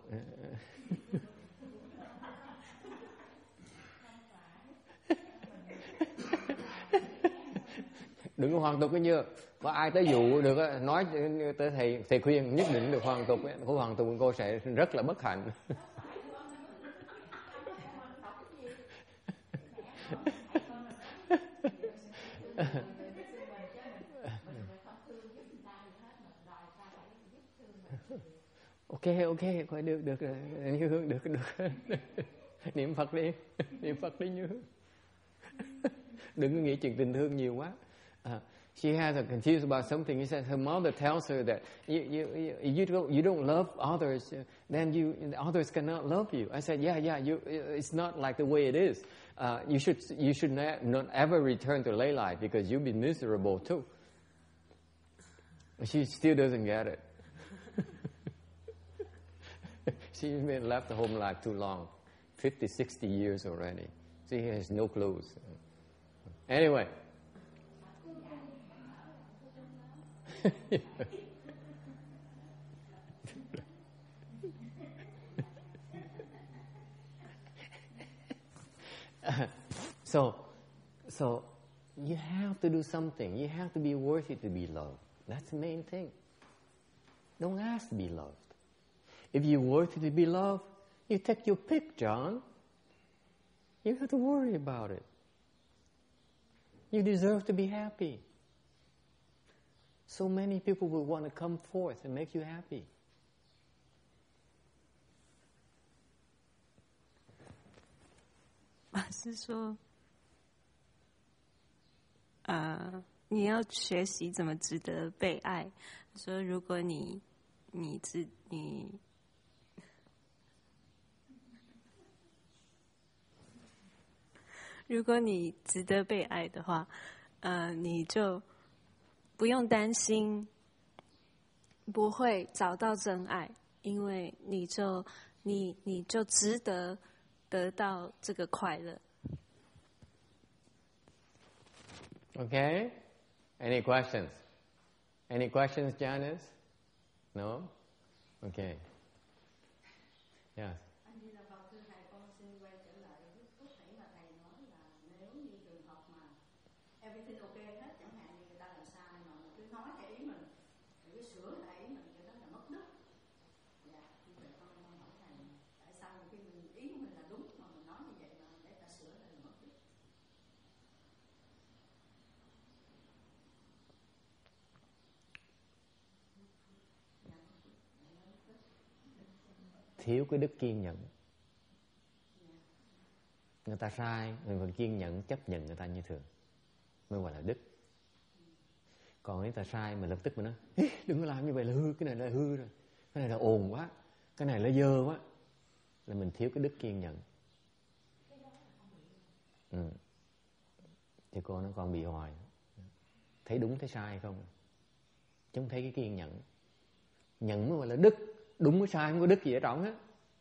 Đừng có hoàn tục cái như có ai tới dụ được nói tới thầy thầy khuyên nhất định được hoàn tục, cô hoàn tục cô sẽ rất là bất hạnh. Ok ok coi được được Như Hương được được niệm Phật đi, niệm Phật đi Như Hương. Đừng có nghĩ chuyện tình thương nhiều quá. Uh, she has a confused about something. He said her mother tells her that you you you don't you don't love others, then you others cannot love you. I said, yeah, yeah. You it's not like the way it is. Uh, you should you should not, not ever return to lay life because you'll be miserable too. She still doesn't get it. She's been left the home life too long, fifty, sixty years already. She has no clues. Anyway. so, so you have to do something. You have to be worthy to be loved. That's the main thing. Don't ask to be loved. If you're worthy to be loved, you take your pick, John. You don't have to worry about it. You deserve to be happy. So many people will want to come forth and make you happy. Bà是说，呃，你要学习怎么值得被爱。说如果你你值你。如果你值得被爱的话，呃，你就不用担心不会找到真爱，因为你就你你就值得得到这个快乐。 Okay? Any questions? Any questions, Janice? No? Okay. Yes. Thiếu cái đức kiên nhẫn. Người ta sai, mình vẫn kiên nhẫn chấp nhận người ta như thường, mới gọi là đức. Còn người ta sai mình lập tức mình nói đừng có làm như vậy là hư, cái này là hư rồi, cái này là ồn quá, cái này là dơ quá, là mình thiếu cái đức kiên nhẫn. Ừ. Thì cô nó còn bị hoài, thấy đúng thấy sai không, chứ không thấy cái kiên nhẫn. Nhẫn mới gọi là đức. Đúng với sai không có đức gì ở trong hết.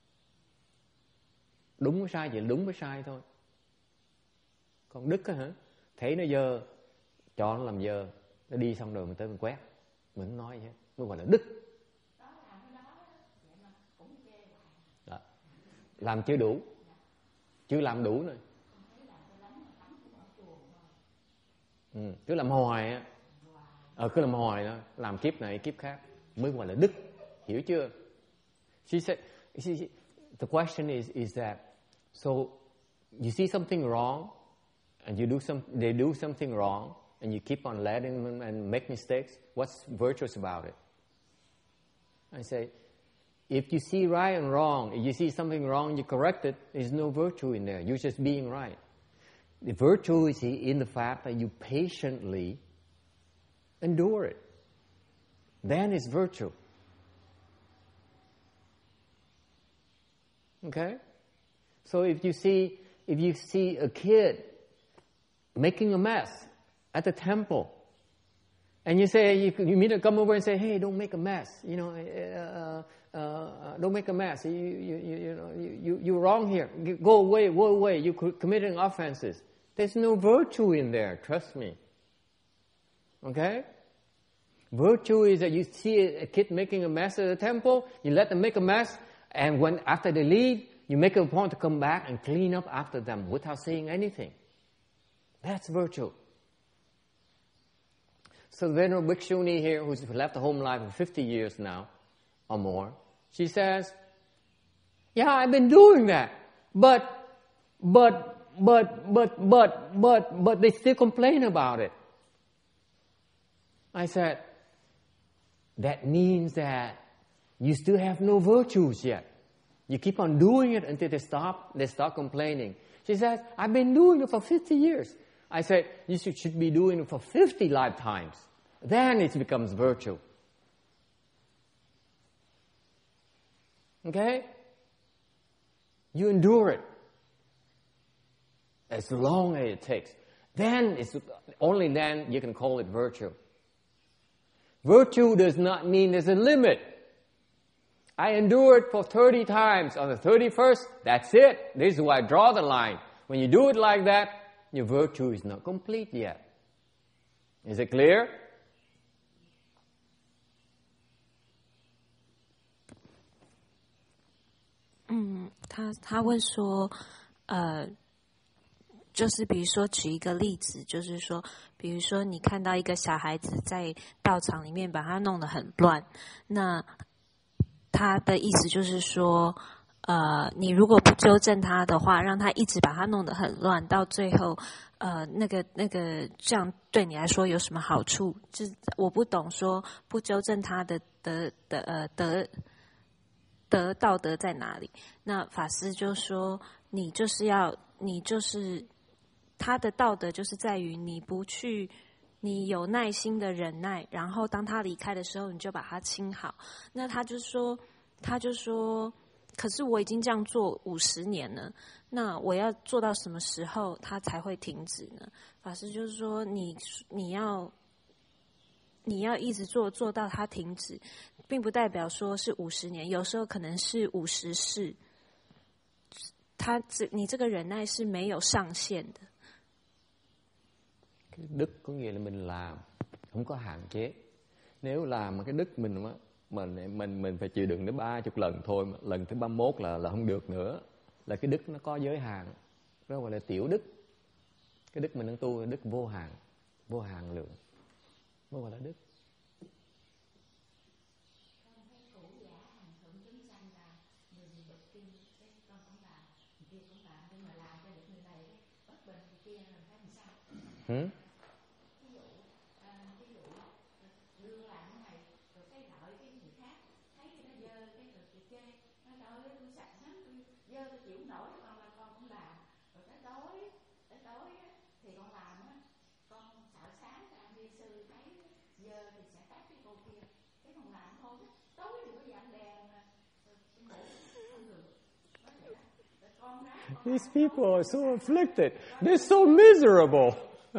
Đúng với sai chỉ là đúng với sai thôi. Còn đức á hả, thấy nó dơ, cho nó làm dơ, nó đi xong rồi mình tới mình quét, mình không nói gì hết, mới gọi là đức. Đó. Làm chưa đủ, chưa làm đủ nữa. Ừ. Cứ làm hoài á, ờ, cứ làm hoài đó, làm kiếp này kiếp khác, mới gọi là đức. Hiểu chưa? She said, she, she, the question is is that, so you see something wrong, and you do some, they do something wrong, and you keep on letting them and make mistakes. What's virtuous about it? I say, if you see right and wrong, if you see something wrong, you correct it. There's no virtue in there. You're just being right. The virtue is in the fact that you patiently endure it. Then it's virtue. Okay? So if you see, if you see a kid making a mess at the temple, and you say, you, you meet her, come over and say, hey, don't make a mess, you know, uh, uh, don't make a mess, you, you, you, you know, you, you're wrong here, go away, go away, you're committing offenses. There's no virtue in there, trust me. Okay? Virtue is that you see a kid making a mess at the temple, you let them make a mess, and when after they leave, you make a point to come back and clean up after them without saying anything. That's virtue. So the Venerable Bhikshuni here, who's left the home life for fifty years now, or more, she says, yeah, I've been doing that, but, but, but, but, but, but, but they still complain about it. I said, that means that you still have no virtues yet. You keep on doing it until they stop, they start complaining. She says, I've been doing it for fifty years. I said, you should, should be doing it for fifty lifetimes. Then it becomes virtue. Okay? You endure it as long as it takes. Then, it's only then you can call it virtue. Virtue does not mean there's a limit. I endured for thirty times. On the thirty-first, that's it. This is why I draw the line. When you do it like that, your virtue is not complete yet. Is it clear? Mm, 他他问说，呃，就是比如说举一个例子，就是说，比如说你看到一个小孩子在道场里面把他弄得很乱，那他的意思就是说，呃，你如果不纠正他的话，让他一直把他弄得很乱，到最后，呃，那个那个这样对你来说有什么好处？就是我不懂说不纠正他的的的呃得得道德在哪里？那法师就说，你就是要你就是他的道德就是在于你不去。你有耐心的忍耐，然后当他离开的时候，你就把他亲好。那他就说，他就说，可是我已经这样做五十年了，那我要做到什么时候他才会停止呢？法师就是说，你你要你要一直做做到他停止，并不代表说是五十年，有时候可能是五十世。他这你这个忍耐是没有上限的。 Đức có nghĩa là mình làm không có hạn chế. Nếu làm mà cái đức mình mình mình mình phải chịu đựng đến ba chục lần thôi, mà lần thứ ba mốt là là không được nữa. Là cái đức nó có giới hạn. Đó gọi là tiểu đức. Cái đức mình đang tu là đức vô hạn, vô hạn lượng. Nó gọi là đức. Hmm? These people are so afflicted. They're so miserable.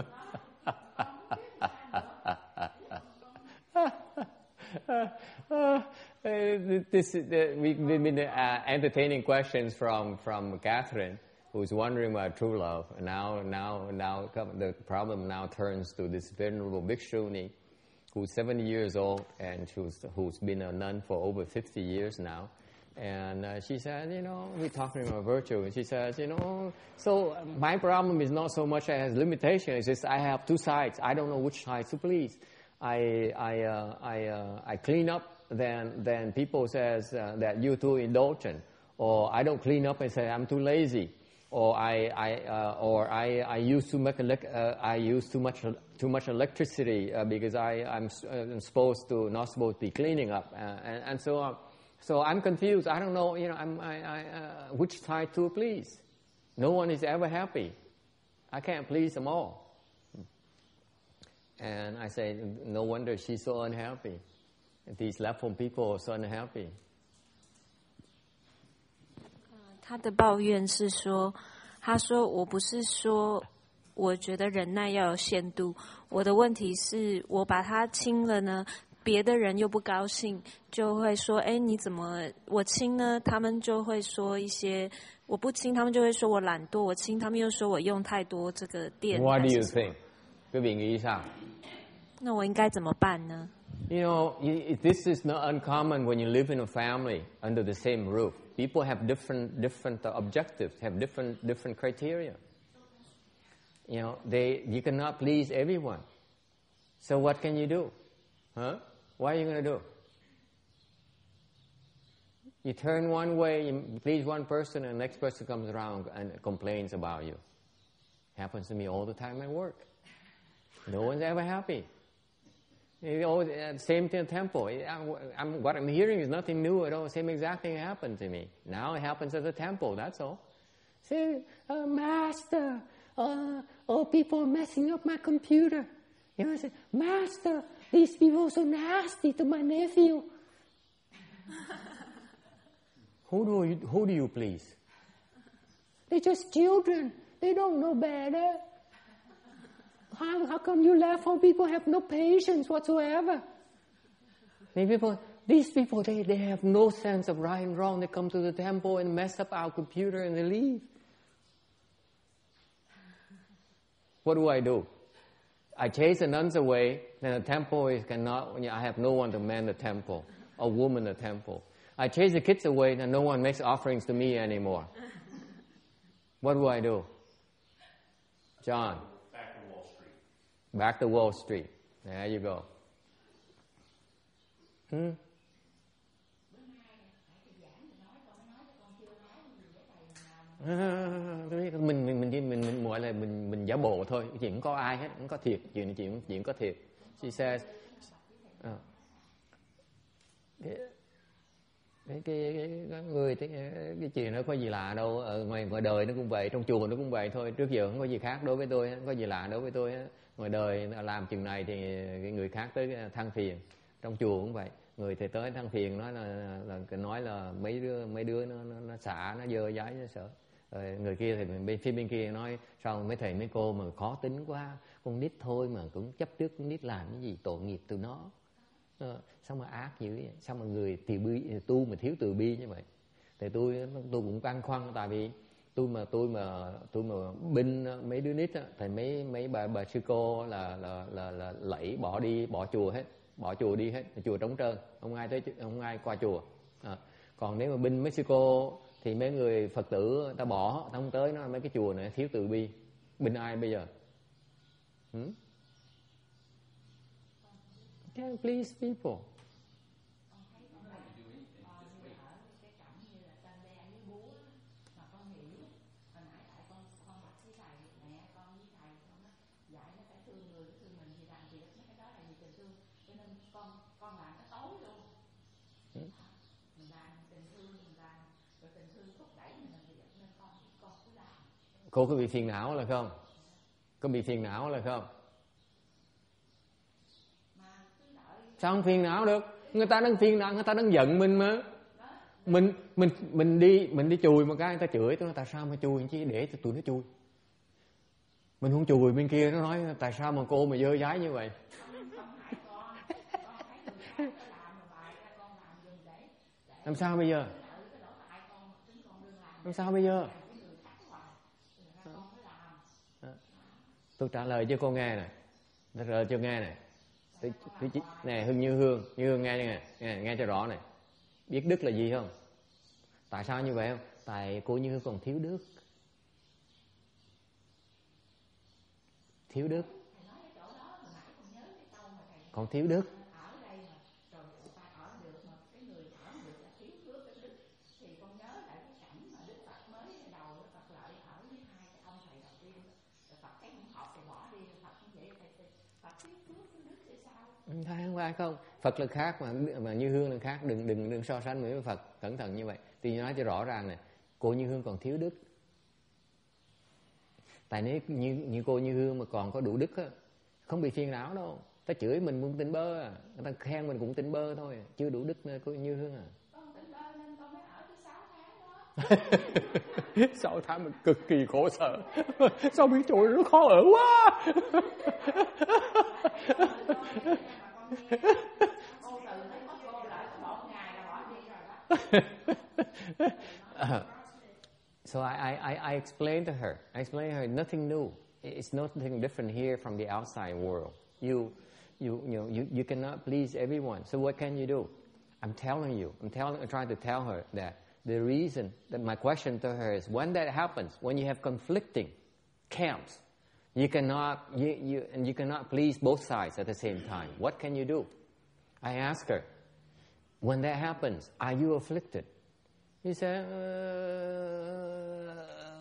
uh, this, uh, we, we've been uh, entertaining questions from, from Catherine, who's wondering about true love. And now, now, now, the problem now turns to this venerable Bhikshuni, who's seventy years old and who's, who's been a nun for over fifty years now. And uh, she said, you know, we're talking about virtue. And she says, you know, so my problem is not so much as limitation. It's just I have two sides. I don't know which side to please. I I uh, I uh, I clean up, then then people says uh, that you're too indulgent, or I don't clean up and say I'm too lazy, or I I uh, or I I use too much elec- uh, I use too much too much electricity uh, because I I'm, I'm supposed to not supposed to be cleaning up, uh, and, and so on. So I'm confused. I don't know, you know, I'm, I, I, uh, which side to please. No one is ever happy. I can't please them all. And I say, no wonder she's so unhappy. These left home people are so unhappy. 他的抱怨是说，他说我不是说我觉得忍耐要有限度，我的问题是我把他亲了呢，别的人又不高兴，就会说，哎，你怎么我亲呢？他们就会说一些，我不亲，他们就会说我懒惰；我亲，他们又说我用太多这个电。 What do you think? quý vị nghĩ sao? 那我应该怎么办呢？ You know, this is not uncommon when you live in a family under the same roof. People have different different objectives, have different different criteria. You know, they you cannot please everyone. So what can you do? Huh? What are you going to do? You turn one way, you please one person, and the next person comes around and complains about you. Happens to me all the time at work. No one's ever happy. You know, same thing in the temple. I'm, I'm, what I'm hearing is nothing new at all. Same exact thing happened to me. Now it happens at the temple, that's all. Say, uh, Master, uh, oh, people are messing up my computer. You know, I say, Master, these people are so nasty to my nephew. Who do you, who do you please? They're just children. They don't know better. How, how come you laugh? How people have no patience whatsoever? These people, these people they, they have no sense of right and wrong. They come to the temple and mess up our computer and they leave. What do I do? I chase the nuns away, then the temple is cannot, I have no one to man the temple, a woman the temple. I chase the kids away, then no one makes offerings to me anymore. What do I do? John? Back to Wall Street. Back to Wall Street. There you go. Hmm? À, mình mình mình mình mình gọi là mình mình giả bộ thôi, chuyện không có ai hết, không có thiệt, chuyện chuyện chuyện có thiệt. She says, uh, cái, cái, cái, cái người cái, cái chuyện nó có gì lạ đâu, ở ngoài ngoài đời nó cũng vậy, trong chùa nó cũng vậy thôi. Trước giờ không có gì khác đối với tôi, không có gì lạ đối với tôi. Ngoài đời làm chừng này thì cái người khác tới than phiền, trong chùa cũng vậy. Người thì tới than phiền nói là, là, là nói là mấy đứa mấy đứa nó nó, nó xả, nó dơ dáy, nó sợ. Rồi người kia thì bên phía bên kia nói sao mấy thầy mấy cô mà khó tính quá, con nít thôi mà cũng chấp trước con nít làm cái gì, tội nghiệp từ nó. Ờ, sao mà ác dữ vậy? Sao mà người từ bi tu mà thiếu từ bi như vậy? Thì tôi tôi cũng băn khoăn, tại vì tôi mà tôi mà tôi mà binh mấy đứa nít á, thì mấy mấy bà bà sư cô là là là, là lẫy bỏ đi, bỏ chùa hết, bỏ chùa đi hết, chùa trống trơn, không ai tới, không ai qua chùa. À, còn nếu mà binh mấy sư cô thì mấy người Phật tử ta bỏ, ta không tới, nó mấy cái chùa này thiếu từ bi, binh ai bây giờ? Hmm? Can't please people. Cô có bị phiền não là không? Có bị phiền não là không? Sao không phiền não được? Người ta đang phiền não, người ta đang giận mình mà. Mình mình mình đi mình đi chùi một cái người ta chửi tôi nói tại sao mà chùi chứ, để cho tụi nó chùi. Mình không chùi bên kia nó nói tại sao mà cô mà dơ dái như vậy. Làm sao bây giờ? Làm sao bây giờ? Tôi trả lời cho cô nghe này, trả lời cho nghe này. Tôi, tôi, nè Hương Như Hương, Như Hương nghe nè, nghe, nghe cho rõ này. Biết đức là gì không? Tại sao như vậy không? Tại cô Như Hương còn thiếu đức. Thiếu đức. Còn thiếu đức. Thấy không phải không? Phật là khác mà mà Như Hương là khác, đừng đừng đừng so sánh với Phật, cẩn thận như vậy. Thì nói cho rõ ràng này, cô Như Hương còn thiếu đức. Tại nếu như như cô Như Hương mà còn có đủ đức á, không bị phiền não đâu. Ta chửi mình cũng tỉnh bơ à, người ta khen mình cũng tỉnh bơ thôi, chưa đủ đức nữa cô Như Hương à. sáu tháng mình cực kỳ khổ sở. Sao biết trời nó khó ở quá. uh, so I, I, I explained to her, I explained to her nothing new. It's nothing different here from the outside world. You, you, you know, you, you cannot please everyone. So what can you do? I'm telling you, I'm telling, I'm trying to tell her that the reason that my question to her is when that happens, when you have conflicting camps, you cannot, you, you, and you cannot please both sides at the same time. What can you do? I asked her, when that happens, are you afflicted? He said, uh,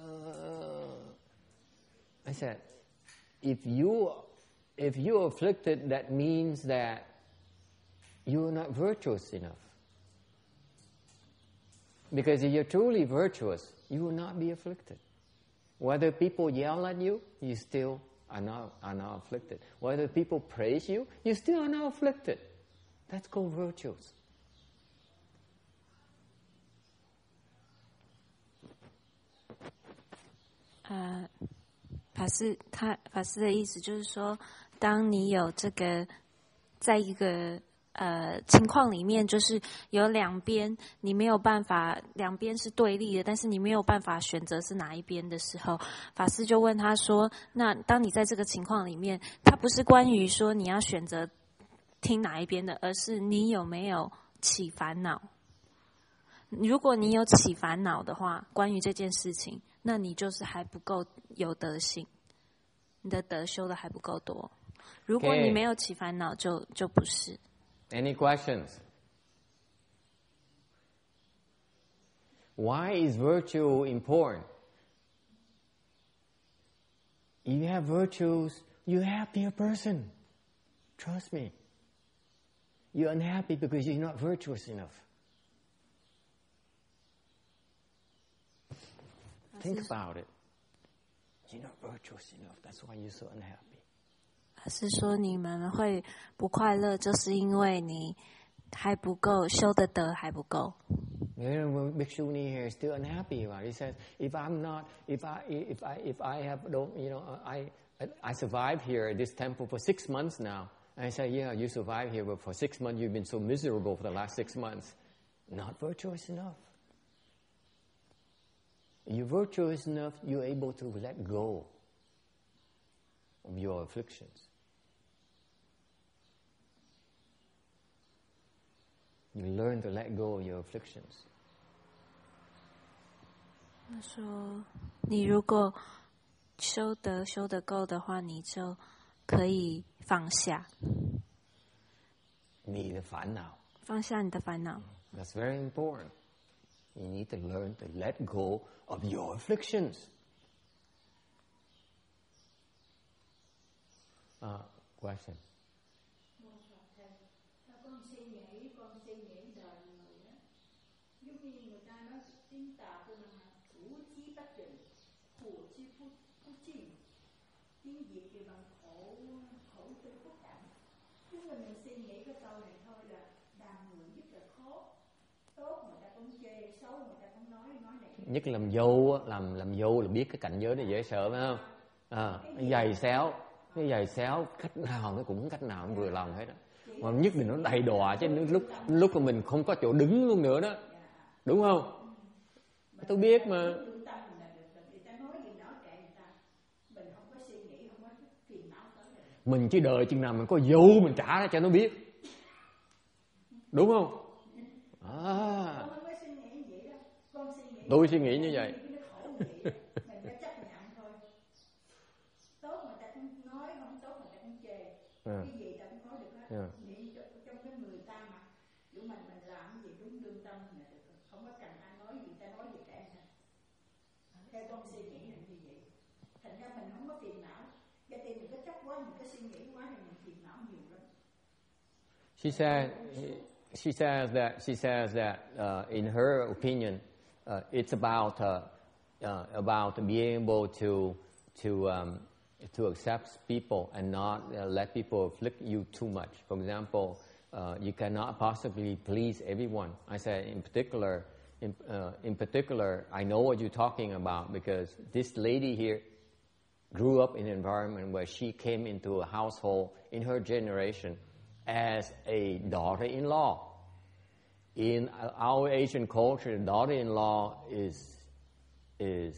I said, if you, if you're afflicted, that means that you're not virtuous enough. Because if you're truly virtuous, you will not be afflicted. Whether people yell at you, you still are not, are not afflicted. Whether people praise you, you still are not afflicted. That's called virtuous. Uh, 法师他法师的意思就是说，当你有这个在一个呃情况里面，就是有两边你没有办法，两边是对立的，但是你没有办法选择是哪一边的时候，法师就问他说：那当你在这个情况里面，它不是关于说你要选择听哪一边的，而是你有没有起烦恼。如果你有起烦恼的话，关于这件事情，那你就是还不够有德行，你的德修的还不够多。如果你没有起烦恼，就就不是。 Any questions? Why is virtue important? If you have virtues, you're a happier person. Trust me. You're unhappy because you're not virtuous enough. Think about it. You're not virtuous enough. That's why you're so unhappy. 是说你们会不快乐，就是因为你还不够修的德还不够。 Bhikshuni here is still unhappy about it. He says, if I'm not, if I, if I, if I have, don't, you know, I, I survived here at this temple for six months now. And I say, yeah, you survived here, but for six months you've been so miserable for the last six months. Not virtuous enough. You're virtuous enough, you're able to let go of your afflictions. You learn to let go of your afflictions. 他说，你如果修德修得够的话，你就可以放下。 你的烦恼。 放下你的烦恼。 That's very important. You need to learn to let go of your afflictions. Uh, question. Con suy nghĩ, con suy nghĩ đời người á, giống như người ta nói tiếng Tàu của mình là thủ chí bất định, khổ chi phúc phúc chi, tiếng Việt thì bằng khổ khổ tư phúc đẳng. Chúng mình mình suy nghĩ cái câu này thôi là làm người rất là khó, tốt người ta cũng chê, xấu người ta cũng nói nói này. Nhất là làm dâu, làm làm dâu là biết cái cảnh giới này dễ sợ phải không? À, giày xéo, cái giày xéo cách nào nó cũng cách nào cũng vừa lòng hết đó. Mà nhất là nó đầy đọa chứ lúc lúc mà mình không có chỗ đứng luôn nữa đó, đúng không? Tôi biết mà. Mình chỉ đợi chừng nào mình có dâu mình trả ra cho nó biết, đúng không? À, tôi suy nghĩ như vậy. À. Yeah. Trong cái người ta mà dù mình mình làm gì đúng lương tâm là được, không có cần ai nói gì, ta nói gì cả em. Theo con suy nghĩ là như vậy. Thành ra mình không có phiền não. Cái tim mình có chấp quá, mình có suy nghĩ quá thì mình phiền não nhiều lắm. She said, she says that she says that uh, in her opinion, uh, it's about uh, uh, about being able to to um, to accept people and not uh, let people afflict you too much. For example, uh, you cannot possibly please everyone. I said in particular, in, uh, in particular, I know what you're talking about because this lady here grew up in an environment where she came into a household in her generation as a daughter-in-law. In our Asian culture, daughter-in-law is is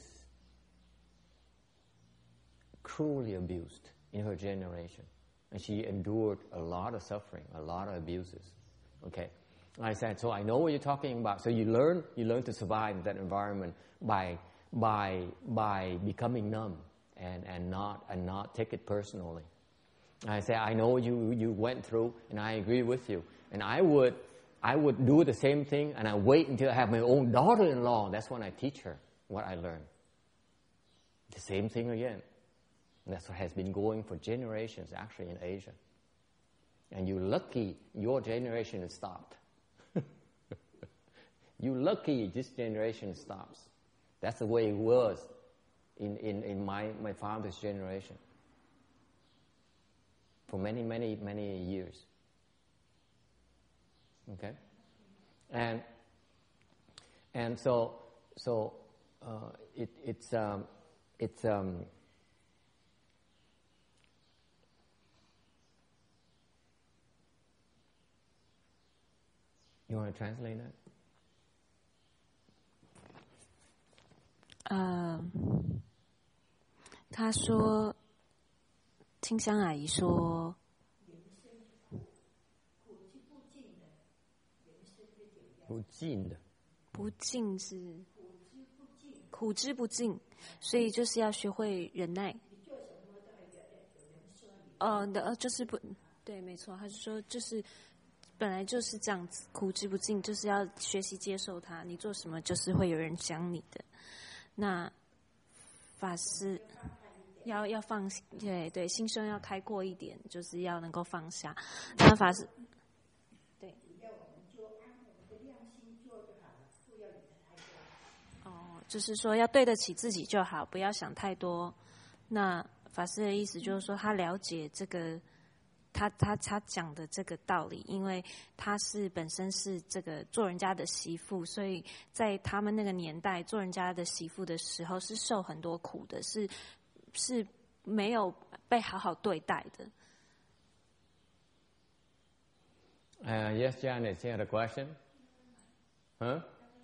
cruelly abused in her generation. And she endured a lot of suffering, a lot of abuses. Okay? I said, so I know what you're talking about. So you learn you learn to survive in that environment by by by becoming numb and, and not and not take it personally. I say, I know you you went through, and I agree with you. And I would I would do the same thing, and I wait until I have my own daughter-in-law. That's when I teach her what I learned. The same thing again. And that's what has been going for generations, actually, in Asia. And you're lucky your generation has stopped. You're lucky this generation stops. That's the way it was in, in, in my, my father's generation for many, many, many years. Okay? And and so so uh, it, it's um, it's um, you want to translate that? 呃，他说，清香阿姨说， 不尽的， 不尽是苦之不尽，所以就是要学会忍耐。呃，的就是不对，没错，他是说就是本来就是这样子，苦之不尽，就是要学习接受它。你做什么，就是会有人讲你的。那法师要要放，对对，心胸要开阔一点，就是要能够放下。那法师，对，哦，就是说要对得起自己就好，不要想太多。那法师的意思就是说，他了解这个。他他他讲的这个道理，因为他是本身是这个做人家的媳妇，所以在他们那个年代做人家的媳妇的时候是受很多苦的，是是没有被好好对待的。 Uh, yes, Janet, you had a question? Huh?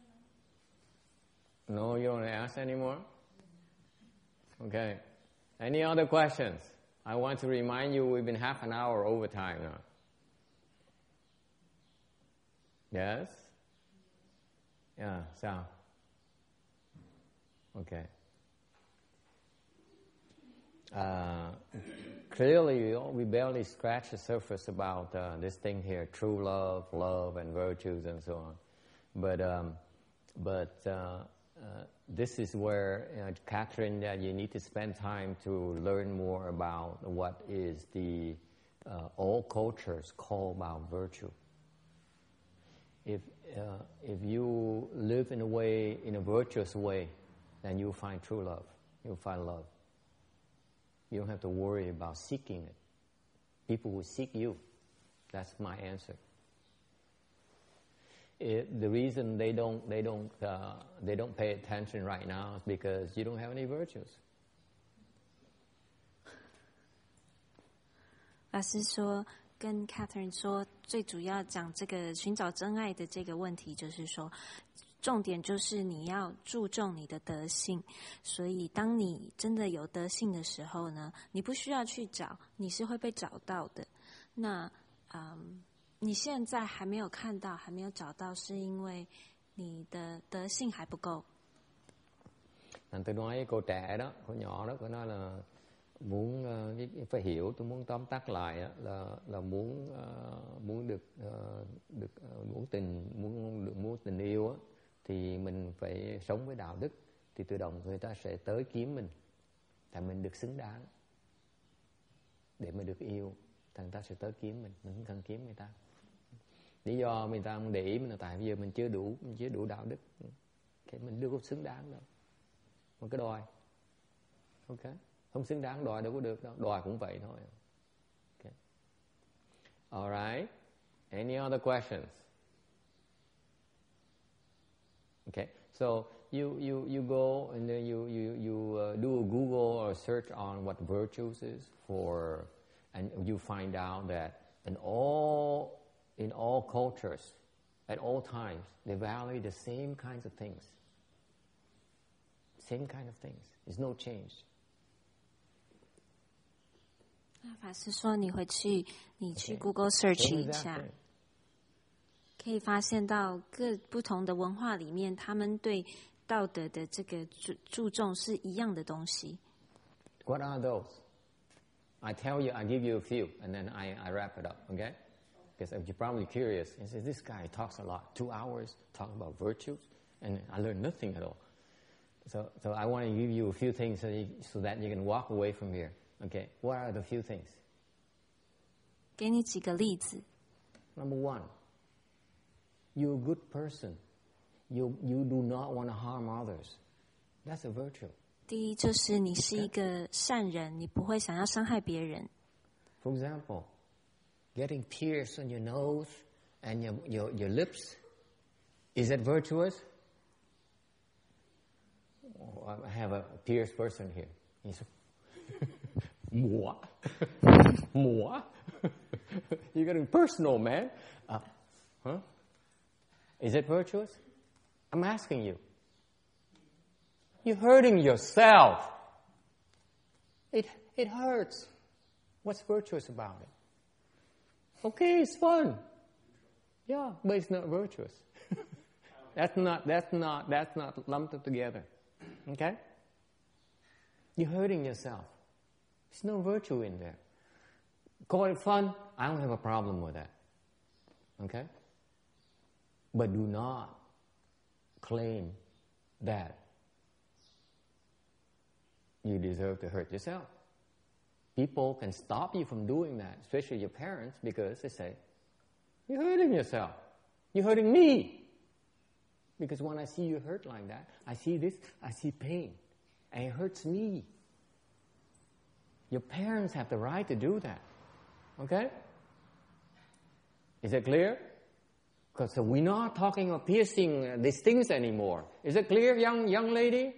No, you don't want to ask anymore? Okay. Any other questions? I want to remind you we've been half an hour overtime now. Yes? Yeah, so. Okay. Uh, clearly, we barely scratched the surface about uh, this thing here, true love, love, and virtues, and so on. But, um, but uh, uh, this is where, uh, Catherine, that uh, you need to spend time to learn more about what is the uh, all cultures call about virtue. If uh, if you live in a way, in a virtuous way, then you'll find true love. You'll find love. You don't have to worry about seeking it. People will seek you. That's my answer. It, the reason they don't they don't uh, they don't pay attention right now is because you don't have any virtues. 法师说，跟 Catherine 说，最主要讲这个寻找真爱的这个问题，就是说，重点就是你要注重你的德性。所以，当你真的有德性的时候呢，你不需要去找，你是会被找到的。那，嗯。你现在还没有看到，还没有找到，是因为你的德性还不够。 Anh tôi nói cô trẻ đó, cô nhỏ đó, cô nói là muốn uh, phải hiểu, tôi muốn tóm tắt lại uh, là là muốn uh, muốn được uh, được uh, muốn tình muốn được muốn tình yêu uh, thì mình phải sống với đạo đức, thì tự động người ta sẽ tới kiếm mình, tại mình được xứng đáng để mà được yêu, thằng ta sẽ tới kiếm mình, mình không cần kiếm người ta. Lý do người ta không để ý mình là tại bây giờ mình chưa đủ, mình chưa đủ đạo đức, cái mình chưa có xứng đáng đâu, mà cứ đòi, ok, không xứng đáng đòi đâu có được đâu, đòi cũng vậy thôi. Okay. All right. Any other questions? Okay, so you, you, you go and then you, you, you uh, do a Google or search on what virtues is for, and you find out that in all, in all cultures, at all times, they value the same kinds of things. Same kind of things. There's no change. 那法师说，你回去，你去 Google search 一下，可以发现到各不同的文化里面，他们对道德的这个注注重是一样的东西。 What are those? I tell you, I give you a few, and then I, I wrap it up, okay? Because you're probably curious. You say, this guy talks a lot, two hours talking about virtues, and I learned nothing at all. So, so I want to give you a few things so, you, so that you can walk away from here. Okay, what are the few things? 给你几个例子。 Number one, you're a good person. You, you do not want to harm others. That's a virtue. 第一就是你是一个善人，你不会想要伤害别人。 For example, getting tears on your nose and your, your, your lips, is that virtuous? Oh, I have a pierced person here. He's moi. moi. You're getting personal, man. Uh, huh? Is it virtuous? I'm asking you. You're hurting yourself. It, it hurts. What's virtuous about it? Okay, it's fun. Yeah, but it's not virtuous. that's not, that's not, that's not lumped together. Okay? You're hurting yourself. There's no virtue in there. Call it fun. I don't have a problem with that. Okay? But do not claim that you deserve to hurt yourself. People can stop you from doing that, especially your parents, because they say, you're hurting yourself. You're hurting me. Because when I see you hurt like that, I see this, I see pain. And it hurts me. Your parents have the right to do that. Okay? Is it clear? Because we're not talking about piercing these things anymore. Is it clear, young young lady?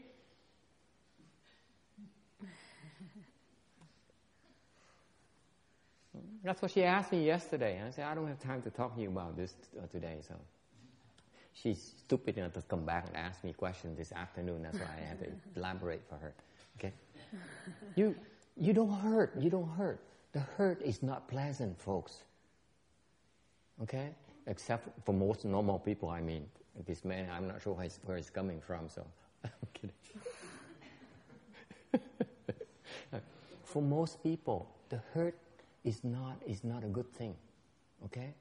That's what she asked me yesterday. And I said, I don't have time to talk to you about this uh, today. So she's stupid enough to come back and ask me questions this afternoon. That's why I had to elaborate for her. Okay? You you don't hurt. You don't hurt. The hurt is not pleasant, folks. Okay? Except for most normal people, I mean. This man, I'm not sure where he's, where he's coming from, so I'm kidding. For most people, the hurt is not is not a good thing. Okay?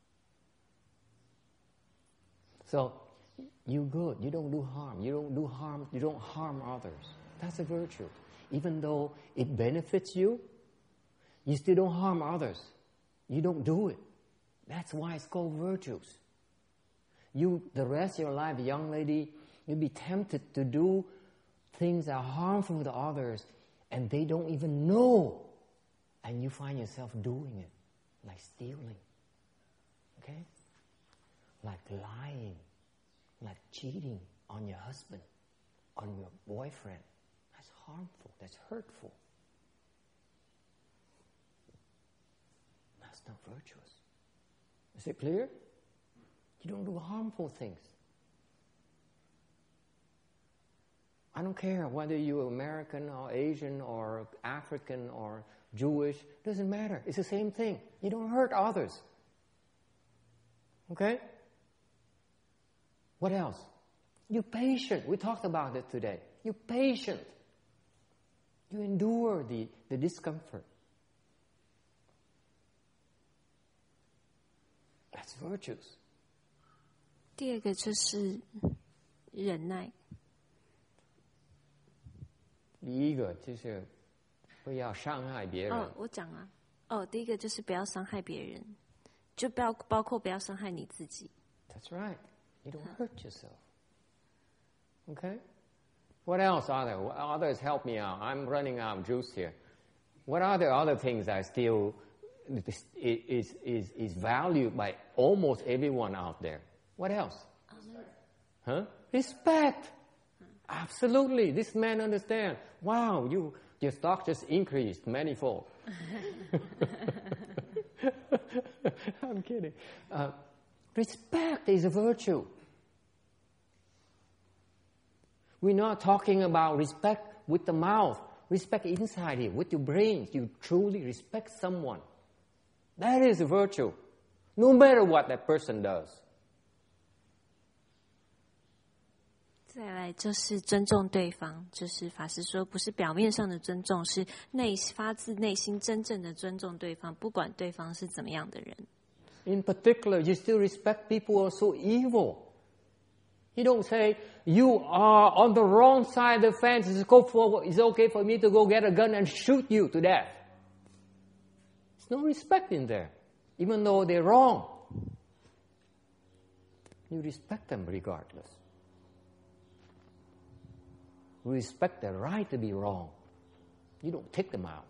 So, you good. You don't do harm. You don't do harm. You don't harm others. That's a virtue. Even though it benefits you, you still don't harm others. You don't do it. That's why it's called virtues. You, the rest of your life, young lady, you'll be tempted to do things that are harmful to others, and they don't even know. And you find yourself doing it, like stealing, okay? Like lying, like cheating on your husband, on your boyfriend. That's harmful, that's hurtful. That's not virtuous. Is it clear? You don't do harmful things. I don't care whether you're American or Asian or African or Jewish. Doesn't matter. It's the same thing. You don't hurt others. Okay? What else? You're patient. We talked about it today. You're patient. You endure the, the discomfort. That's virtues. 第二个就是忍耐。 第一个就是不要伤害别人。 哦，我讲啊。哦，第一个就是不要伤害别人，就不要包括不要伤害你自己。 That's right. You don't hurt yourself. Okay? What else are there? Others help me out. I'm running out of juice here. What are the other things that still is is is valued by almost everyone out there? What else? Huh? Respect. Absolutely. This man understands. Wow, you your stock just increased manifold. I'm kidding. Uh, respect is a virtue. We're not talking about respect with the mouth. Respect inside you, with your brain. You truly respect someone. That is a virtue. No matter what that person does. 再来就是尊重对方，就是法师说，不是表面上的尊重，是内发自内心真正的尊重对方，不管对方是怎么样的人。 In particular, you still respect people who are so evil. You don't say, you are on the wrong side of the fence. It's, go for, it's okay for me to go get a gun and shoot you to death. There's no respect in there, even though they're wrong. You respect them regardless. You respect their right to be wrong. You don't take them out.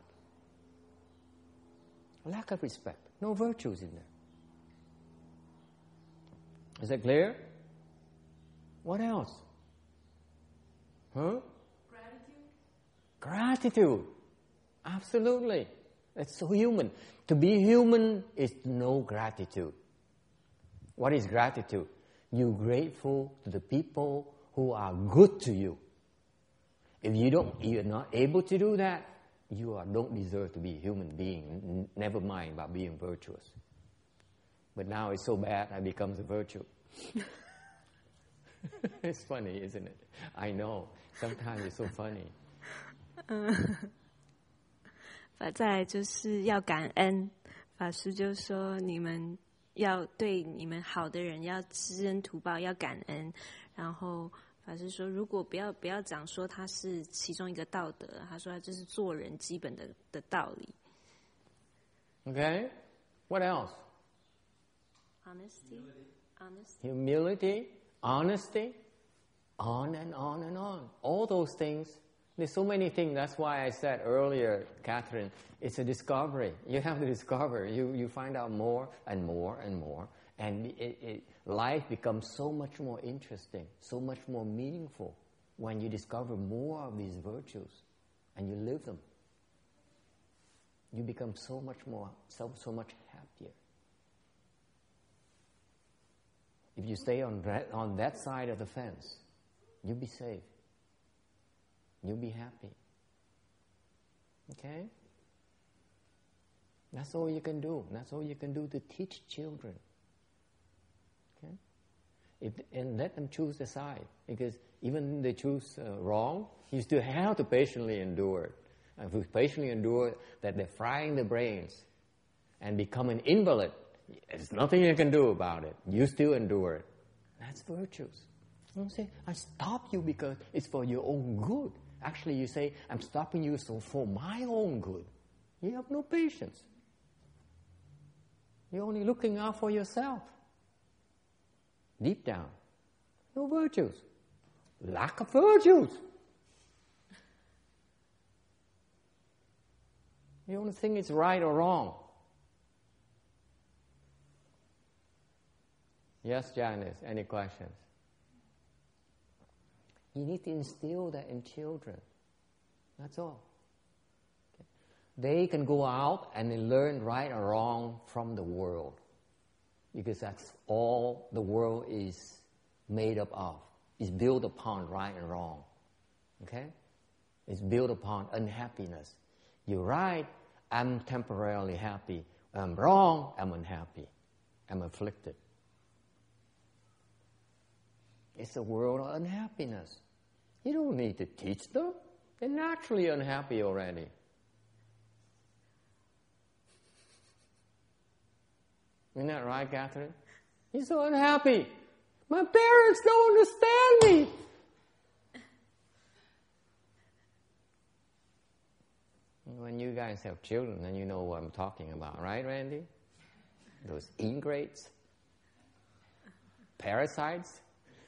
A lack of respect. No virtues in there. Is that clear? What else? Huh? Gratitude. Gratitude. Absolutely. It's so human. To be human is to know gratitude. What is gratitude? You're grateful to the people who are good to you. If you don't, you're not able to do that, you are, don't deserve to be a human being. Never mind about being virtuous. But now it's so bad, that becomes a virtue. It's funny, isn't it? I know. Sometimes it's so funny. 嗯，法再来就是要感恩。法师就说，你们要对你们好的人要知恩图报，要感恩。然后法师说，如果不要不要讲说他是其中一个道德，他说他就是做人基本的的道理。 Okay, what else? Honesty, honesty, humility, honesty, on and on and on. All those things. There's so many things. That's why I said earlier, Catherine, it's a discovery. You have to discover. You you find out more and more and more. And it, it, life becomes so much more interesting, so much more meaningful when you discover more of these virtues and you live them. You become so much more, so, so much happier. If you stay on that, on that side of the fence, you'll be safe. You'll be happy. Okay? That's all you can do. That's all you can do to teach children. Okay? If, and let them choose the side. Because even if they choose uh, wrong, you still have to patiently endure it. And if you patiently endure that they're frying the brains and become an invalid, there's nothing you can do about it. You still endure it. That's virtues. You don't say, I stop you because it's for your own good. Actually, you say, I'm stopping you so for my own good. You have no patience. You're only looking out for yourself. Deep down, no virtues. Lack of virtues. You don't think it's right or wrong. Yes, Janice, any questions? You need to instill that in children. That's all. Okay. They can go out and they learn right or wrong from the world. Because that's all the world is made up of. It's built upon right and wrong. Okay? It's built upon unhappiness. You're right, I'm temporarily happy. I'm wrong, I'm unhappy. I'm afflicted. It's a world of unhappiness. You don't need to teach them. They're naturally unhappy already. Isn't that right, Catherine? He's so unhappy. My parents don't understand me. When you guys have children, then you know what I'm talking about, right, Randy? Those ingrates, parasites.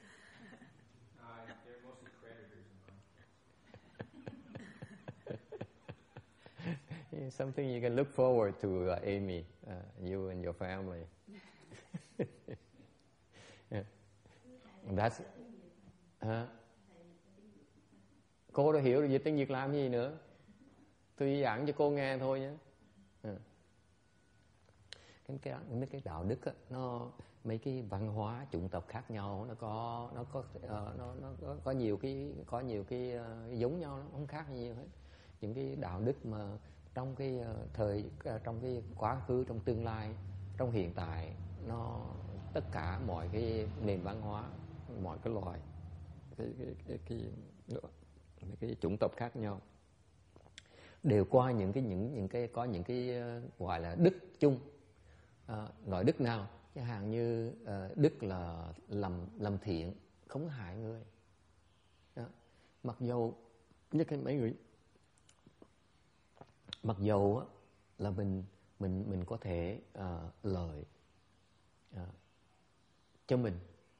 Something you can look forward to, uh, Amy, uh, you and your family. Yeah. That's À, cô đã hiểu rồi, dịch tiếng Việt làm gì nữa. Tôi giảng cho cô nghe thôi nhé. À. Cái, cái, mấy cái đạo đức á, nó mấy cái văn hóa chủng tộc khác nhau nó có nó có uh, nó nó có, có nhiều cái có nhiều cái uh, giống nhau, nó không khác nhiều hết. Những cái đạo đức mà trong cái uh, thời uh, trong cái quá khứ, trong tương lai, trong hiện tại, nó tất cả mọi cái nền văn hóa, mọi cái loài cái cái cái cái, cái, cái, cái chủng tộc khác nhau đều qua những cái những những cái có những cái uh, gọi là đức chung. À, loại đức nào? Chẳng hạn như uh, đức là làm làm thiện, không hại người. Đó. Mặc dầu như cái mấy người, mặc dầu á, là mình mình mình có thể uh, lợi uh, cho mình,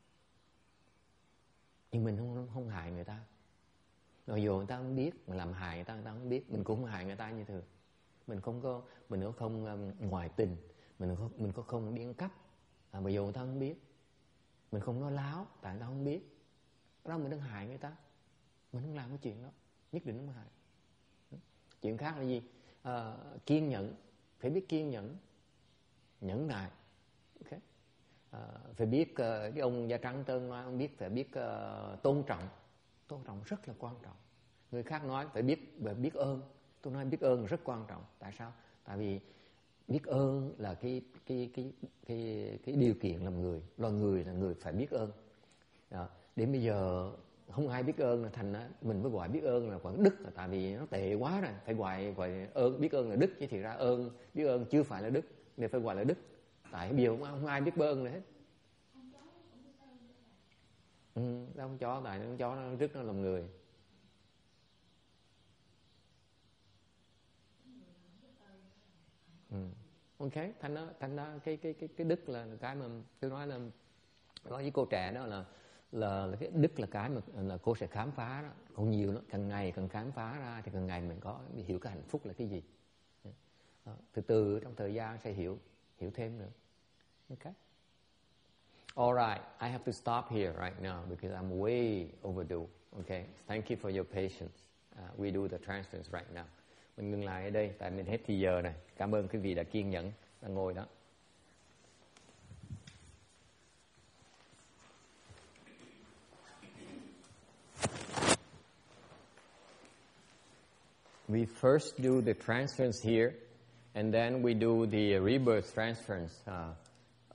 nhưng mình không không hại người ta. Mặc dù người ta không biết, mình làm hại người ta, người ta không biết, mình cũng không hại người ta như thường. Mình không có mình cũng không um, ngoại tình. Mình có, mình có không đi ăn cắp, à, mà dù người ta không biết. Mình không nói láo, tại người ta không biết. Đó mình đang hại người ta. Mình không làm cái chuyện đó, nhất định không hại. Chuyện khác là gì? À, kiên nhẫn, phải biết kiên nhẫn, nhẫn nại. Okay. À, phải biết, uh, cái ông Da Trắng Tân nói, ông biết phải biết uh, tôn trọng. Tôn trọng rất là quan trọng. Người khác nói phải biết, phải biết ơn. Tôi nói biết ơn rất quan trọng. Tại sao? Tại vì biết ơn là cái cái cái cái cái điều kiện làm người, loài người là người phải biết ơn. Đó. Đến bây giờ không ai biết ơn là thành á, mình mới gọi biết ơn là gọi đức, là tại vì nó tệ quá rồi, phải gọi gọi ơn biết ơn là đức, chứ thì ra ơn biết ơn chưa phải là đức, nên phải gọi là đức. Tại bây giờ không, không ai biết ơn nữa hết. Ừ, con chó tại con chó nó rất nó làm người. Ừ. Ok, thành đó, thành đó cái cái cái cái đức là cái mà tôi nói là nói với cô trẻ đó là là, là cái đức là cái mà là cô sẽ khám phá đó, còn nhiều lắm, càng ngày càng khám phá ra thì càng ngày mình có mình hiểu cái hạnh phúc là cái gì. Đó. Từ từ trong thời gian sẽ hiểu hiểu thêm nữa. Ok. All right, I have to stop here right now because I'm way overdue. Okay, thank you for your patience. Uh, we do the transference right now. Mình ngừng lại ở đây, tại mình hết thì giờ này. Cảm ơn quý vị đã kiên nhẫn, đã ngồi đó. We first do the transference here, and then we do the rebirth transference uh,